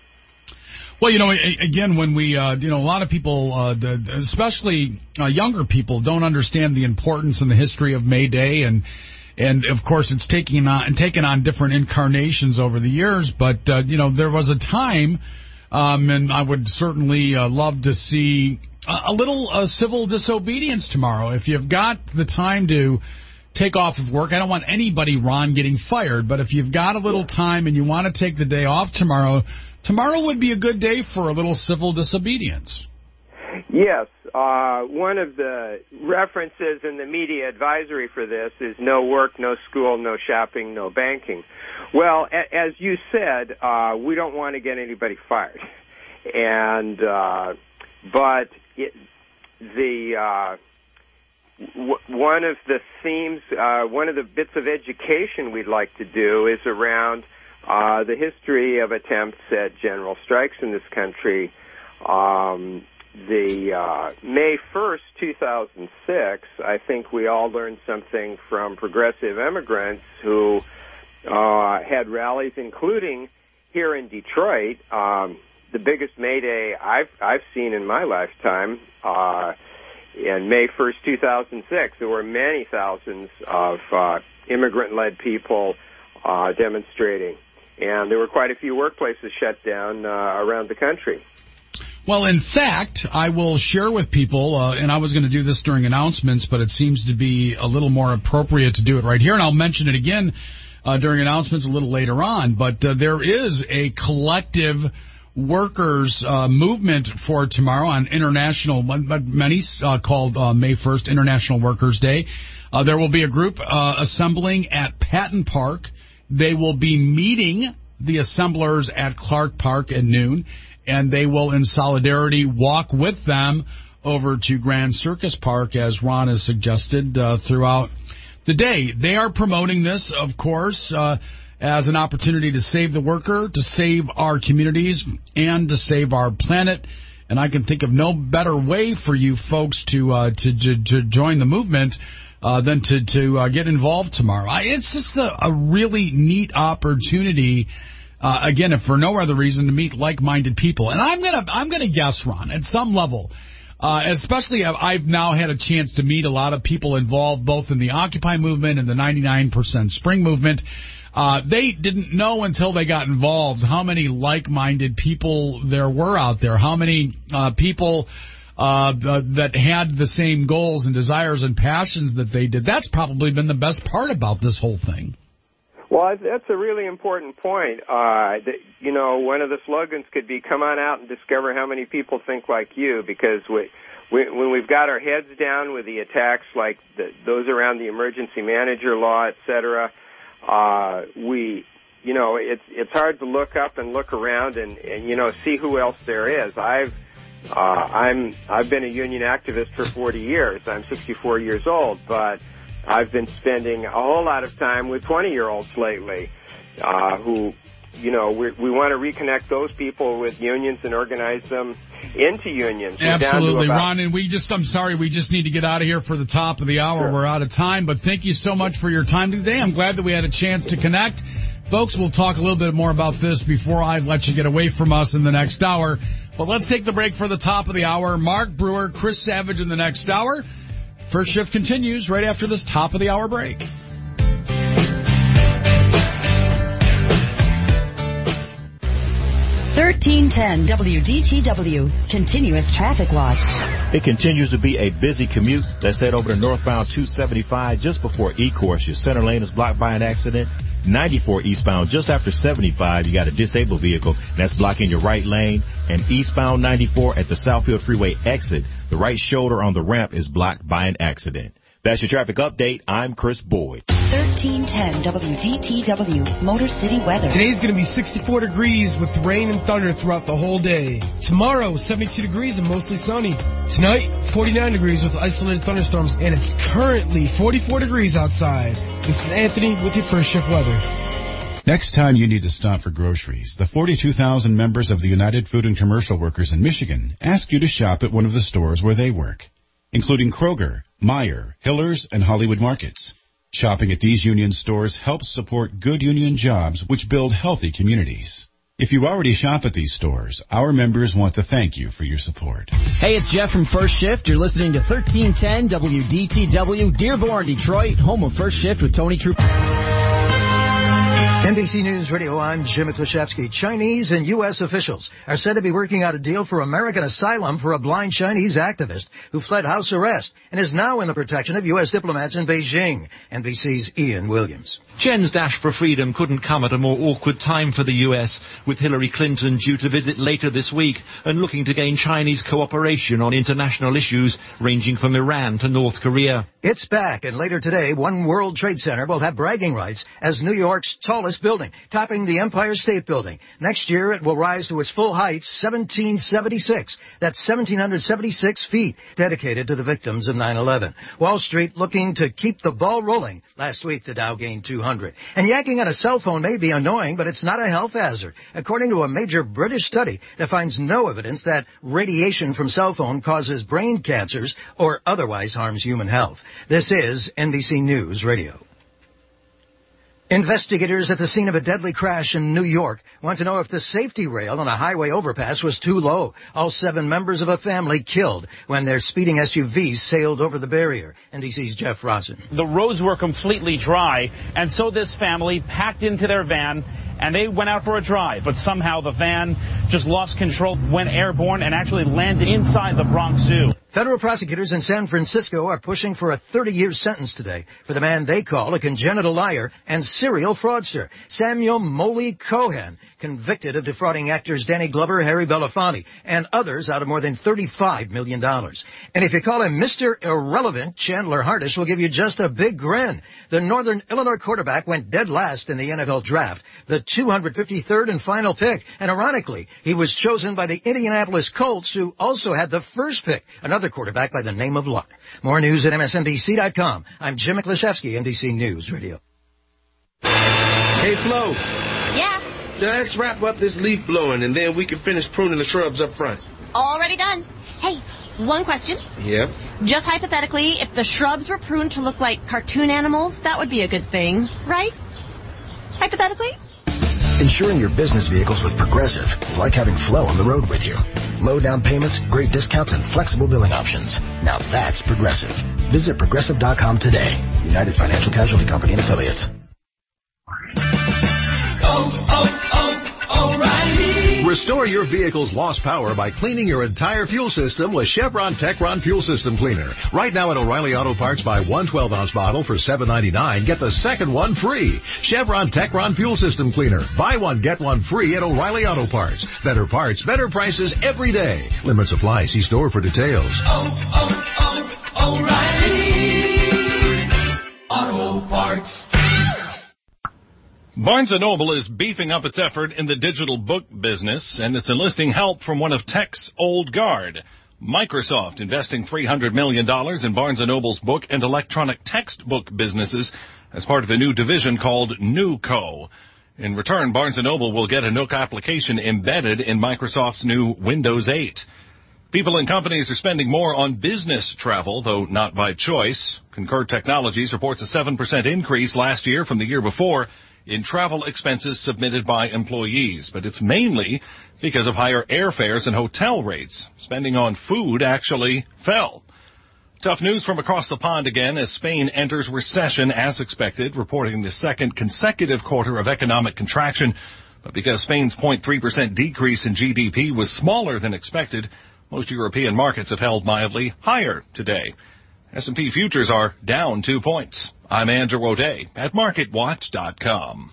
Well, you know, again, when we, uh, you know, a lot of people, uh, especially uh, younger people, don't understand the importance and the history of May Day, and and of course, it's taking on taken on different incarnations over the years. But uh, you know, there was a time, um, and I would certainly uh, love to see a, a little uh, civil disobedience tomorrow. If you've got the time to take off of work, I don't want anybody, Ron, getting fired. But if you've got a little time and you want to take the day off tomorrow. Tomorrow would be a good day for a little civil disobedience. Yes. Uh, one of the references in the media advisory for this is no work, no school, no shopping, no banking. Well, a- as you said, uh, we don't want to get anybody fired. And, uh, but it, the, uh, w- one of the themes, uh, one of the bits of education we'd like to do is around Uh, the history of attempts at general strikes in this country. Um, the uh, May first, two thousand six, I think we all learned something from progressive immigrants who uh, had rallies, including here in Detroit. Um, the biggest May Day I've I've seen in my lifetime. Uh, in May first, two thousand six, there were many thousands of uh, immigrant-led people uh, demonstrating. And there were quite a few workplaces shut down uh, around the country. Well, in fact, I will share with people, uh, and I was going to do this during announcements, but it seems to be a little more appropriate to do it right here, and I'll mention it again uh, during announcements a little later on. But uh, there is a collective workers uh, movement for tomorrow on International, many uh, called uh, May first, International Workers' Day. Uh, there will be a group uh, assembling at Patton Park. They will be meeting the assemblers at Clark Park at noon, and they will, in solidarity, walk with them over to Grand Circus Park, as Ron has suggested, uh, throughout the day. They are promoting this, of course, uh, as an opportunity to save the worker, to save our communities, and to save our planet. And I can think of no better way for you folks to uh, to, to, to join the movement Uh, than to to uh, get involved tomorrow. I, it's just a, a really neat opportunity. Uh, again, if for no other reason, to meet like-minded people. And I'm gonna I'm gonna guess, Ron, at some level, uh, especially I've now had a chance to meet a lot of people involved, both in the Occupy movement and the ninety-nine percent Spring movement. Uh, they didn't know until they got involved how many like-minded people there were out there, how many uh, people. Uh, that had the same goals and desires and passions that they did. That's probably been the best part about this whole thing. Well, that's a really important point. Uh, that, you know, one of the slogans could be, come on out and discover how many people think like you, because we, we, when we've got our heads down with the attacks like the, those around the emergency manager law, et cetera, uh, we, you know, it's, it's hard to look up and look around and, and, you know, see who else there is. I've Uh, I'm, I've been a union activist for forty years. I'm sixty-four years old, but I've been spending a whole lot of time with twenty-year-olds lately uh, who, you know, we, we want to reconnect those people with unions and organize them into unions. We're Absolutely, about- Ron. And we just, I'm sorry, we just need to get out of here for the top of the hour. Sure. We're out of time. But thank you so much for your time today. I'm glad that we had a chance to connect. Folks, we'll talk a little bit more about this before I let you get away from us in the next hour. But let's take the break for the top of the hour. Mark Brewer, Chris Savage in the next hour. First Shift continues right after this top of the hour break. thirteen ten W D T W, Continuous Traffic Watch. It continues to be a busy commute. Let's head over to northbound two seventy-five just before E-Course. Your center lane is blocked by an accident. ninety-four eastbound just after seventy-five, you got a disabled vehicle that's blocking your right lane. And eastbound ninety-four at the Southfield Freeway exit, the right shoulder on the ramp is blocked by an accident. That's your traffic update. I'm Chris Boyd. thirteen ten W D T W, Motor City weather. Today's going to be sixty-four degrees with rain and thunder throughout the whole day. Tomorrow, seventy-two degrees and mostly sunny. Tonight, forty-nine degrees with isolated thunderstorms, and it's currently forty-four degrees outside. This is Anthony with your First Shift weather. Next time you need to stop for groceries, the forty-two thousand members of the United Food and Commercial Workers in Michigan ask you to shop at one of the stores where they work, including Kroger, Meijer, Hiller's, and Hollywood Markets. Shopping at these union stores helps support good union jobs which build healthy communities. If you already shop at these stores, our members want to thank you for your support. Hey, it's Jeff from First Shift. You're listening to thirteen ten W D T W, Dearborn, Detroit, home of First Shift with Tony Troop. N B C News Radio, I'm Jim Klashevsky. Chinese and U S officials are said to be working out a deal for American asylum for a blind Chinese activist who fled house arrest and is now in the protection of U S diplomats in Beijing. N B C's Ian Williams. Chen's dash for freedom couldn't come at a more awkward time for the U S, with Hillary Clinton due to visit later this week and looking to gain Chinese cooperation on international issues ranging from Iran to North Korea. It's back, and later today, One World Trade Center will have bragging rights as New York's tallest building, topping the Empire State Building. Next year, it will rise to its full height, seventeen seventy-six. That's one thousand seven hundred seventy-six feet, dedicated to the victims of nine eleven. Wall Street looking to keep the ball rolling. Last week, the Dow gained two hundred. And yakking on a cell phone may be annoying, but it's not a health hazard, according to a major British study that finds no evidence that radiation from cell phone causes brain cancers or otherwise harms human health. This is N B C News Radio. Investigators at the scene of a deadly crash in New York want to know if the safety rail on a highway overpass was too low. All seven members of a family killed when their speeding S U V sailed over the barrier. N B C's Jeff Rosen. The roads were completely dry, and so this family packed into their van and they went out for a drive, but somehow the van just lost control, went airborne, and actually landed inside the Bronx Zoo. Federal prosecutors in San Francisco are pushing for a thirty-year sentence today for the man they call a congenital liar and serial fraudster, Samuel Moley Cohen, convicted of defrauding actors Danny Glover, Harry Belafonte, and others out of more than thirty-five million dollars. And if you call him Mister Irrelevant, Chandler Hardish will give you just a big grin. The Northern Illinois quarterback went dead last in the N F L draft, the two hundred fifty-third and final pick, and ironically, he was chosen by the Indianapolis Colts, who also had the first pick, another quarterback by the name of Luck. More news at M S N B C dot com. I'm Jim Klashevsky, N B C News Radio. Hey, Flo. Yeah? So let's wrap up this leaf blowing, and then we can finish pruning the shrubs up front. Already done. Hey, one question. Yeah? Just hypothetically, if the shrubs were pruned to look like cartoon animals, that would be a good thing, right? Hypothetically? Insuring your business vehicles with Progressive is like having Flo on the road with you. Low down payments, great discounts, and flexible billing options. Now that's Progressive. Visit Progressive dot com today. United Financial Casualty Company and Affiliates. Oh, oh, oh, O'Reilly. Restore your vehicle's lost power by cleaning your entire fuel system with Chevron Techron Fuel System Cleaner. Right now at O'Reilly Auto Parts, buy one twelve ounce bottle for seven ninety-nine. Get the second one free. Chevron Techron Fuel System Cleaner. Buy one, get one free at O'Reilly Auto Parts. Better parts, better prices every day. Limits apply. See store for details. Oh, oh, oh, O'Reilly Auto Parts. Barnes and Noble is beefing up its effort in the digital book business, and it's enlisting help from one of tech's old guard. Microsoft investing three hundred million dollars in Barnes and Noble's book and electronic textbook businesses as part of a new division called NewCo. In return, Barnes and Noble will get a Nook application embedded in Microsoft's new Windows eight. People and companies are spending more on business travel, though not by choice. Concur Technologies reports a seven percent increase last year from the year before in travel expenses submitted by employees, but it's mainly because of higher airfares and hotel rates. Spending on food actually fell. Tough news from across the pond again as Spain enters recession as expected, reporting the second consecutive quarter of economic contraction. But because Spain's zero point three percent decrease in G D P was smaller than expected, most European markets have held mildly higher today. S and P futures are down two points. I'm Andrew O'Day at market watch dot com.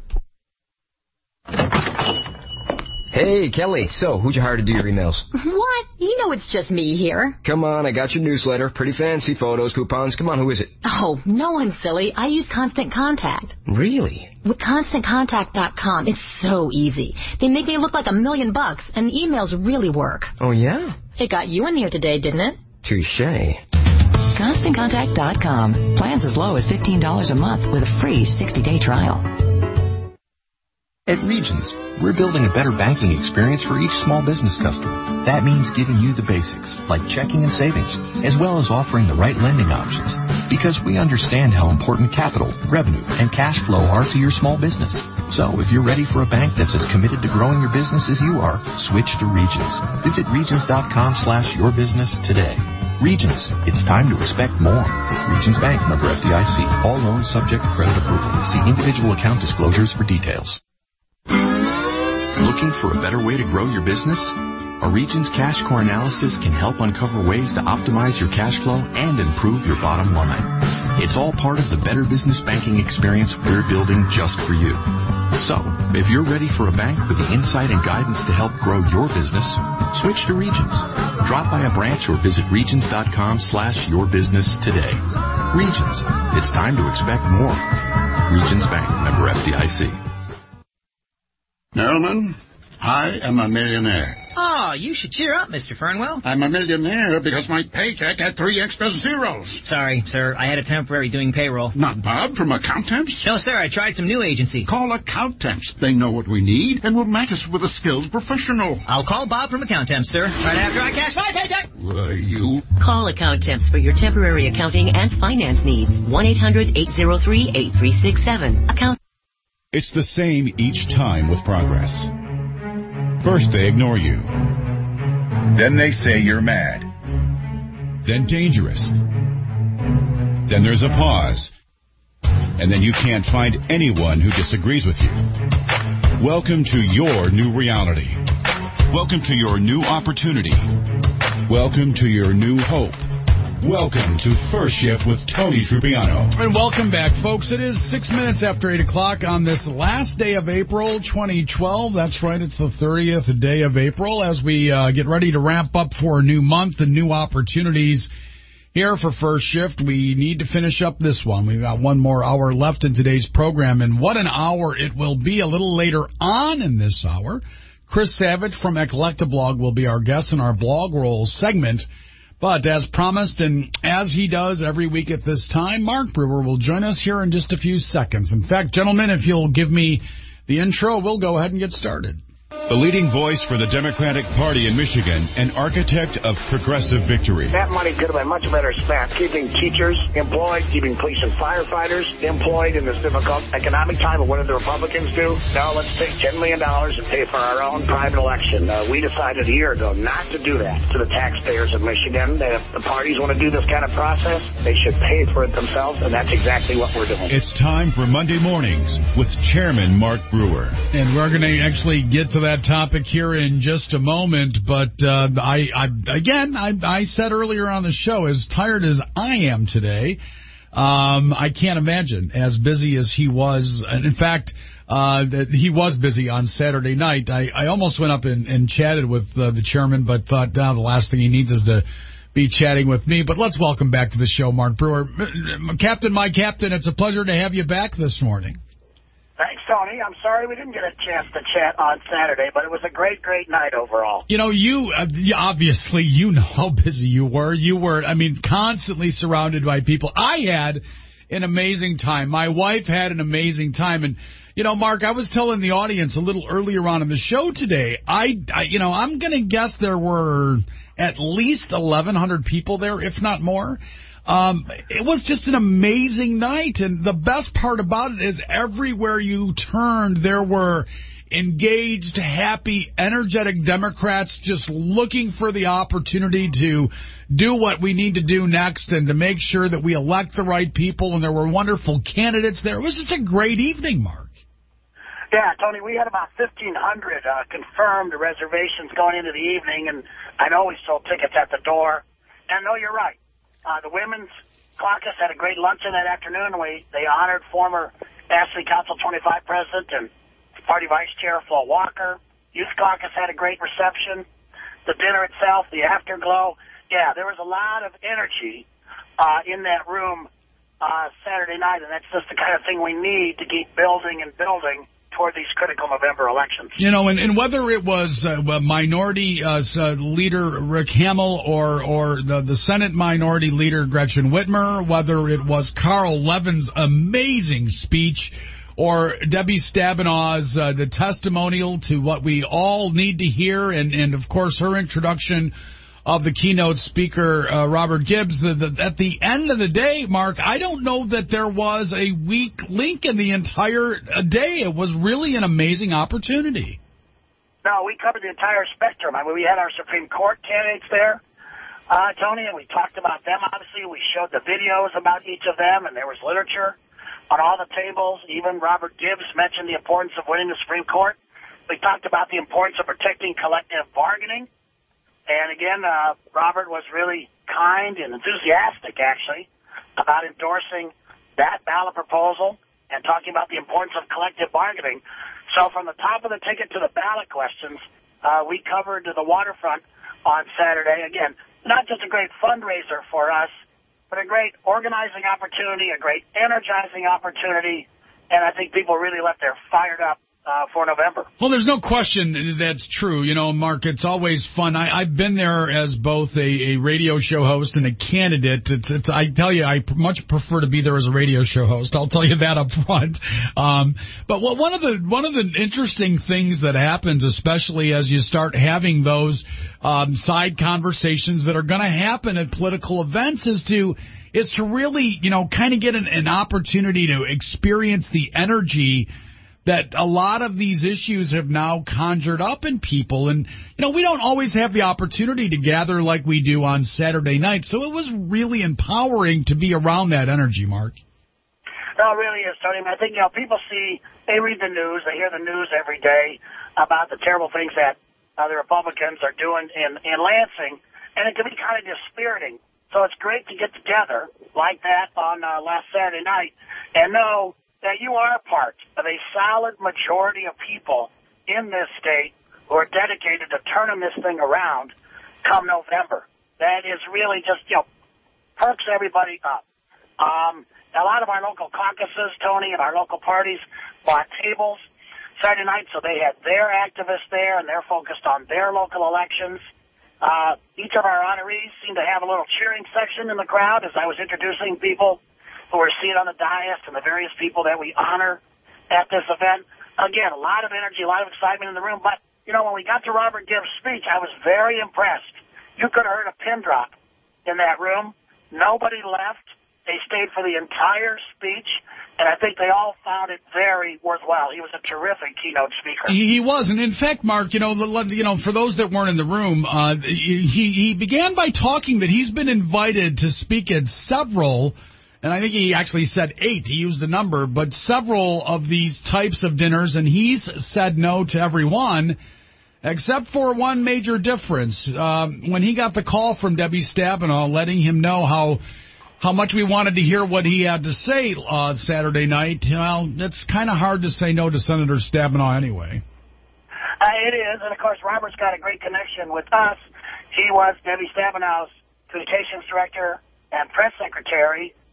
Hey, Kelly. So, who'd you hire to do your emails? What? You know it's just me here. Come on, I got your newsletter. Pretty fancy photos, coupons. Come on, who is it? Oh, no one's silly. I use Constant Contact. Really? With Constant Contact dot com, it's so easy. They make me look like a million bucks, and the emails really work. Oh, yeah? It got you in here today, didn't it? Touché. Constant Contact dot com. Plans as low as fifteen dollars a month with a free sixty-day trial. At Regions, we're building a better banking experience for each small business customer. That means giving you the basics, like checking and savings, as well as offering the right lending options. Because we understand how important capital, revenue, and cash flow are to your small business. So if you're ready for a bank that's as committed to growing your business as you are, switch to Regions. Visit Regions.com slash your business today. Regions, it's time to expect more. Regions Bank, member F D I C. All loans subject to credit approval. See individual account disclosures for details. Looking for a better way to grow your business? A Regions Cash Core analysis can help uncover ways to optimize your cash flow and improve your bottom line. It's all part of the better business banking experience we're building just for you. So, if you're ready for a bank with the insight and guidance to help grow your business, switch to Regions. Drop by a branch or visit Regions.com slash your business today. Regions, it's time to expect more. Regions Bank, member F D I C. Merriman, I am a millionaire. Oh, you should cheer up, Mister Fernwell. I'm a millionaire because my paycheck had three extra zeros. Sorry, sir. I had a temporary doing payroll. Not Bob from Accountemps? No, sir. I tried some new agency. Call Accountemps. They know what we need and will match us with a skilled professional. I'll call Bob from Accountemps, sir. Right after I cash my paycheck. Uh, you? Call Accountemps for your temporary accounting and finance needs. one eight hundred eight oh three eight three six seven. Account. It's the same each time with progress. First they ignore you. Then they say you're mad. Then dangerous. Then there's a pause. And then you can't find anyone who disagrees with you. Welcome to your new reality. Welcome to your new opportunity. Welcome to your new hope. Welcome to First Shift with Tony Trupiano. And welcome back, folks. It is six minutes after eight o'clock on this last day of April twenty twelve. That's right, it's the thirtieth day of April as we uh, get ready to ramp up for a new month and new opportunities here for First Shift. We need to finish up this one. We've got one more hour left in today's program, and what an hour it will be. A little later on in this hour, Chris Savage from Eclectablog will be our guest in our blog roll segment. But as promised, and as he does every week at this time, Mark Brewer will join us here in just a few seconds. In fact, gentlemen, if you'll give me the intro, we'll go ahead and get started. The leading voice for the Democratic Party in Michigan, an architect of progressive victory. That money could have been much better spent keeping teachers employed, keeping police and firefighters employed in this difficult economic time. And what did the Republicans do? Now let's take ten million dollars and pay for our own private election. Uh, we decided a year ago not to do that to the taxpayers of Michigan. If the parties want to do this kind of process, they should pay for it themselves, and that's exactly what we're doing. It's time for Monday Mornings with Chairman Mark Brewer. And we're going to actually get to that topic here in just a moment, but uh, I, I again, I, I said earlier on the show, as tired as I am today, um, I can't imagine as busy as he was. And in fact, uh, that he was busy on Saturday night. I, I almost went up and, and chatted with uh, the chairman, but thought, now uh, the last thing he needs is to be chatting with me. But let's welcome back to the show, Mark Brewer. Captain, my captain, it's a pleasure to have you back this morning. Thanks, Tony. I'm sorry we didn't get a chance to chat on Saturday, but it was a great, great night overall. You know, you, uh, obviously, you know how busy you were. You were, I mean, constantly surrounded by people. I had an amazing time. My wife had an amazing time. And, you know, Mark, I was telling the audience a little earlier on in the show today, I, I you know, I'm going to guess there were at least eleven hundred people there, if not more. Um, it was just an amazing night, and the best part about it is everywhere you turned, there were engaged, happy, energetic Democrats just looking for the opportunity to do what we need to do next and to make sure that we elect the right people, and there were wonderful candidates there. It was just a great evening, Mark. Yeah, Tony, we had about fifteen hundred uh, confirmed reservations going into the evening, and I know we sold tickets at the door. And no, you're right. Uh, the Women's Caucus had a great luncheon that afternoon. We They honored former Ashley Council twenty-five President and Party Vice Chair Flo Walker. Youth Caucus had a great reception. The dinner itself, the afterglow. Yeah, there was a lot of energy uh, in that room uh, Saturday night, and that's just the kind of thing we need to keep building and building toward these critical November elections. You know, and, and whether it was uh, minority uh, leader Rick Hamill or or the, the Senate minority leader Gretchen Whitmer, whether it was Carl Levin's amazing speech or Debbie Stabenow's uh, the testimonial to what we all need to hear, and, and of course her introduction of the keynote speaker, uh, Robert Gibbs. The, the, at the end of the day, Mark, I don't know that there was a weak link in the entire day. It was really an amazing opportunity. No, we covered the entire spectrum. I mean, we had our Supreme Court candidates there, uh, Tony, and we talked about them, obviously. We showed the videos about each of them, and there was literature on all the tables. Even Robert Gibbs mentioned the importance of winning the Supreme Court. We talked about the importance of protecting collective bargaining. And again, uh, Robert was really kind and enthusiastic, actually, about endorsing that ballot proposal and talking about the importance of collective bargaining. So from the top of the ticket to the ballot questions, uh, we covered the waterfront on Saturday. Again, not just a great fundraiser for us, but a great organizing opportunity, a great energizing opportunity, and I think people really left there fired up Uh, for November. Well, there's no question that's true. You know, Mark, it's always fun. I, I've been there as both a, a radio show host and a candidate. It's, it's, I tell you, I much prefer to be there as a radio show host. I'll tell you that up front. Um, but what, one of the one of the interesting things that happens, especially as you start having those um, side conversations that are going to happen at political events, is to is to really, you know, kind of get an, an opportunity to experience the energy that a lot of these issues have now conjured up in people. And, you know, we don't always have the opportunity to gather like we do on Saturday night. So it was really empowering to be around that energy, Mark. No, it really is, Tony. I think, you know, people see, they read the news, they hear the news every day about the terrible things that uh, the Republicans are doing in, in Lansing, and it can be kind of dispiriting. So it's great to get together like that on uh, last Saturday night and know that you are part of a solid majority of people in this state who are dedicated to turning this thing around come November. That is really just, you know, perks everybody up. Um, a lot of our local caucuses, Tony, and our local parties bought tables Saturday night, so they had their activists there, and they're focused on their local elections. Uh, each of our honorees seemed to have a little cheering section in the crowd as I was introducing people who are seated on the dais and the various people that we honor at this event. Again, a lot of energy, a lot of excitement in the room. But, you know, when we got to Robert Gibbs' speech, I was very impressed. You could have heard a pin drop in that room. Nobody left. They stayed for the entire speech, and I think they all found it very worthwhile. He was a terrific keynote speaker. He was, and in fact, Mark, you know, you know, for those that weren't in the room, uh, he, he began by talking that he's been invited to speak at several, and I think he actually said eight, he used the number, but several of these types of dinners, and he's said no to every one, except for one major difference. Um, when he got the call from Debbie Stabenow letting him know how how much we wanted to hear what he had to say uh, Saturday night, well, it's kind of hard to say no to Senator Stabenow anyway. Uh, it is, and of course, Robert's got a great connection with us. He was Debbie Stabenow's communications director and press secretary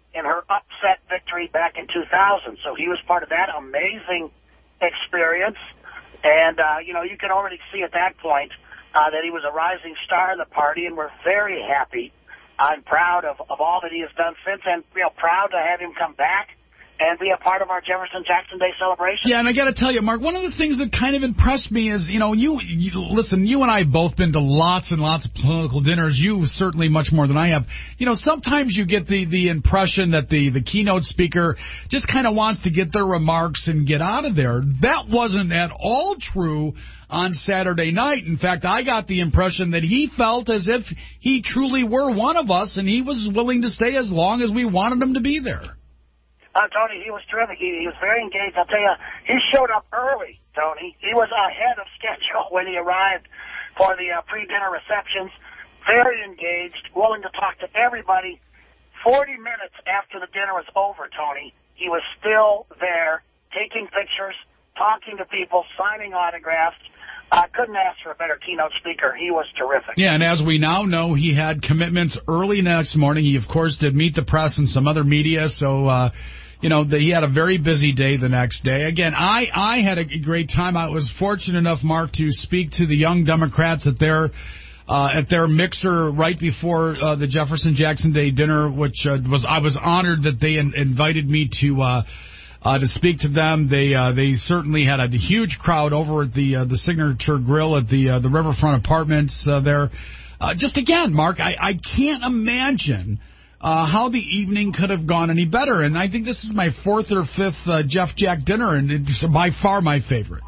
in her upset victory back in two thousand. So he was part of that amazing experience. And, uh, you know, you can already see at that point uh, that he was a rising star in the party, and we're very happy and proud of, of all that he has done since, and, you know, proud to have him come back and be a part of our Jefferson Jackson Day celebration. Yeah, and I got to tell you, Mark, one of the things that kind of impressed me is, you know, you, you listen, you and I have both been to lots and lots of political dinners. You certainly much more than I have. You know, sometimes you get the, the impression that the, the keynote speaker just kind of wants to get their remarks and get out of there. That wasn't at all true on Saturday night. In fact, I got the impression that he felt as if he truly were one of us, and he was willing to stay as long as we wanted him to be there. Uh, Tony, he was terrific. He, he was very engaged. I'll tell you, he showed up early, Tony. He was ahead of schedule when he arrived for the uh, pre-dinner receptions. Very engaged, willing to talk to everybody. Forty minutes after the dinner was over, Tony, he was still there, taking pictures, talking to people, signing autographs. I uh, couldn't ask for a better keynote speaker. He was terrific. Yeah, and as we now know, he had commitments early next morning. He, of course, did meet the press and some other media, so, uh, you know, the, he had a very busy day the next day. Again, I, I had a great time. I was fortunate enough, Mark, to speak to the young Democrats at their uh, at their mixer right before uh, the Jefferson Jackson Day dinner, which uh, was I was honored that they in, invited me to uh, Uh, to speak to them. They uh, they certainly had a huge crowd over at the uh, the Signature Grill at the uh, the Riverfront Apartments uh, there. Uh, just again, Mark, I, I can't imagine uh, how the evening could have gone any better. And I think this is my fourth or fifth uh, Jeff Jack dinner, and it's by far my favorite.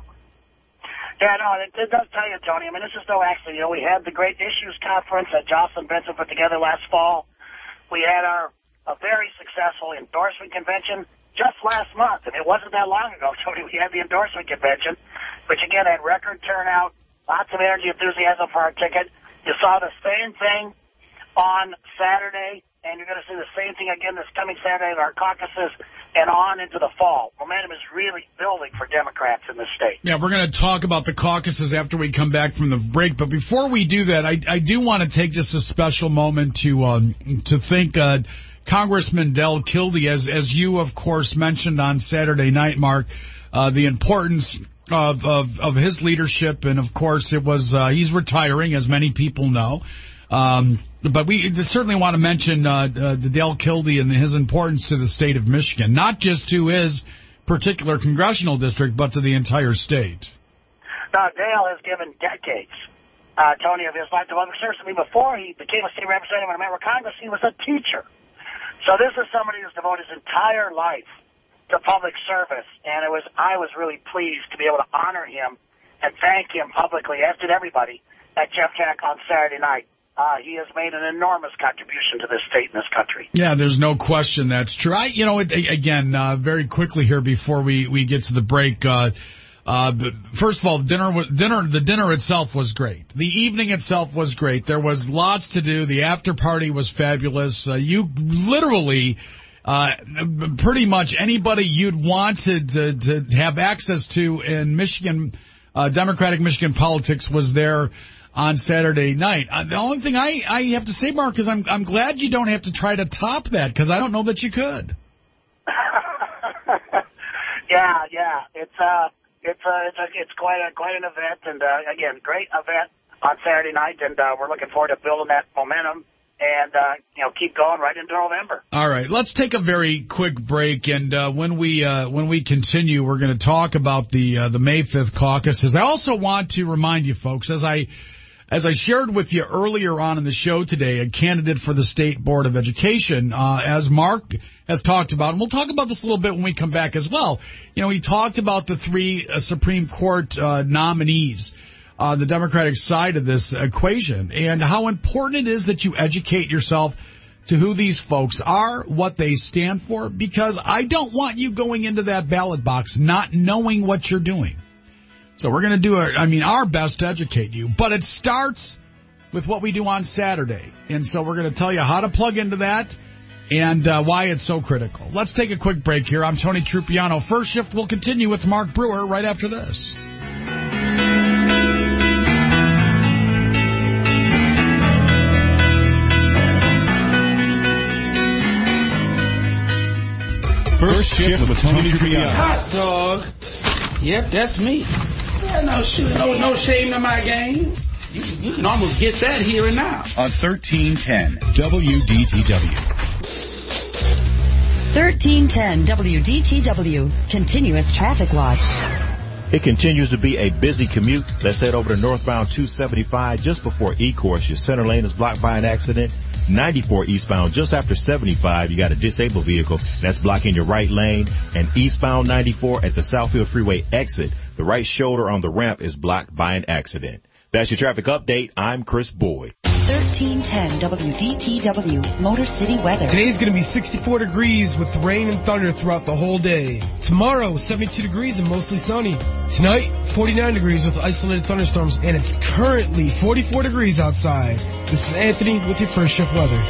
Yeah, no, it, it does tell you, Tony. I mean, this is no accident. You know, we had the Great Issues Conference that Jocelyn Benson put together last fall. We had our a very successful endorsement convention just last month, and it wasn't that long ago, Tony. We had the endorsement convention, which, again, had record turnout, lots of energy, enthusiasm for our ticket. You saw the same thing on Saturday, and you're going to see the same thing again this coming Saturday at our caucuses and on into the fall. Momentum is really building for Democrats in this state. Yeah, we're going to talk about the caucuses after we come back from the break, but before we do that, I, I do want to take just a special moment to um, to thank uh, Congressman Del Kildee, as as you, of course, mentioned on Saturday night, Mark, uh, the importance of, of, of his leadership, and, of course, it was uh, he's retiring, as many people know. Um, but we certainly want to mention uh, uh, the Del Kildee and his importance to the state of Michigan, not just to his particular congressional district, but to the entire state. Now, Dale has given decades, uh, Tony, of his life to public service. I mean, before he became a state representative in a member of Congress, he was a teacher. So this is somebody who's devoted his entire life to public service, and it was I was really pleased to be able to honor him and thank him publicly, as did everybody, at Jeff Jack on Saturday night. Uh, he has made an enormous contribution to this state and this country. Yeah, there's no question that's true. I, you know, it, again, uh, very quickly here before we, we get to the break, uh, Uh, first of all, dinner, dinner, the dinner itself was great. The evening itself was great. There was lots to do. The after party was fabulous. Uh, you literally, uh, pretty much anybody you'd wanted to, to have access to in Michigan, uh, Democratic Michigan politics was there on Saturday night. Uh, the only thing I, I have to say, Mark, is I'm, I'm glad you don't have to try to top that, because I don't know that you could. yeah, yeah. It's, uh, It's uh, it's a, it's quite a quite an event, and uh, again, great event on Saturday night, and uh, we're looking forward to building that momentum and uh, you know keep going right into November. All right, let's take a very quick break, and uh, when we uh, when we continue, we're going to talk about the uh, the May fifth caucuses. I also want to remind you folks, as I as I shared with you earlier on in the show today, a candidate for the State Board of Education, uh, as Mark has talked about, and we'll talk about this a little bit when we come back as well. You know, he talked about the three uh, Supreme Court uh, nominees on the Democratic side of this equation, and how important it is that you educate yourself to who these folks are, what they stand for, because I don't want you going into that ballot box not knowing what you're doing. So we're going to do, our, I mean, our best to educate you, but it starts with what we do on Saturday, and so we're going to tell you how to plug into that and uh, why it's so critical. Let's take a quick break here. I'm Tony Trupiano. First Shift will continue with Mark Brewer right after this. First Shift with Tony Trippiano. Hot dog. Yep, that's me. Yeah, no, shoot, no, no shame in my game. You, you can almost get that here and now. On thirteen ten W D T W. thirteen ten W D T W. Continuous Traffic Watch. It continues to be a busy commute. Let's head over to northbound two seventy-five just before E-Course. Your center lane is blocked by an accident. ninety-four eastbound just after seventy-five. You got a disabled vehicle that's blocking your right lane. And eastbound ninety-four at the Southfield Freeway exit, the right shoulder on the ramp is blocked by an accident. That's your traffic update. I'm Chris Boyd. thirteen ten W D T W. Motor City weather. Today's going to be sixty-four degrees with rain and thunder throughout the whole day. Tomorrow, seventy-two degrees and mostly sunny. Tonight, forty-nine degrees with isolated thunderstorms, and it's currently forty-four degrees outside. This is Anthony with your First Shift weather.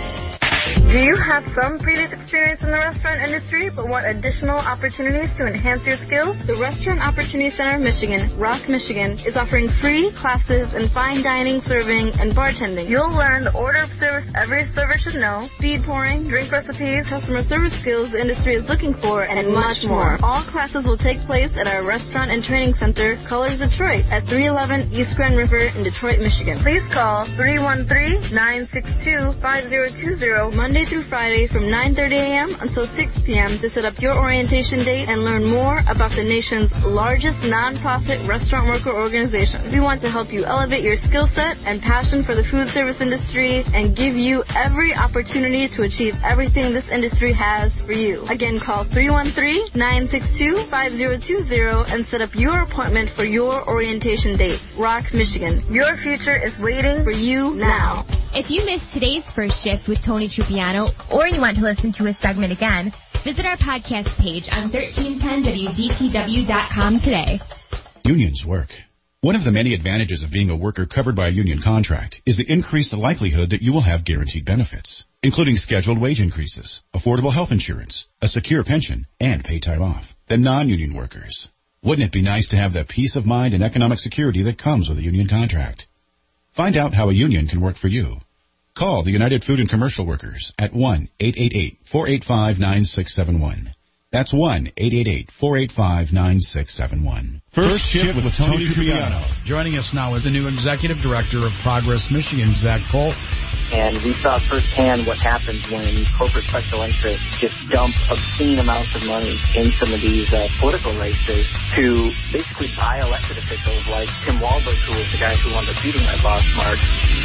Do you have some previous experience in the restaurant industry but want additional opportunities to enhance your skills? The Restaurant Opportunity Center of Michigan, Rock, Michigan, is offering free classes in fine dining, serving, and bartending. You'll learn the order of service every server should know, speed pouring, drink recipes, customer service skills the industry is looking for, and, and much more. All classes will take place at our Restaurant and Training Center, Colors Detroit, at three eleven East Grand River in Detroit, Michigan. Please call three one three, nine six two, five zero two zero Monday through Friday from nine thirty a.m. until six p.m. to set up your orientation date and learn more about the nation's largest nonprofit restaurant worker organization. We want to help you elevate your skill set and passion for the food service industry and give you every opportunity to achieve everything this industry has for you. Again, call three one three, nine six two, five zero two zero and set up your appointment for your orientation date. Rock, Michigan. Your future is waiting for you now. If you missed today's First Shift with Tony Trippiano, or you want to listen to a segment again, visit our podcast page on thirteen ten W D T W dot com today. Unions work. One of the many advantages of being a worker covered by a union contract is the increased likelihood that you will have guaranteed benefits, including scheduled wage increases, affordable health insurance, a secure pension, and paid time off, than non-union workers. Wouldn't it be nice to have the peace of mind and economic security that comes with a union contract? Find out how a union can work for you. Call the United Food and Commercial Workers at one eight eight eight, four eight five, nine six seven one. That's one eight eight eight, four eight five, nine six seven one. First Shift with Tony Trippiano. Joining us now is the new Executive Director of Progress Michigan, Zach Polk. And we saw firsthand what happens when corporate special interests just dump obscene amounts of money in some of these uh, political races to basically buy elected officials like Tim Walberg, who was the guy who wound up beating my boss, Mark,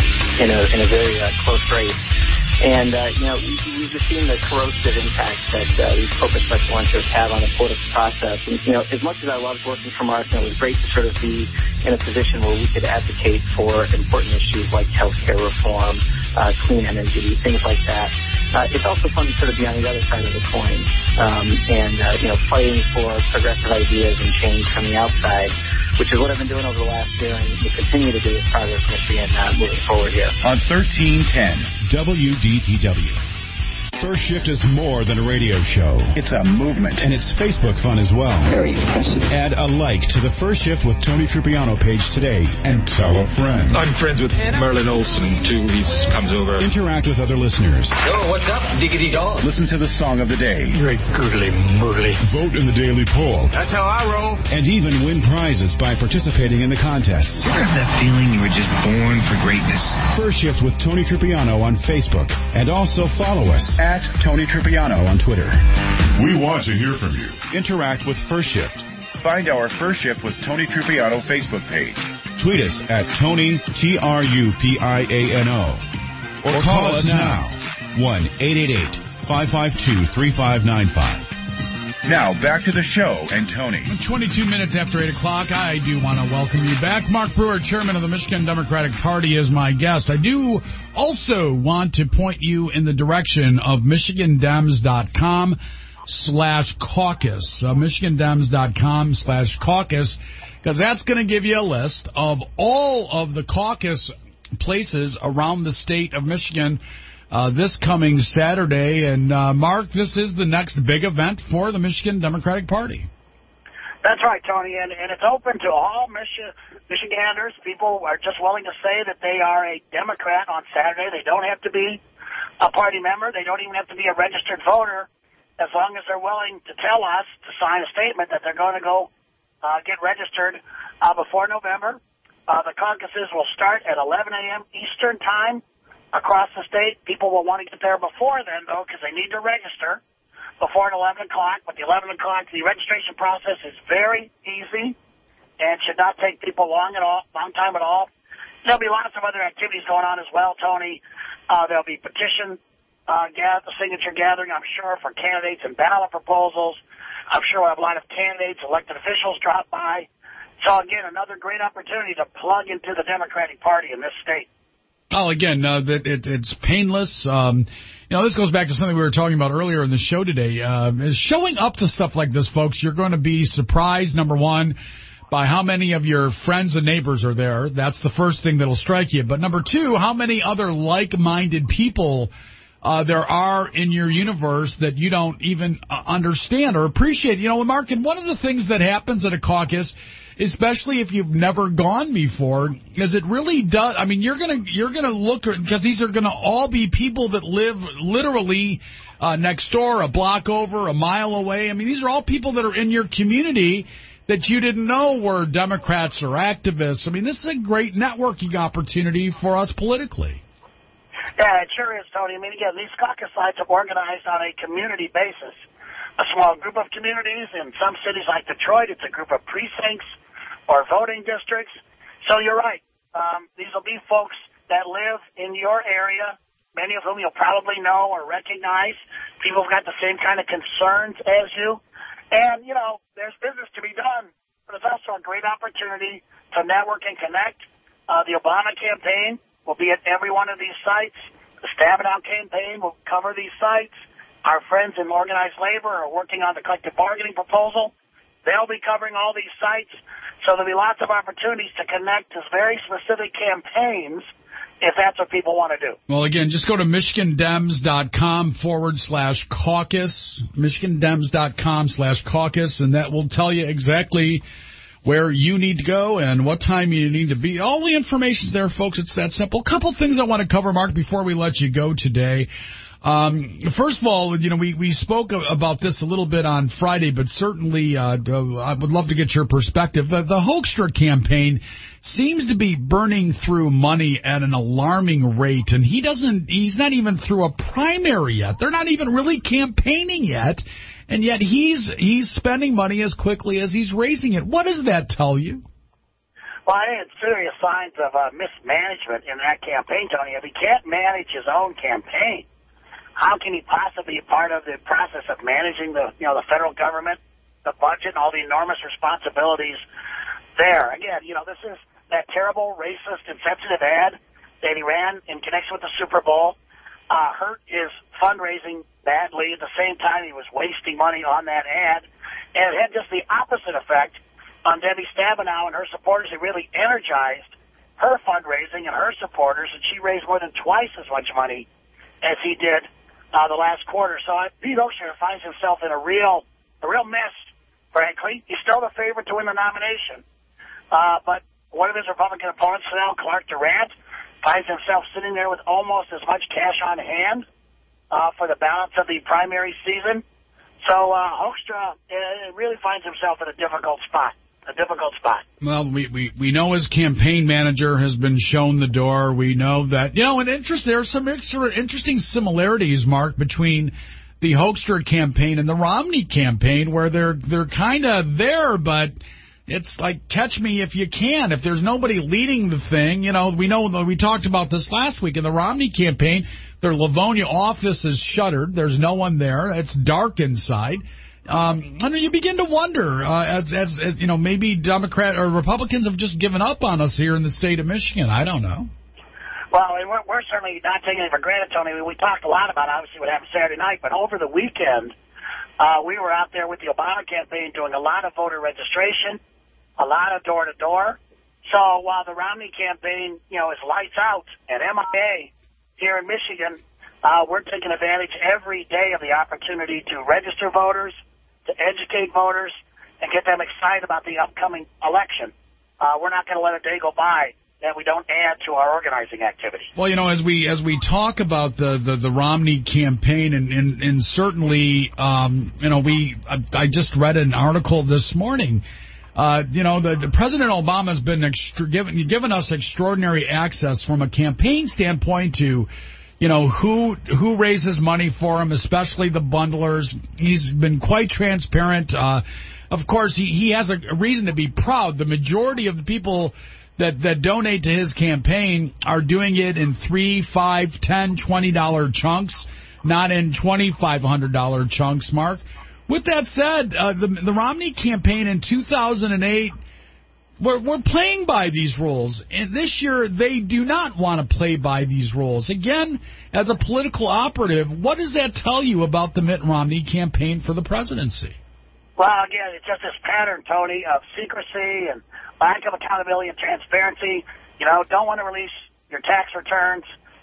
in a, in a very uh, close race. And, uh, you know, we, we've just seen the corrosive impact that uh, these corporate special interests have on the political process. And, you know, as much as I loved working for Mark, it was great to sort of be in a position where we could advocate for important issues like healthcare reform, uh, clean energy, things like that. Uh, it's also fun to sort of be on the other side of the coin um, and, uh, you know, fighting for progressive ideas and change from the outside, which is what I've been doing over the last year and will continue to do as Progress Michigan uh, moving forward here. On thirteen ten W D T W. First Shift is more than a radio show. It's a movement. And it's Facebook fun as well. Very impressive. Add a like to the First Shift with Tony Trippiano page today and tell a friend. I'm friends with Merlin Olsen, too. He comes over. Interact with other listeners. Yo, what's up, diggity dog? Listen to the song of the day. Very goodly moodly. Vote in the daily poll. That's how I roll. And even win prizes by participating in the contests. You ever have that feeling you were just born for greatness? First Shift with Tony Trippiano on Facebook. And also follow us at Tony Trippiano on Twitter. We want to hear from you. Interact with First Shift. Find our First Shift with Tony Trippiano Facebook page. Tweet us at Tony, T R U P I A N O. Or, or call, call us now, one eight eight eight, five five two, three five nine five. Now, back to the show and Tony. twenty-two minutes after eight o'clock, I do want to welcome you back. Mark Brewer, chairman of the Michigan Democratic Party, is my guest. I do also want to point you in the direction of Michigan Dems dot com slash caucus. Uh, Michigan Dems dot com slash caucus, because that's going to give you a list of all of the caucus places around the state of Michigan Uh, this coming Saturday. And, uh, Mark, this is the next big event for the Michigan Democratic Party. That's right, Tony, and, and it's open to all Michi- Michiganders. People are just willing to say that they are a Democrat on Saturday. They don't have to be a party member. They don't even have to be a registered voter. as long as they're willing to tell us, to sign a statement that they're going to go uh, get registered uh, before November. Uh, the caucuses will start at eleven a.m. Eastern Time across the state. People will want to get there before then, though, because they need to register before eleven o'clock. But the eleven o'clock, the registration process is very easy and should not take people long at all, long time at all. There'll be lots of other activities going on as well, Tony. Uh, there'll be petition uh, gather, signature gathering, I'm sure, for candidates and ballot proposals. I'm sure we'll have a lot of candidates, elected officials drop by. So, again, another great opportunity to plug into the Democratic Party in this state. Oh, again, uh, that it, it's painless. Um, you know, this goes back to something we were talking about earlier in the show today. Uh, is showing up to stuff like this, folks, you're going to be surprised, number one, by how many of your friends and neighbors are there. That's the first thing that'll strike you. But number two, how many other like-minded people uh, there are in your universe that you don't even uh, understand or appreciate. You know, Mark, and one of the things that happens at a caucus, especially if you've never gone before, is it really does. I mean, you're gonna you're gonna look, because these are gonna all be people that live literally uh, next door, a block over, a mile away. I mean, these are all people that are in your community that you didn't know were Democrats or activists. I mean, this is a great networking opportunity for us politically. Yeah, it sure is, Tony. I mean, again, these caucus sites are organized on a community basis. A small group of communities. In some cities like Detroit, it's a group of precincts or voting districts. So you're right. Um, these will be folks that live in your area, many of whom you'll probably know or recognize. People who've got the same kind of concerns as you. And, you know, there's business to be done, but it's also a great opportunity to network and connect. Uh, the Obama campaign will be at every one of these sites. The Stabenow campaign will cover these sites. Our friends in organized labor are working on the collective bargaining proposal. They'll be covering all these sites. So there'll be lots of opportunities to connect to very specific campaigns if that's what people want to do. Well, again, just go to MichiganDems.com forward slash caucus, MichiganDems.com slash caucus, and that will tell you exactly where you need to go and what time you need to be. All the information's there, folks. It's that simple. A couple things I want to cover, Mark, before we let you go today. Um, first of all, you know, we, we spoke about this a little bit on Friday, but certainly uh, I would love to get your perspective. The, the Hoekstra campaign seems to be burning through money at an alarming rate, and he doesn't, he's not even through a primary yet. They're not even really campaigning yet, and yet he's he's spending money as quickly as he's raising it. What does that tell you? Well, I think it's serious signs of uh, mismanagement in that campaign, Tony. If he can't manage his own campaign, how can he possibly be part of the process of managing the, you know, the federal government, the budget, and all the enormous responsibilities there? Again, you know, this is that terrible, racist, insensitive ad that he ran in connection with the Super Bowl. Uh, hurt his fundraising badly. At the same time, he was wasting money on that ad. And it had just the opposite effect on Debbie Stabenow and her supporters. It really energized her fundraising and her supporters, and she raised more than twice as much money as he did Uh, the last quarter. So uh, Pete Hoekstra finds himself in a real a real mess, frankly. He's still the favorite to win the nomination. Uh, but one of his Republican opponents now, Clark Durant, finds himself sitting there with almost as much cash on hand uh, for the balance of the primary season. So uh, Hoekstra uh, really finds himself in a difficult spot. A difficult spot. Well, we, we, we know his campaign manager has been shown the door. We know that, you know, and interest, there are some extra interesting similarities, Mark, between the Hoekstra campaign and the Romney campaign, where they're they're kind of there, but it's like catch me if you can. If there's nobody leading the thing, you know, we know we talked about this last week in the Romney campaign. Their Livonia office is shuttered. There's no one there. It's dark inside. Um, I mean, you begin to wonder, uh, as, as, as, you know, maybe Democrat or Republicans have just given up on us here in the state of Michigan. I don't know. Well, and we're, we're certainly not taking it for granted, Tony. We talked a lot about, obviously, what happened Saturday night, but over the weekend, uh, we were out there with the Obama campaign doing a lot of voter registration, a lot of door-to-door. So while the Romney campaign, you know, is lights out at M I A here in Michigan, uh, we're taking advantage every day of the opportunity to register voters, to educate voters, and get them excited about the upcoming election. Uh, we're not going to let a day go by that we don't add to our organizing activity. Well, you know, as we as we talk about the, the, the Romney campaign, and, and, and certainly, um, you know, we I, I just read an article this morning. Uh, you know, the, the President Obama has been extra, given given us extraordinary access from a campaign standpoint to, you know, who who raises money for him, especially the bundlers. He's been quite transparent. Uh, of course, he, he has a, a reason to be proud. The majority of the people that, that donate to his campaign are doing it in three, five, ten, twenty dollar chunks, not in twenty-five hundred dollar chunks, Mark. With that said, uh, the, the Romney campaign in two thousand eight, we're, we're playing by these rules. And this year, they do not want to play by these rules. Again, as a political operative, what does that tell you about the Mitt Romney campaign for the presidency? Well, again, it's just this pattern, Tony, of secrecy and lack of accountability and transparency. You know, don't want to release your tax returns.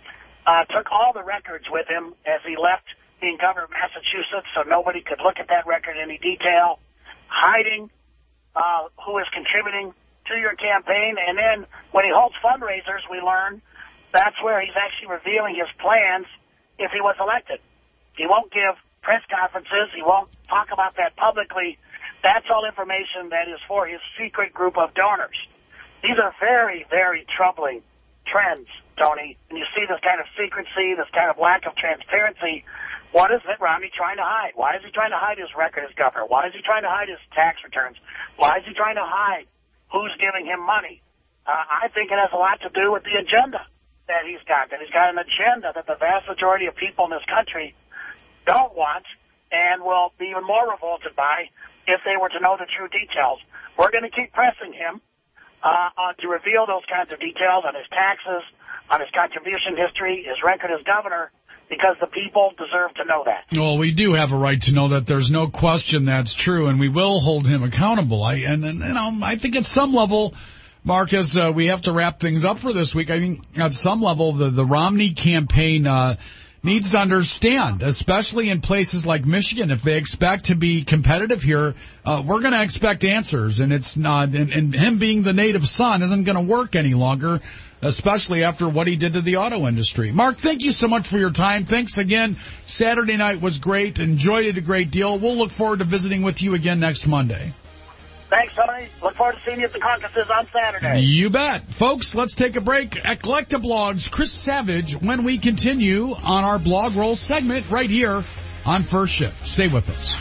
Uh, took all the records with him as he left being governor of Massachusetts, so nobody could look at that record in any detail. Hiding uh, who is contributing to your campaign. And then when he holds fundraisers, we learn that's where he's actually revealing his plans if he was elected. He won't give press conferences. He won't talk about that publicly. That's all information that is for his secret group of donors. These are very, very troubling trends, Tony. And you see this kind of secrecy, this kind of lack of transparency. What is Mitt Romney trying to hide? Why is he trying to hide his record as governor? Why is he trying to hide his tax returns? Why is he trying to hide who's giving him money? Uh, I think it has a lot to do with the agenda that he's got, that he's got an agenda that the vast majority of people in this country don't want and will be even more revolted by if they were to know the true details. We're going to keep pressing him uh, uh, to reveal those kinds of details on his taxes, on his contribution history, his record as governor, because the people deserve to know that. Well, we do have a right to know that. There's no question that's true, and we will hold him accountable. I and, and you know, I think at some level, Marcus, uh, we have to wrap things up for this week. I mean, at some level, the, the Romney campaign uh, needs to understand, especially in places like Michigan, if they expect to be competitive here, uh, we're going to expect answers, and it's not. And, and him being the native son isn't going to work any longer, especially after what he did to the auto industry. Mark, thank you so much for your time. Thanks again. Saturday night was great. Enjoyed it a great deal. We'll look forward to visiting with you again next Monday. Thanks, Tony. Look forward to seeing you at the caucuses on Saturday. You bet. Folks, let's take a break. At Collecta Blogs, Chris Savage, when we continue on our Blog Roll segment right here on First Shift. Stay with us.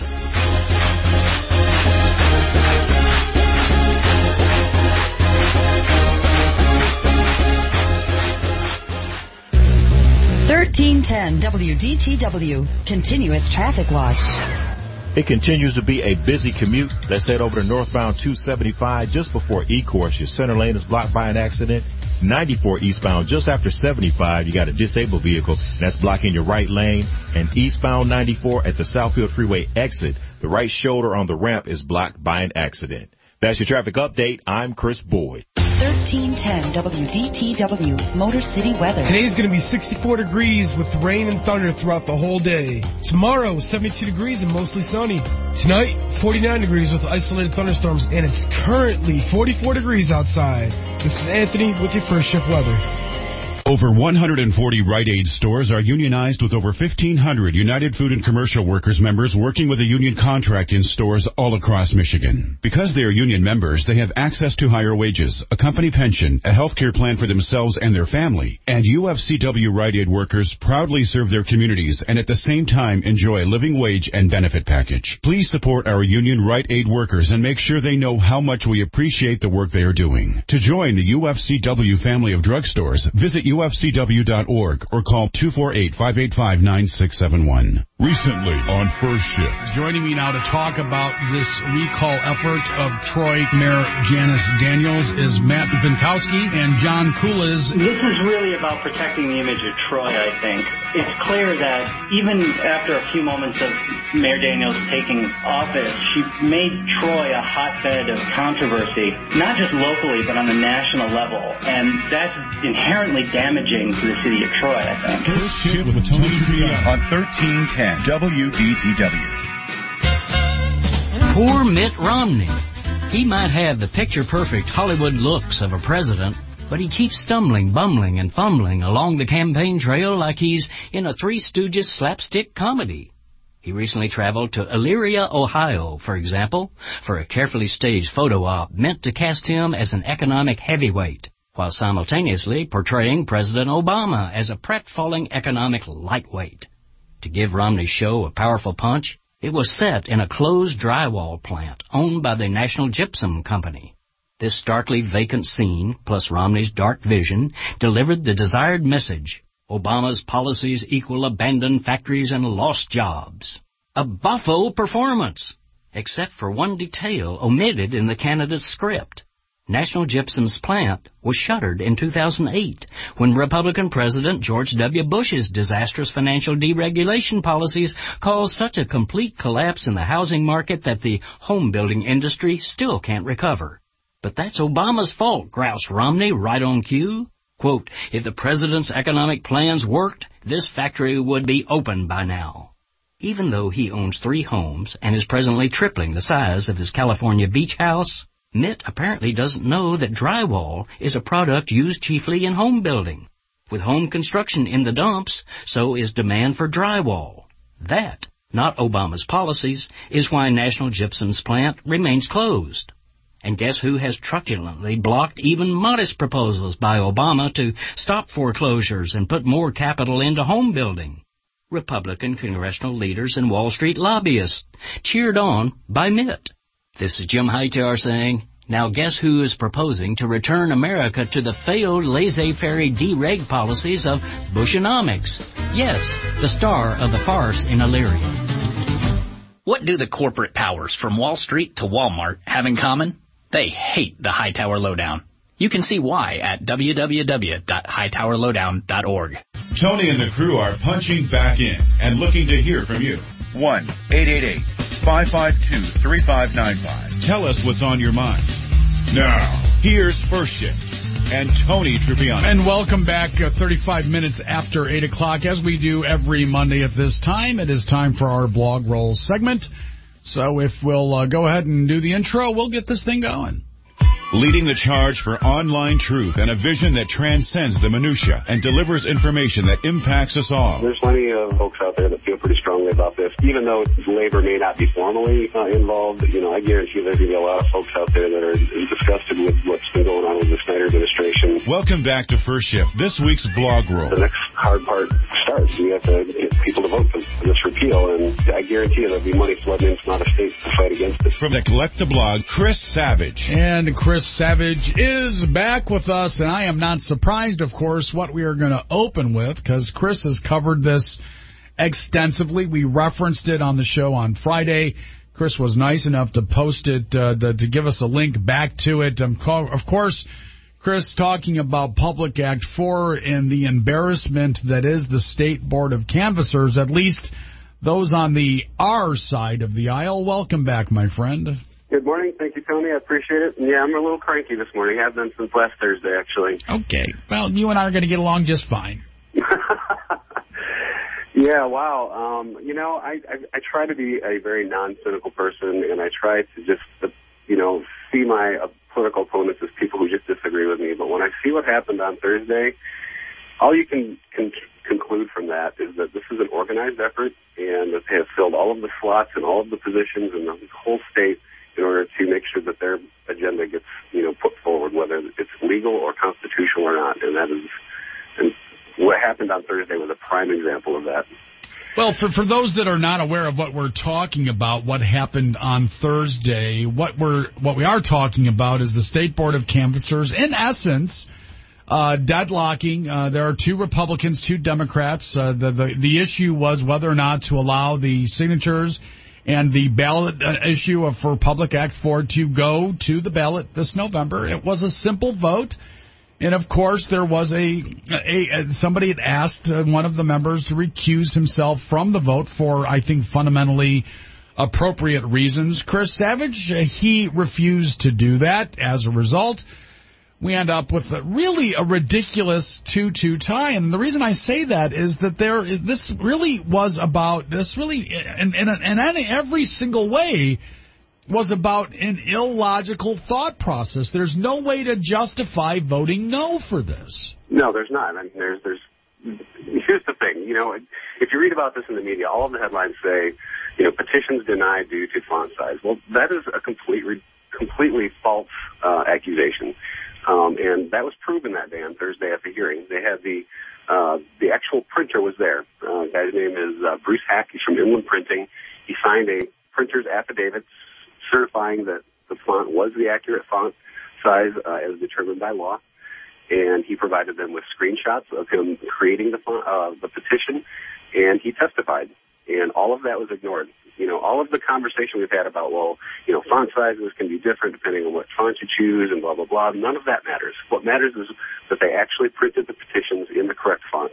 thirteen ten W D T W, Continuous Traffic Watch. It continues to be a busy commute. Let's head over to northbound two seventy-five just before E-Course. Your center lane is blocked by an accident. ninety-four eastbound just after seventy-five, you got a disabled vehicle that's blocking your right lane. And eastbound ninety-four at the Southfield Freeway exit, the right shoulder on the ramp is blocked by an accident. That's your traffic update. I'm Chris Boyd. thirteen ten W D T W, Motor City weather. Today's going to be sixty-four degrees with rain and thunder throughout the whole day. Tomorrow, seventy-two degrees and mostly sunny. Tonight, forty-nine degrees with isolated thunderstorms, and it's currently forty-four degrees outside. This is Anthony with your First Shift weather. Over one hundred forty Rite Aid stores are unionized with over fifteen hundred United Food and Commercial Workers members working with a union contract in stores all across Michigan. Because they are union members, they have access to higher wages, a company pension, a health care plan for themselves and their family, and U F C W Rite Aid workers proudly serve their communities and at the same time enjoy a living wage and benefit package. Please support our union Rite Aid workers and make sure they know how much we appreciate the work they are doing. To join the U F C W family of drugstores, visit U F C W dot org or call two four eight, five eight five, nine six seven one. Recently on First Shift. Joining me now to talk about this recall effort of Troy Mayor Janice Daniels is Matt Binkowski and John Coolidge. This is really about protecting the image of Troy, I think. It's clear that even after a few moments of Mayor Daniels taking office, she made Troy a hotbed of controversy, not just locally, but on the national level. And that's inherently damaging to the city of Troy, I think. First Shift with Tony Triano on thirteen ten W D T W. Poor Mitt Romney. He might have the picture-perfect Hollywood looks of a president, but he keeps stumbling, bumbling, and fumbling along the campaign trail like he's in a Three Stooges slapstick comedy. He recently traveled to Elyria, Ohio, for example, for a carefully staged photo op meant to cast him as an economic heavyweight, while simultaneously portraying President Obama as a pratfalling economic lightweight. To give Romney's show a powerful punch, it was set in a closed drywall plant owned by the National Gypsum Company. This starkly vacant scene, plus Romney's dark vision, delivered the desired message: Obama's policies equal abandoned factories and lost jobs. A boffo performance, except for one detail omitted in the candidate's script. National Gypsum's plant was shuttered in two thousand eight when Republican President George W. Bush's disastrous financial deregulation policies caused such a complete collapse in the housing market that the home building industry still can't recover. But that's Obama's fault, groused Romney right on cue. Quote, if the president's economic plans worked, this factory would be open by now. Even though he owns three homes and is presently tripling the size of his California beach house, Mitt apparently doesn't know that drywall is a product used chiefly in home building. With home construction in the dumps, so is demand for drywall. That, not Obama's policies, is why National Gypsum's plant remains closed. And guess who has truculently blocked even modest proposals by Obama to stop foreclosures and put more capital into home building? Republican congressional leaders and Wall Street lobbyists, cheered on by Mitt. This is Jim Hightower saying, now guess who is proposing to return America to the failed laissez-faire dereg policies of Bushonomics? Yes, the star of the farce in Elyria. What do the corporate powers from Wall Street to Walmart have in common? They hate the Hightower Lowdown. You can see why at w w w dot hightower lowdown dot org. Tony and the crew are punching back in and looking to hear from you. one eight eight eight, five five two, three five nine five. Tell us what's on your mind. Now, here's First Shift and Tony Trippiani. And welcome back uh, thirty-five minutes after eight o'clock. As we do every Monday at this time, it is time for our Blog Roll segment. So if we'll uh, go ahead and do the intro, we'll get this thing going. Leading the charge for online truth and a vision that transcends the minutia and delivers information that impacts us all. There's plenty of folks out there that feel pretty strongly about this. Even though labor may not be formally uh, involved, you know, I guarantee there's going to be a lot of folks out there that are disgusted with what's been going on with the Snyder administration. Welcome back to First Shift, this week's Blog Roll. The next hard part starts. We have to get people to vote for this repeal, and I guarantee you there'll be money flooding in from out of state to fight against it. From the Collect to Blog, Chris Savage. And Chris Savage is back with us, and I am not surprised, of course, what we are going to open with, because Chris has covered this extensively. We referenced it on the show on Friday. Chris was nice enough to post it, uh, the, to give us a link back to it. Um, of course, Chris talking about Public Act four and the embarrassment that is the State Board of Canvassers, at least those on the R side of the aisle. Welcome back, my friend. Good morning. Thank you, Tony. I appreciate it. And yeah, I'm a little cranky this morning. I have been since last Thursday, actually. Okay. Well, you and I are going to get along just fine. Yeah, wow. Um, you know, I, I, I try to be a very non-cynical person, and I try to just, you know, see my uh, political opponents as people who just disagree with me. But when I see what happened on Thursday, all you can, can conclude from that is that this is an organized effort, and that they have filled all of the slots and all of the positions in the whole state in order to make sure that their agenda gets, you know, put forward, whether it's legal or constitutional or not. And that is, and what happened on Thursday was a prime example of that. Well, for for those that are not aware of what we're talking about, what happened on Thursday, what we're what we are talking about is the State Board of Canvassers, in essence, uh, deadlocking. Uh, there are two Republicans, two Democrats. Uh, the, the the issue was whether or not to allow the signatures and the ballot issue of, for Public Act four to go to the ballot this November. It was a simple vote. And, of course, there was a, a, a somebody had asked one of the members to recuse himself from the vote for, I think, fundamentally appropriate reasons. Chris Savage, he refused to do that. As a result, we end up with a, really a ridiculous two two tie. And the reason I say that is that there is, this really was about, this really, in, in, in every single way, was about an illogical thought process. There's no way to justify voting no for this. No, there's not. I mean, there's, there's, here's the thing. You know, if you read about this in the media, all of the headlines say, you know, petitions denied due to font size. Well, that is a complete, completely false uh, accusation. Um, and that was proven that day on Thursday at the hearing. They had the, uh, the actual printer was there. Uh, the guy's name is uh, Bruce Hack. He's from Inland Printing. He signed a printer's affidavit certifying that the font was the accurate font size uh, as determined by law, and he provided them with screenshots of him creating the font, uh, the petition, and he testified, and all of that was ignored. You know, all of the conversation we've had about, well, you know, font sizes can be different depending on what font you choose and blah, blah, blah, none of that matters. What matters is that they actually printed the petitions in the correct font.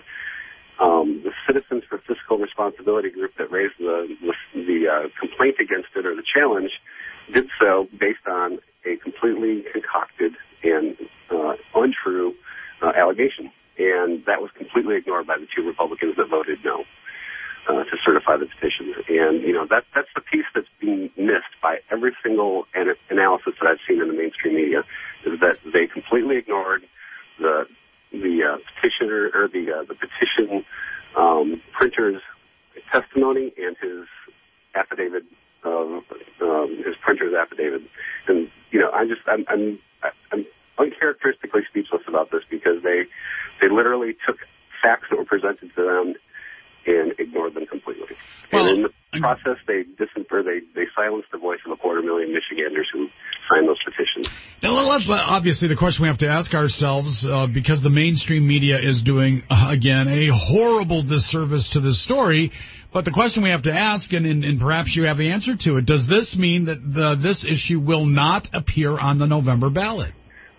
Um, the Citizens for Fiscal Responsibility group that raised the, the, the uh, complaint against it or the challenge did so based on a completely concocted and uh, untrue uh, allegation. And that was completely ignored by the two Republicans that voted no uh, to certify the petitions. And, you know, that, that's the piece that's being missed by every single an- analysis that I've seen in the mainstream media, is that they completely ignored the the uh, petitioner or the uh, the petition um, printer's testimony and his affidavit, of um, his printer's affidavit. And, you know, I just, I'm, I'm, I'm uncharacteristically speechless about this because they, they literally took facts that were presented to them and ignored them completely. Well, and in the process, they dis- or they, they silenced the voice of a quarter million Michiganders who signed those petitions. Now, let's, obviously, the question we have to ask ourselves, uh, because the mainstream media is doing, uh, again, a horrible disservice to this story, but the question we have to ask, and, and, and perhaps you have the answer to it, does this mean that the, this issue will not appear on the November ballot?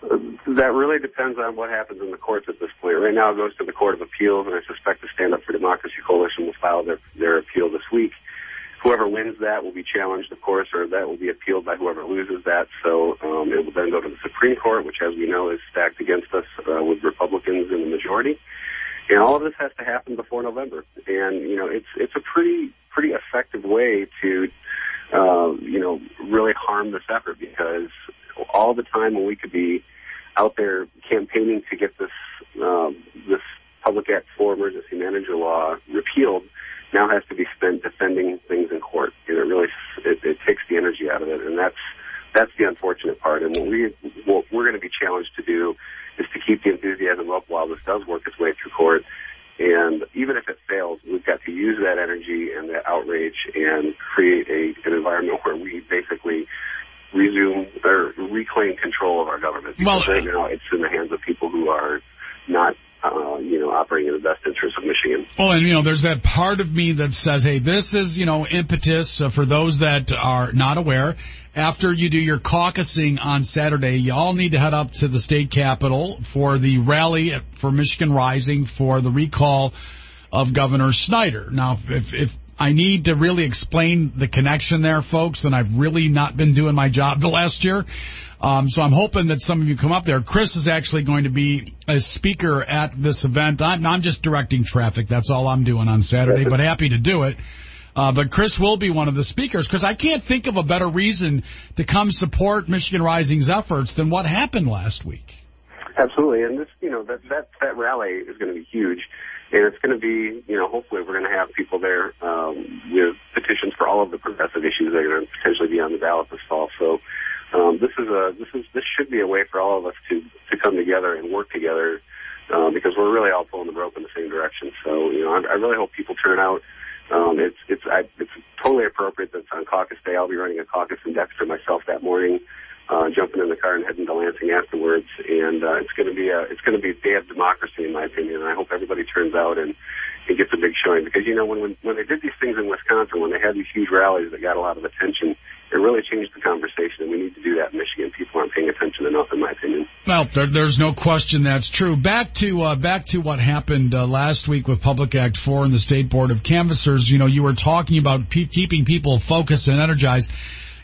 That really depends on what happens in the courts at this point. Right now it goes to the Court of Appeals, and I suspect the Stand Up for Democracy Coalition will file their, their appeal this week. Whoever wins that will be challenged, of course, or that will be appealed by whoever loses that. So um, it will then go to the Supreme Court, which, as we know, is stacked against us uh, with Republicans in the majority. And all of this has to happen before November. And, you know, it's it's a pretty pretty effective way to, uh, you know, really harm this effort, because all the time when we could be out there campaigning to get this um, this Public Act four emergency manager law repealed now has to be spent defending things in court. And it really it, it takes the energy out of it, and that's that's the unfortunate part. And what we what we're going to be challenged to do is to keep the enthusiasm up while this does work its way through court. And even if it fails, we've got to use that energy and that outrage and create a, an environment where we basically resume or reclaim control of our government. Because well, right now it's in the hands of people who are not, uh, you know, operating in the best interest of Michigan. Well, and, you know, there's that part of me that says, hey, this is, you know, impetus uh, for those that are not aware. After you do your caucusing on Saturday, you all need to head up to the state capitol for the rally for Michigan Rising for the recall of Governor Snyder. Now, if, if I need to really explain the connection there, folks, then I've really not been doing my job the last year. Um, so I'm hoping that some of you come up there. Chris is actually going to be a speaker at this event. I'm, I'm just directing traffic. That's all I'm doing on Saturday, but happy to do it. Uh, but Chris will be one of the speakers, because I can't think of a better reason to come support Michigan Rising's efforts than what happened last week. Absolutely. And this, you know, that, that, that rally is going to be huge. And it's going to be, you know, hopefully we're going to have people there um, with petitions for all of the progressive issues that are going to potentially be on the ballot this fall. So um, this is a this is this should be a way for all of us to to come together and work together, uh, because we're really all pulling the rope in the same direction. So, you know, I, I really hope people turn out. Um, it's it's I, it's totally appropriate that it's on caucus day. I'll be running a caucus in Dexter myself that morning. Uh, jumping in the car and heading to Lansing afterwards, and uh, it's going to be a it's going to be a day of democracy, in my opinion. And I hope everybody turns out and, and gets a big showing, because you know when, when when they did these things in Wisconsin, when they had these huge rallies that got a lot of attention, it really changed the conversation. And we need to do that in Michigan. People aren't paying attention enough, in my opinion. Well, there, there's no question that's true. Back to uh, back to what happened uh, last week with Public Act four and the State Board of Canvassers. You know, you were talking about pe- keeping people focused and energized.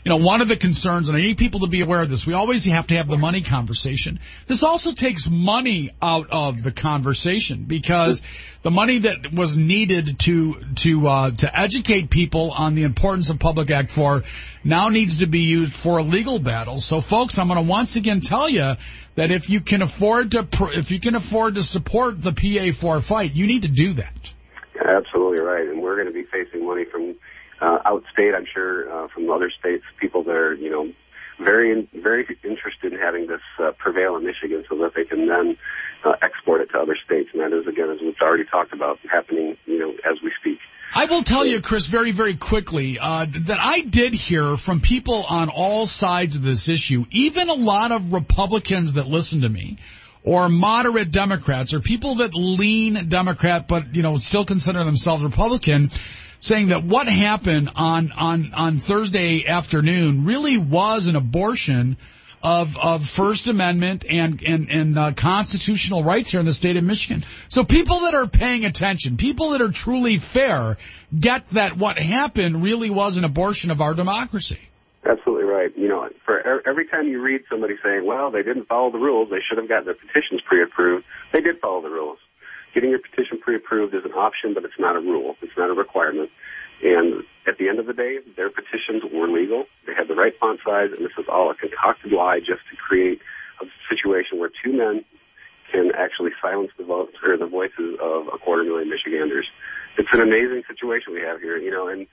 you know, one of the concerns, and I need people to be aware of this, we always have to have the money conversation. This also takes money out of the conversation because the money that was needed to to uh, to educate people on the importance of Public Act four now needs to be used for a legal battle. So, folks, I'm going to once again tell you that if you can afford to if you can afford to support the P A four fight, you need to do that. Absolutely right, and we're going to be facing money from uh, outstate, I'm sure, uh, from other states, people that are, you know, very, in, very interested in having this uh, prevail in Michigan so that they can then uh, export it to other states, and that is, again, as we've already talked about, happening, you know, as we speak. I will tell you, Chris, very, very quickly, uh, that I did hear from people on all sides of this issue, even a lot of Republicans that listen to me, or moderate Democrats, or people that lean Democrat but, you know, still consider themselves Republican, saying that what happened on, on, on Thursday afternoon really was an abortion of of First Amendment and and, and uh, constitutional rights here in the state of Michigan. So people that are paying attention, people that are truly fair, get that what happened really was an abortion of our democracy. Absolutely right. You know, for every time you read somebody saying, well, they didn't follow the rules, they should have gotten their petitions pre-approved, they did follow the rules. Getting your petition pre-approved is an option, but it's not a rule. It's not a requirement. And at the end of the day, their petitions were legal. They had the right font size, and this is all a concocted lie just to create a situation where two men can actually silence the votes or the voices of a quarter million Michiganders. It's an amazing situation we have here, you know, and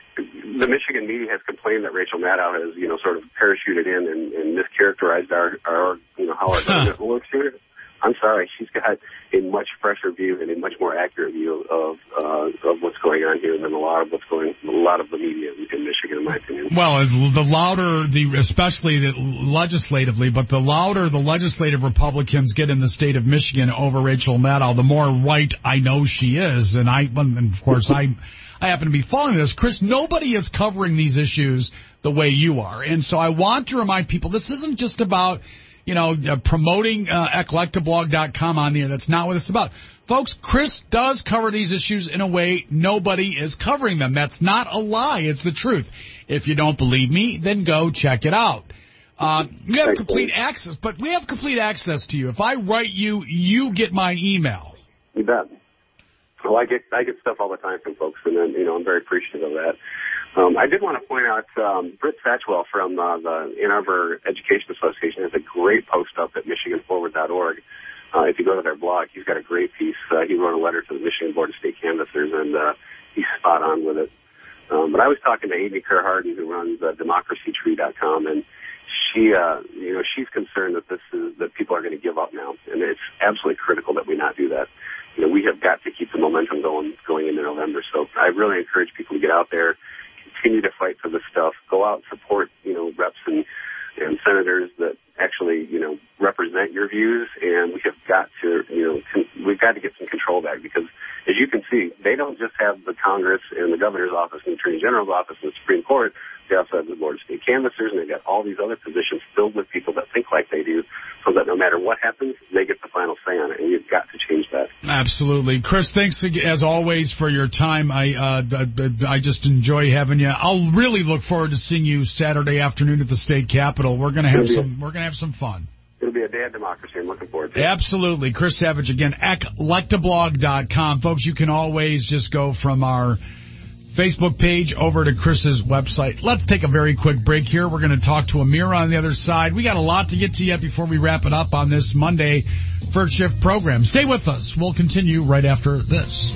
the Michigan media has complained that Rachel Maddow has, you know, sort of parachuted in and, and mischaracterized our, our, you know, how our government works here. I'm sorry, she's got a much fresher view and a much more accurate view of uh, of what's going on here than a lot of what's going, a lot of the media in Michigan, in my opinion. Well, as the louder the, especially the legislatively, but the louder the legislative Republicans get in the state of Michigan over Rachel Maddow, the more right I know she is, and I, and of course, I. I happen to be following this. Chris, nobody is covering these issues the way you are. And so I want to remind people, this isn't just about, you know, uh, promoting uh, eclectablog dot com on the air. That's not what it's about. Folks, Chris does cover these issues in a way nobody is covering them. That's not a lie. It's the truth. If you don't believe me, then go check it out. Uh, we have complete access, but we have complete access to you. If I write you, you get my email. You bet. Well, I get I get stuff all the time from folks, and then, you know, I'm very appreciative of that. Um, I did want to point out um, Britt Satchwell from uh, the Ann Arbor Education Association has a great post up at michigan forward dot org. Uh, if you go to their blog, he's got a great piece. Uh, he wrote a letter to the Michigan Board of State Canvassers, and uh, he's spot on with it. Um, but I was talking to Amy Kerr Harden, who runs uh, democracy tree dot com, and she, uh, you know, she's concerned that this is that people are going to give up now, and it's absolutely critical that we not do that. You know, we have got to keep the momentum going going into November. So I really encourage people to get out there, continue to fight for this stuff, go out and support, you know, reps and, and senators that actually, you know, represent your views. And we have got to, you know, con- we've got to get some control back because, as you can see, they don't just have the Congress and the governor's office and the attorney general's office and the Supreme Court. They also have the Board of State Canvassers, and they've got all these other positions filled with people that think like they do, so that no matter what happens, they get the final say on it, and we've got to change that. Absolutely. Chris, thanks as always for your time. I uh, I just enjoy having you. I'll really look forward to seeing you Saturday afternoon at the state capitol. We're gonna have some. We're gonna have some fun. It'll be a day of democracy. I'm looking forward to it. Absolutely. Chris Savage again, eclectablog dot com. Folks, you can always just go from our Facebook page over to Chris's website. Let's take a very quick break here. We're going to talk to Amir on the other side. We got a lot to get to yet before we wrap it up on this Monday First Shift program. Stay with us. We'll continue right after this.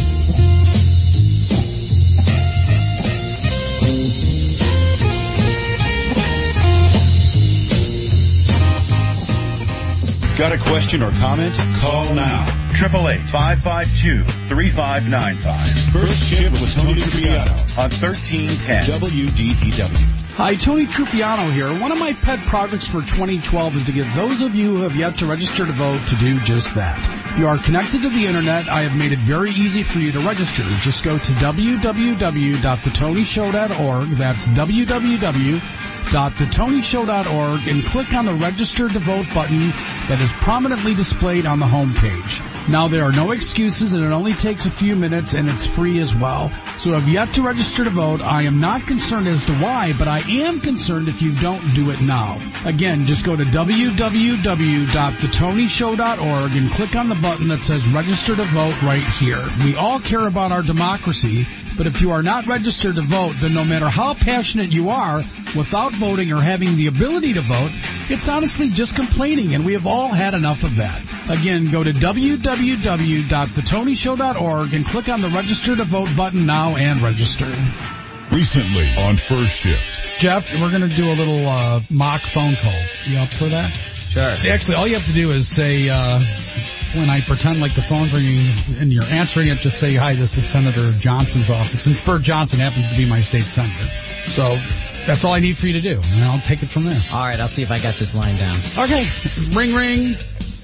Got a question or comment? Call now. eight eight eight, five five two, three five nine five. First Shift with Tony Trupiano on thirteen ten W D T W. Hi, Tony Trupiano here. One of my pet projects for twenty twelve is to get those of you who have yet to register to vote to do just that. If you are connected to the Internet, I have made it very easy for you to register. Just go to w w w dot the tony show dot org. That's w w w dot the tony show dot org and click on the Register to Vote button that is prominently displayed on the home page. Now, there are no excuses, and it only takes a few minutes, and it's free as well. So have yet to register to vote. I am not concerned as to why, but I am concerned if you don't do it now. Again, just go to w w w dot the tony show dot org and click on the button that says register to vote right here. We all care about our democracy, but if you are not registered to vote, then no matter how passionate you are, without voting or having the ability to vote, it's honestly just complaining, and we have all had enough of that. Again, go to w w w dot the tony show dot org and click on the register to vote button now and register. Recently on First Shift. Jeff, we're going to do a little uh, mock phone call. You up for that? Sure. Actually, all you have to do is say, uh, when I pretend like the phone's ringing and you're answering it, just say, hi, this is Senator Johnson's office. And Bert Johnson happens to be my state senator. So that's all I need for you to do, and I'll take it from there. All right, I'll see if I got this line down. Okay. Ring, ring.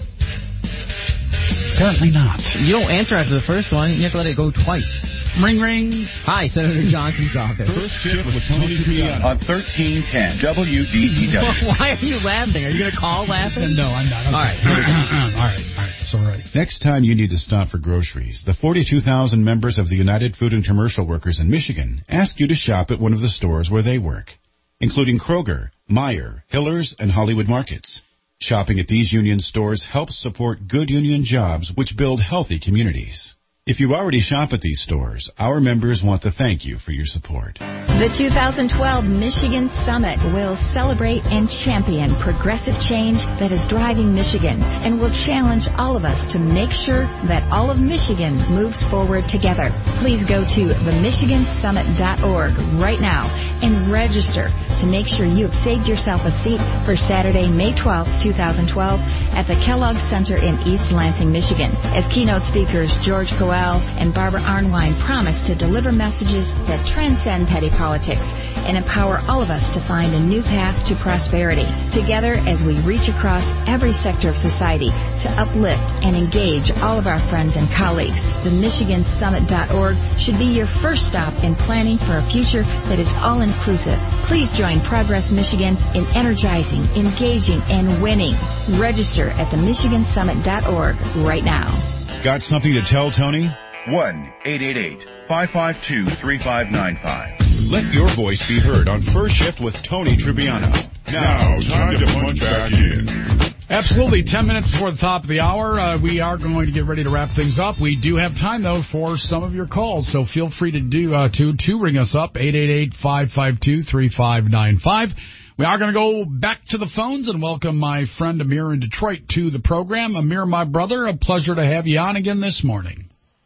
Apparently not. You don't answer after the first one. You have to let it go twice. Ring, ring. Hi, Senator Johnson's office. First Shift with Tony Triano on thirteen ten W D T W. Why are you laughing? Are you going to call laughing? No, I'm not. Okay. All right. all right, all right. It's all right. Next time you need to stop for groceries, the forty-two thousand members of the United Food and Commercial Workers in Michigan ask you to shop at one of the stores where they work, including Kroger, Meijer, Hillers, and Hollywood Markets. Shopping at these union stores helps support good union jobs which build healthy communities. If you already shop at these stores, our members want to thank you for your support. The two thousand twelve Michigan Summit will celebrate and champion progressive change that is driving Michigan and will challenge all of us to make sure that all of Michigan moves forward together. Please go to the michigan summit dot org right now and register to make sure you have saved yourself a seat for Saturday, May twelfth, twenty twelve at the Kellogg Center in East Lansing, Michigan, as keynote speakers George Coel and Barbara Arnwine promise to deliver messages that transcend petty politics and empower all of us to find a new path to prosperity. Together, as we reach across every sector of society to uplift and engage all of our friends and colleagues, the michigan summit dot org should be your first stop in planning for a future that is all-inclusive. Please join Progress Michigan in energizing, engaging, and winning. Register at the michigan summit dot org right now. Got something to tell Tony? one eight eight eight, five five two, three five nine five. Let your voice be heard on First Shift with Tony Tribiano. Now, time to punch back in. Absolutely. Ten minutes before the top of the hour, uh, we are going to get ready to wrap things up. We do have time, though, for some of your calls, so feel free to do uh, to, to ring us up, eight eight eight, five five two, three five nine five. We are going to go back to the phones and welcome my friend Amir in Detroit to the program. Amir, my brother, a pleasure to have you on again this morning.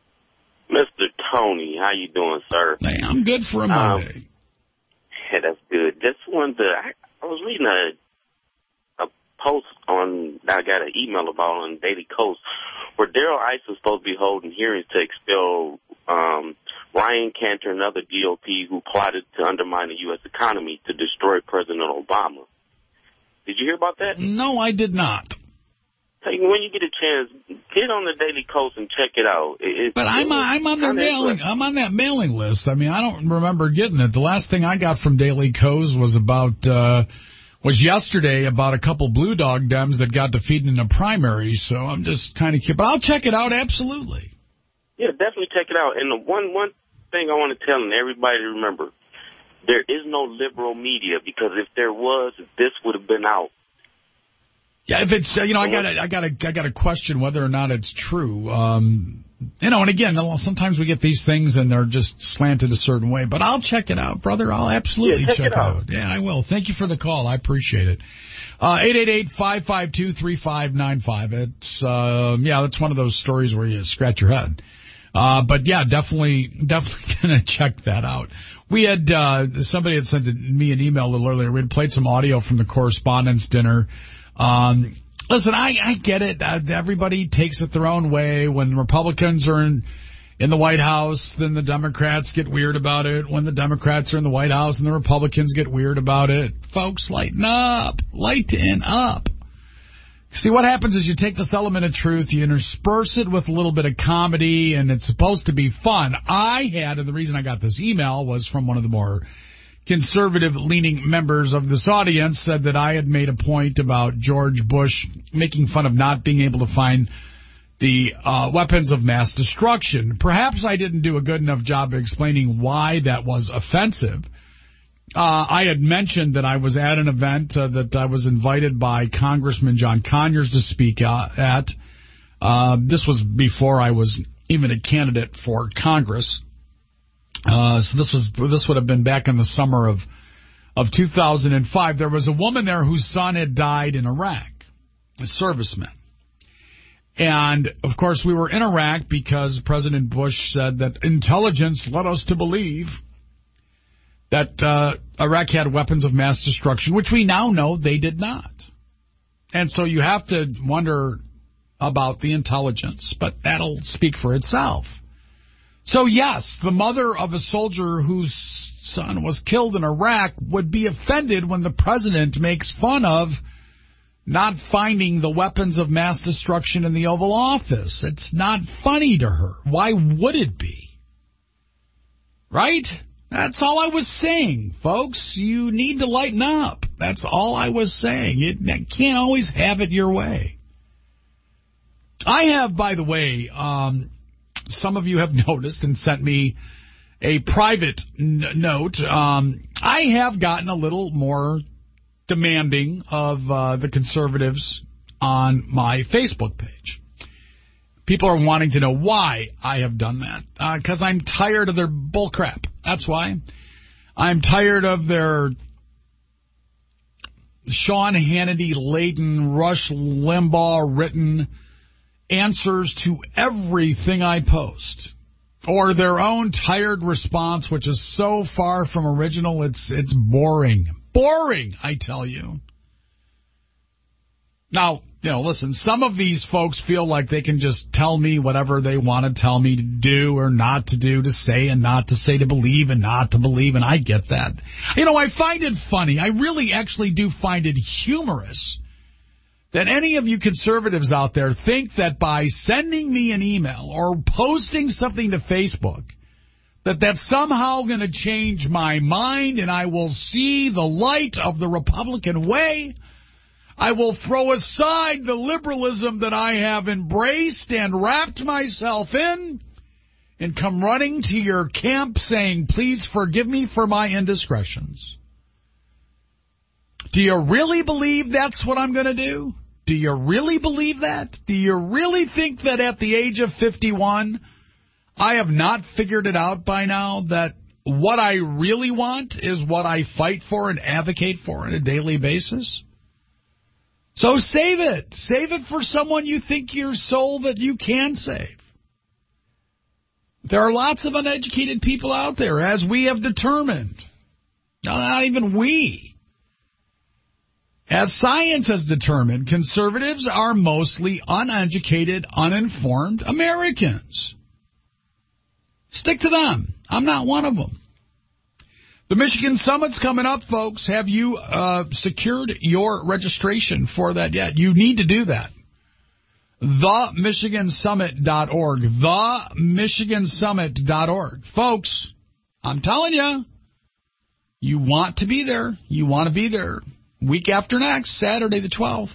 Mister Tony, how you doing, sir? Hey, I'm good for a Monday. Um, yeah, that's good. Just wanted to, I, I was reading a a post on, I got an email about on Daily Kos, where Daryl Ice was supposed to be holding hearings to expel um, Ryan Cantor and other G O P who plotted to undermine the U S economy to destroy President Obama. Did you hear about that? No, I did not. Hey, when you get a chance, get on the Daily Kos and check it out. It, but I'm I'm on their mailing. I'm on that mailing list. I mean, I don't remember getting it. The last thing I got from Daily Kos was about uh, was yesterday about a couple Blue Dog Dems that got defeated in the primaries. So I'm just kind of curious. But I'll check it out. Absolutely. Yeah, definitely check it out. And the one one thing I want to tell everybody to remember: there is no liberal media, because if there was, this would have been out. Yeah, if it's, you know, I got I got I got to question whether or not it's true. Um, you know, and again, sometimes we get these things and they're just slanted a certain way. But I'll check it out, brother. I'll absolutely yeah, check, check it, it out. out. Yeah, I will. Thank you for the call. I appreciate it. Uh, eight eight eight, five five two, three five nine five. It's, um, yeah, that's one of those stories where you scratch your head. Uh, but yeah, definitely, definitely gonna check that out. We had, uh, somebody had sent me an email a little earlier. We had played some audio from the Correspondents' Dinner. Um, listen, I, I get it. Uh, everybody takes it their own way. When Republicans are in, in the White House, then the Democrats get weird about it. When the Democrats are in the White House and the Republicans get weird about it. Folks, lighten up. Lighten up. See, what happens is you take this element of truth, you intersperse it with a little bit of comedy, and it's supposed to be fun. I had, and the reason I got this email was from one of the more conservative-leaning members of this audience, said that I had made a point about George Bush making fun of not being able to find the uh, weapons of mass destruction. Perhaps I didn't do a good enough job of explaining why that was offensive. Uh, I had mentioned that I was at an event uh, that I was invited by Congressman John Conyers to speak uh, at. Uh, this was before I was even a candidate for Congress. Uh, so this was this would have been back in the summer of of two thousand five. There was a woman there whose son had died in Iraq, a serviceman. And, of course, we were in Iraq because President Bush said that intelligence led us to believe that uh, Iraq had weapons of mass destruction, which we now know they did not. And so you have to wonder about the intelligence, but that'll speak for itself. So, yes, the mother of a soldier whose son was killed in Iraq would be offended when the president makes fun of not finding the weapons of mass destruction in the Oval Office. It's not funny to her. Why would it be? Right? That's all I was saying, folks. You need to lighten up. That's all I was saying. You can't always have it your way. I have, by the way, um, some of you have noticed and sent me a private n- note. Um, I have gotten a little more demanding of uh, the conservatives on my Facebook page. People are wanting to know why I have done that. Because uh, I'm tired of their bullcrap. That's why. I'm tired of their Sean Hannity-laden, Rush Limbaugh-written answers to everything I post. Or their own tired response, which is so far from original, it's it's boring. Boring, I tell you. Now, you know, listen, some of these folks feel like they can just tell me whatever they want to tell me to do or not to do, to say and not to say, to believe and not to believe, and I get that. You know, I find it funny. I really actually do find it humorous that any of you conservatives out there think that by sending me an email or posting something to Facebook, that that's somehow going to change my mind and I will see the light of the Republican way. I will throw aside the liberalism that I have embraced and wrapped myself in and come running to your camp saying, please forgive me for my indiscretions. Do you really believe that's what I'm going to do? Do you really believe that? Do you really think that at the age of fifty-one, I have not figured it out by now that what I really want is what I fight for and advocate for on a daily basis? So save it. Save it for someone you think your soul that you can save. There are lots of uneducated people out there, as we have determined. No, not even we. As science has determined, conservatives are mostly uneducated, uninformed Americans. Stick to them. I'm not one of them. The Michigan Summit's coming up, folks. Have you uh, secured your registration for that yet? You need to do that. the michigan summit dot org. the michigan summit dot org. Folks, I'm telling you, you want to be there. You want to be there. Week after next, Saturday the twelfth.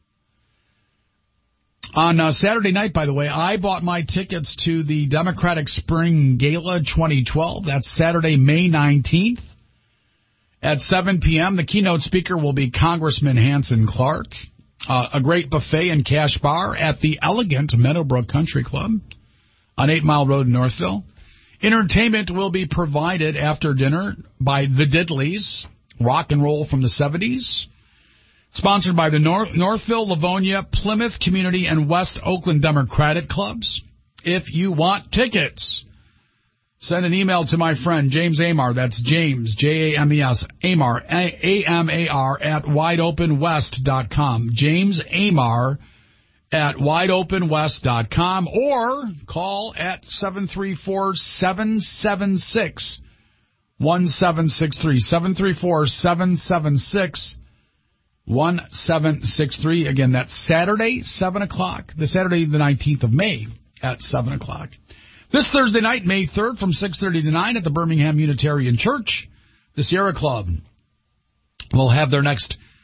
On uh, Saturday night, by the way, I bought my tickets to the Democratic Spring Gala twenty twelve. That's Saturday, May nineteenth at seven p.m. The keynote speaker will be Congressman Hanson Clark. Uh, a great buffet and cash bar at the elegant Meadowbrook Country Club on eight Mile Road in Northville. Entertainment will be provided after dinner by the Diddleys, rock and roll from the seventies. Sponsored by the North, Northville, Livonia, Plymouth Community, and West Oakland Democratic Clubs. If you want tickets, send an email to my friend James Amar. That's James, J A M E S, Amar, A M A R, at wide open west dot com. James Amar at wide open west dot com. Or call at seven three four, seven seven six, one seven six three. seven three four, seven seven six, one seven six three. Again, that's Saturday, seven o'clock. The Saturday, the nineteenth of May at seven o'clock. This Thursday night, May third, from six thirty to nine at the Birmingham Unitarian Church, the Sierra Club will have their next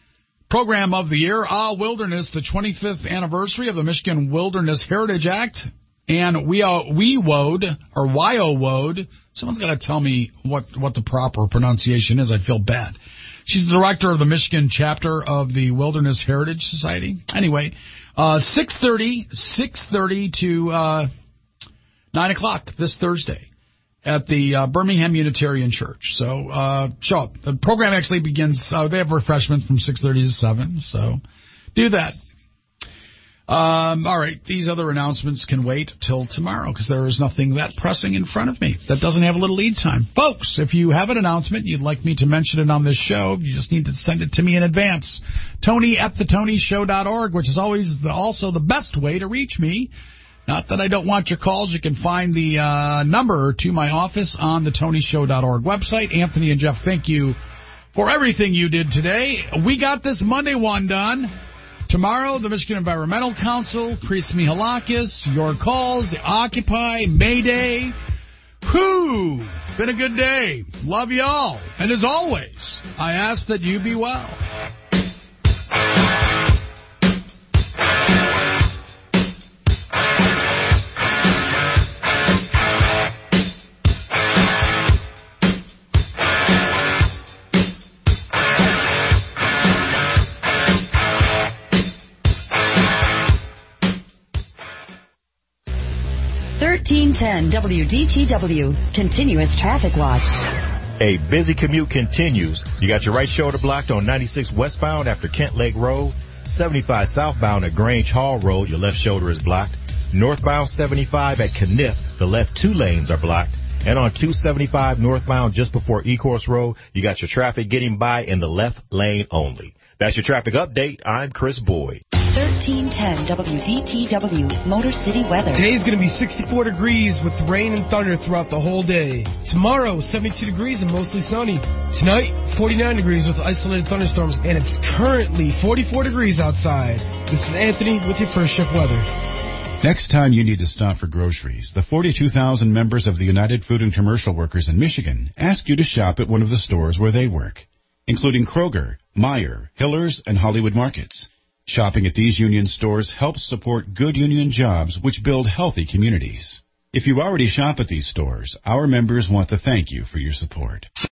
Program of the year, Ah Wilderness, the twenty-fifth anniversary of the Michigan Wilderness Heritage Act. And we uh, we wode, or Y-O wode. Someone's got to tell me what, what the proper pronunciation is. I feel bad. She's the director of the Michigan chapter of the Wilderness Heritage Society. Anyway, uh, six thirty, six thirty to uh, nine o'clock this Thursday at the uh, Birmingham Unitarian Church. So uh, show up. The program actually begins, uh, they have refreshments from six thirty to seven, so do that. Um, all right, these other announcements can wait till tomorrow because there is nothing that pressing in front of me that doesn't have a little lead time. Folks, if you have an announcement, you'd like me to mention it on this show, you just need to send it to me in advance. Tony at the tony show dot org, which is always the, also the best way to reach me. Not that I don't want your calls. You can find the uh, number to my office on the tony show dot org website. Anthony and Jeff, thank you for everything you did today. We got this Monday one done. Tomorrow, the Michigan Environmental Council, Chris Mihalakis, your calls, the Occupy, Mayday. Whew, been a good day. Love you all. And as always, I ask that you be well. thirteen ten W D T W, Continuous Traffic Watch. A busy commute continues. You got your right shoulder blocked on ninety-six westbound after Kent Lake Road. seventy-five southbound at Grange Hall Road, your left shoulder is blocked. Northbound seventy-five at Kniff, the left two lanes are blocked. And on two seventy-five northbound just before Ecorse Road, you got your traffic getting by in the left lane only. That's your traffic update. I'm Chris Boyd. thirteen ten W D T W, Motor City weather. Today's going to be sixty-four degrees with rain and thunder throughout the whole day. Tomorrow, seventy-two degrees and mostly sunny. Tonight, forty-nine degrees with isolated thunderstorms, and it's currently forty-four degrees outside. This is Anthony with your first shift weather. Next time you need to stop for groceries, the forty-two thousand members of the United Food and Commercial Workers in Michigan ask you to shop at one of the stores where they work, including Kroger, Meijer, Hiller's, and Hollywood Markets. Shopping at these union stores helps support good union jobs which build healthy communities. If you already shop at these stores, our members want to thank you for your support.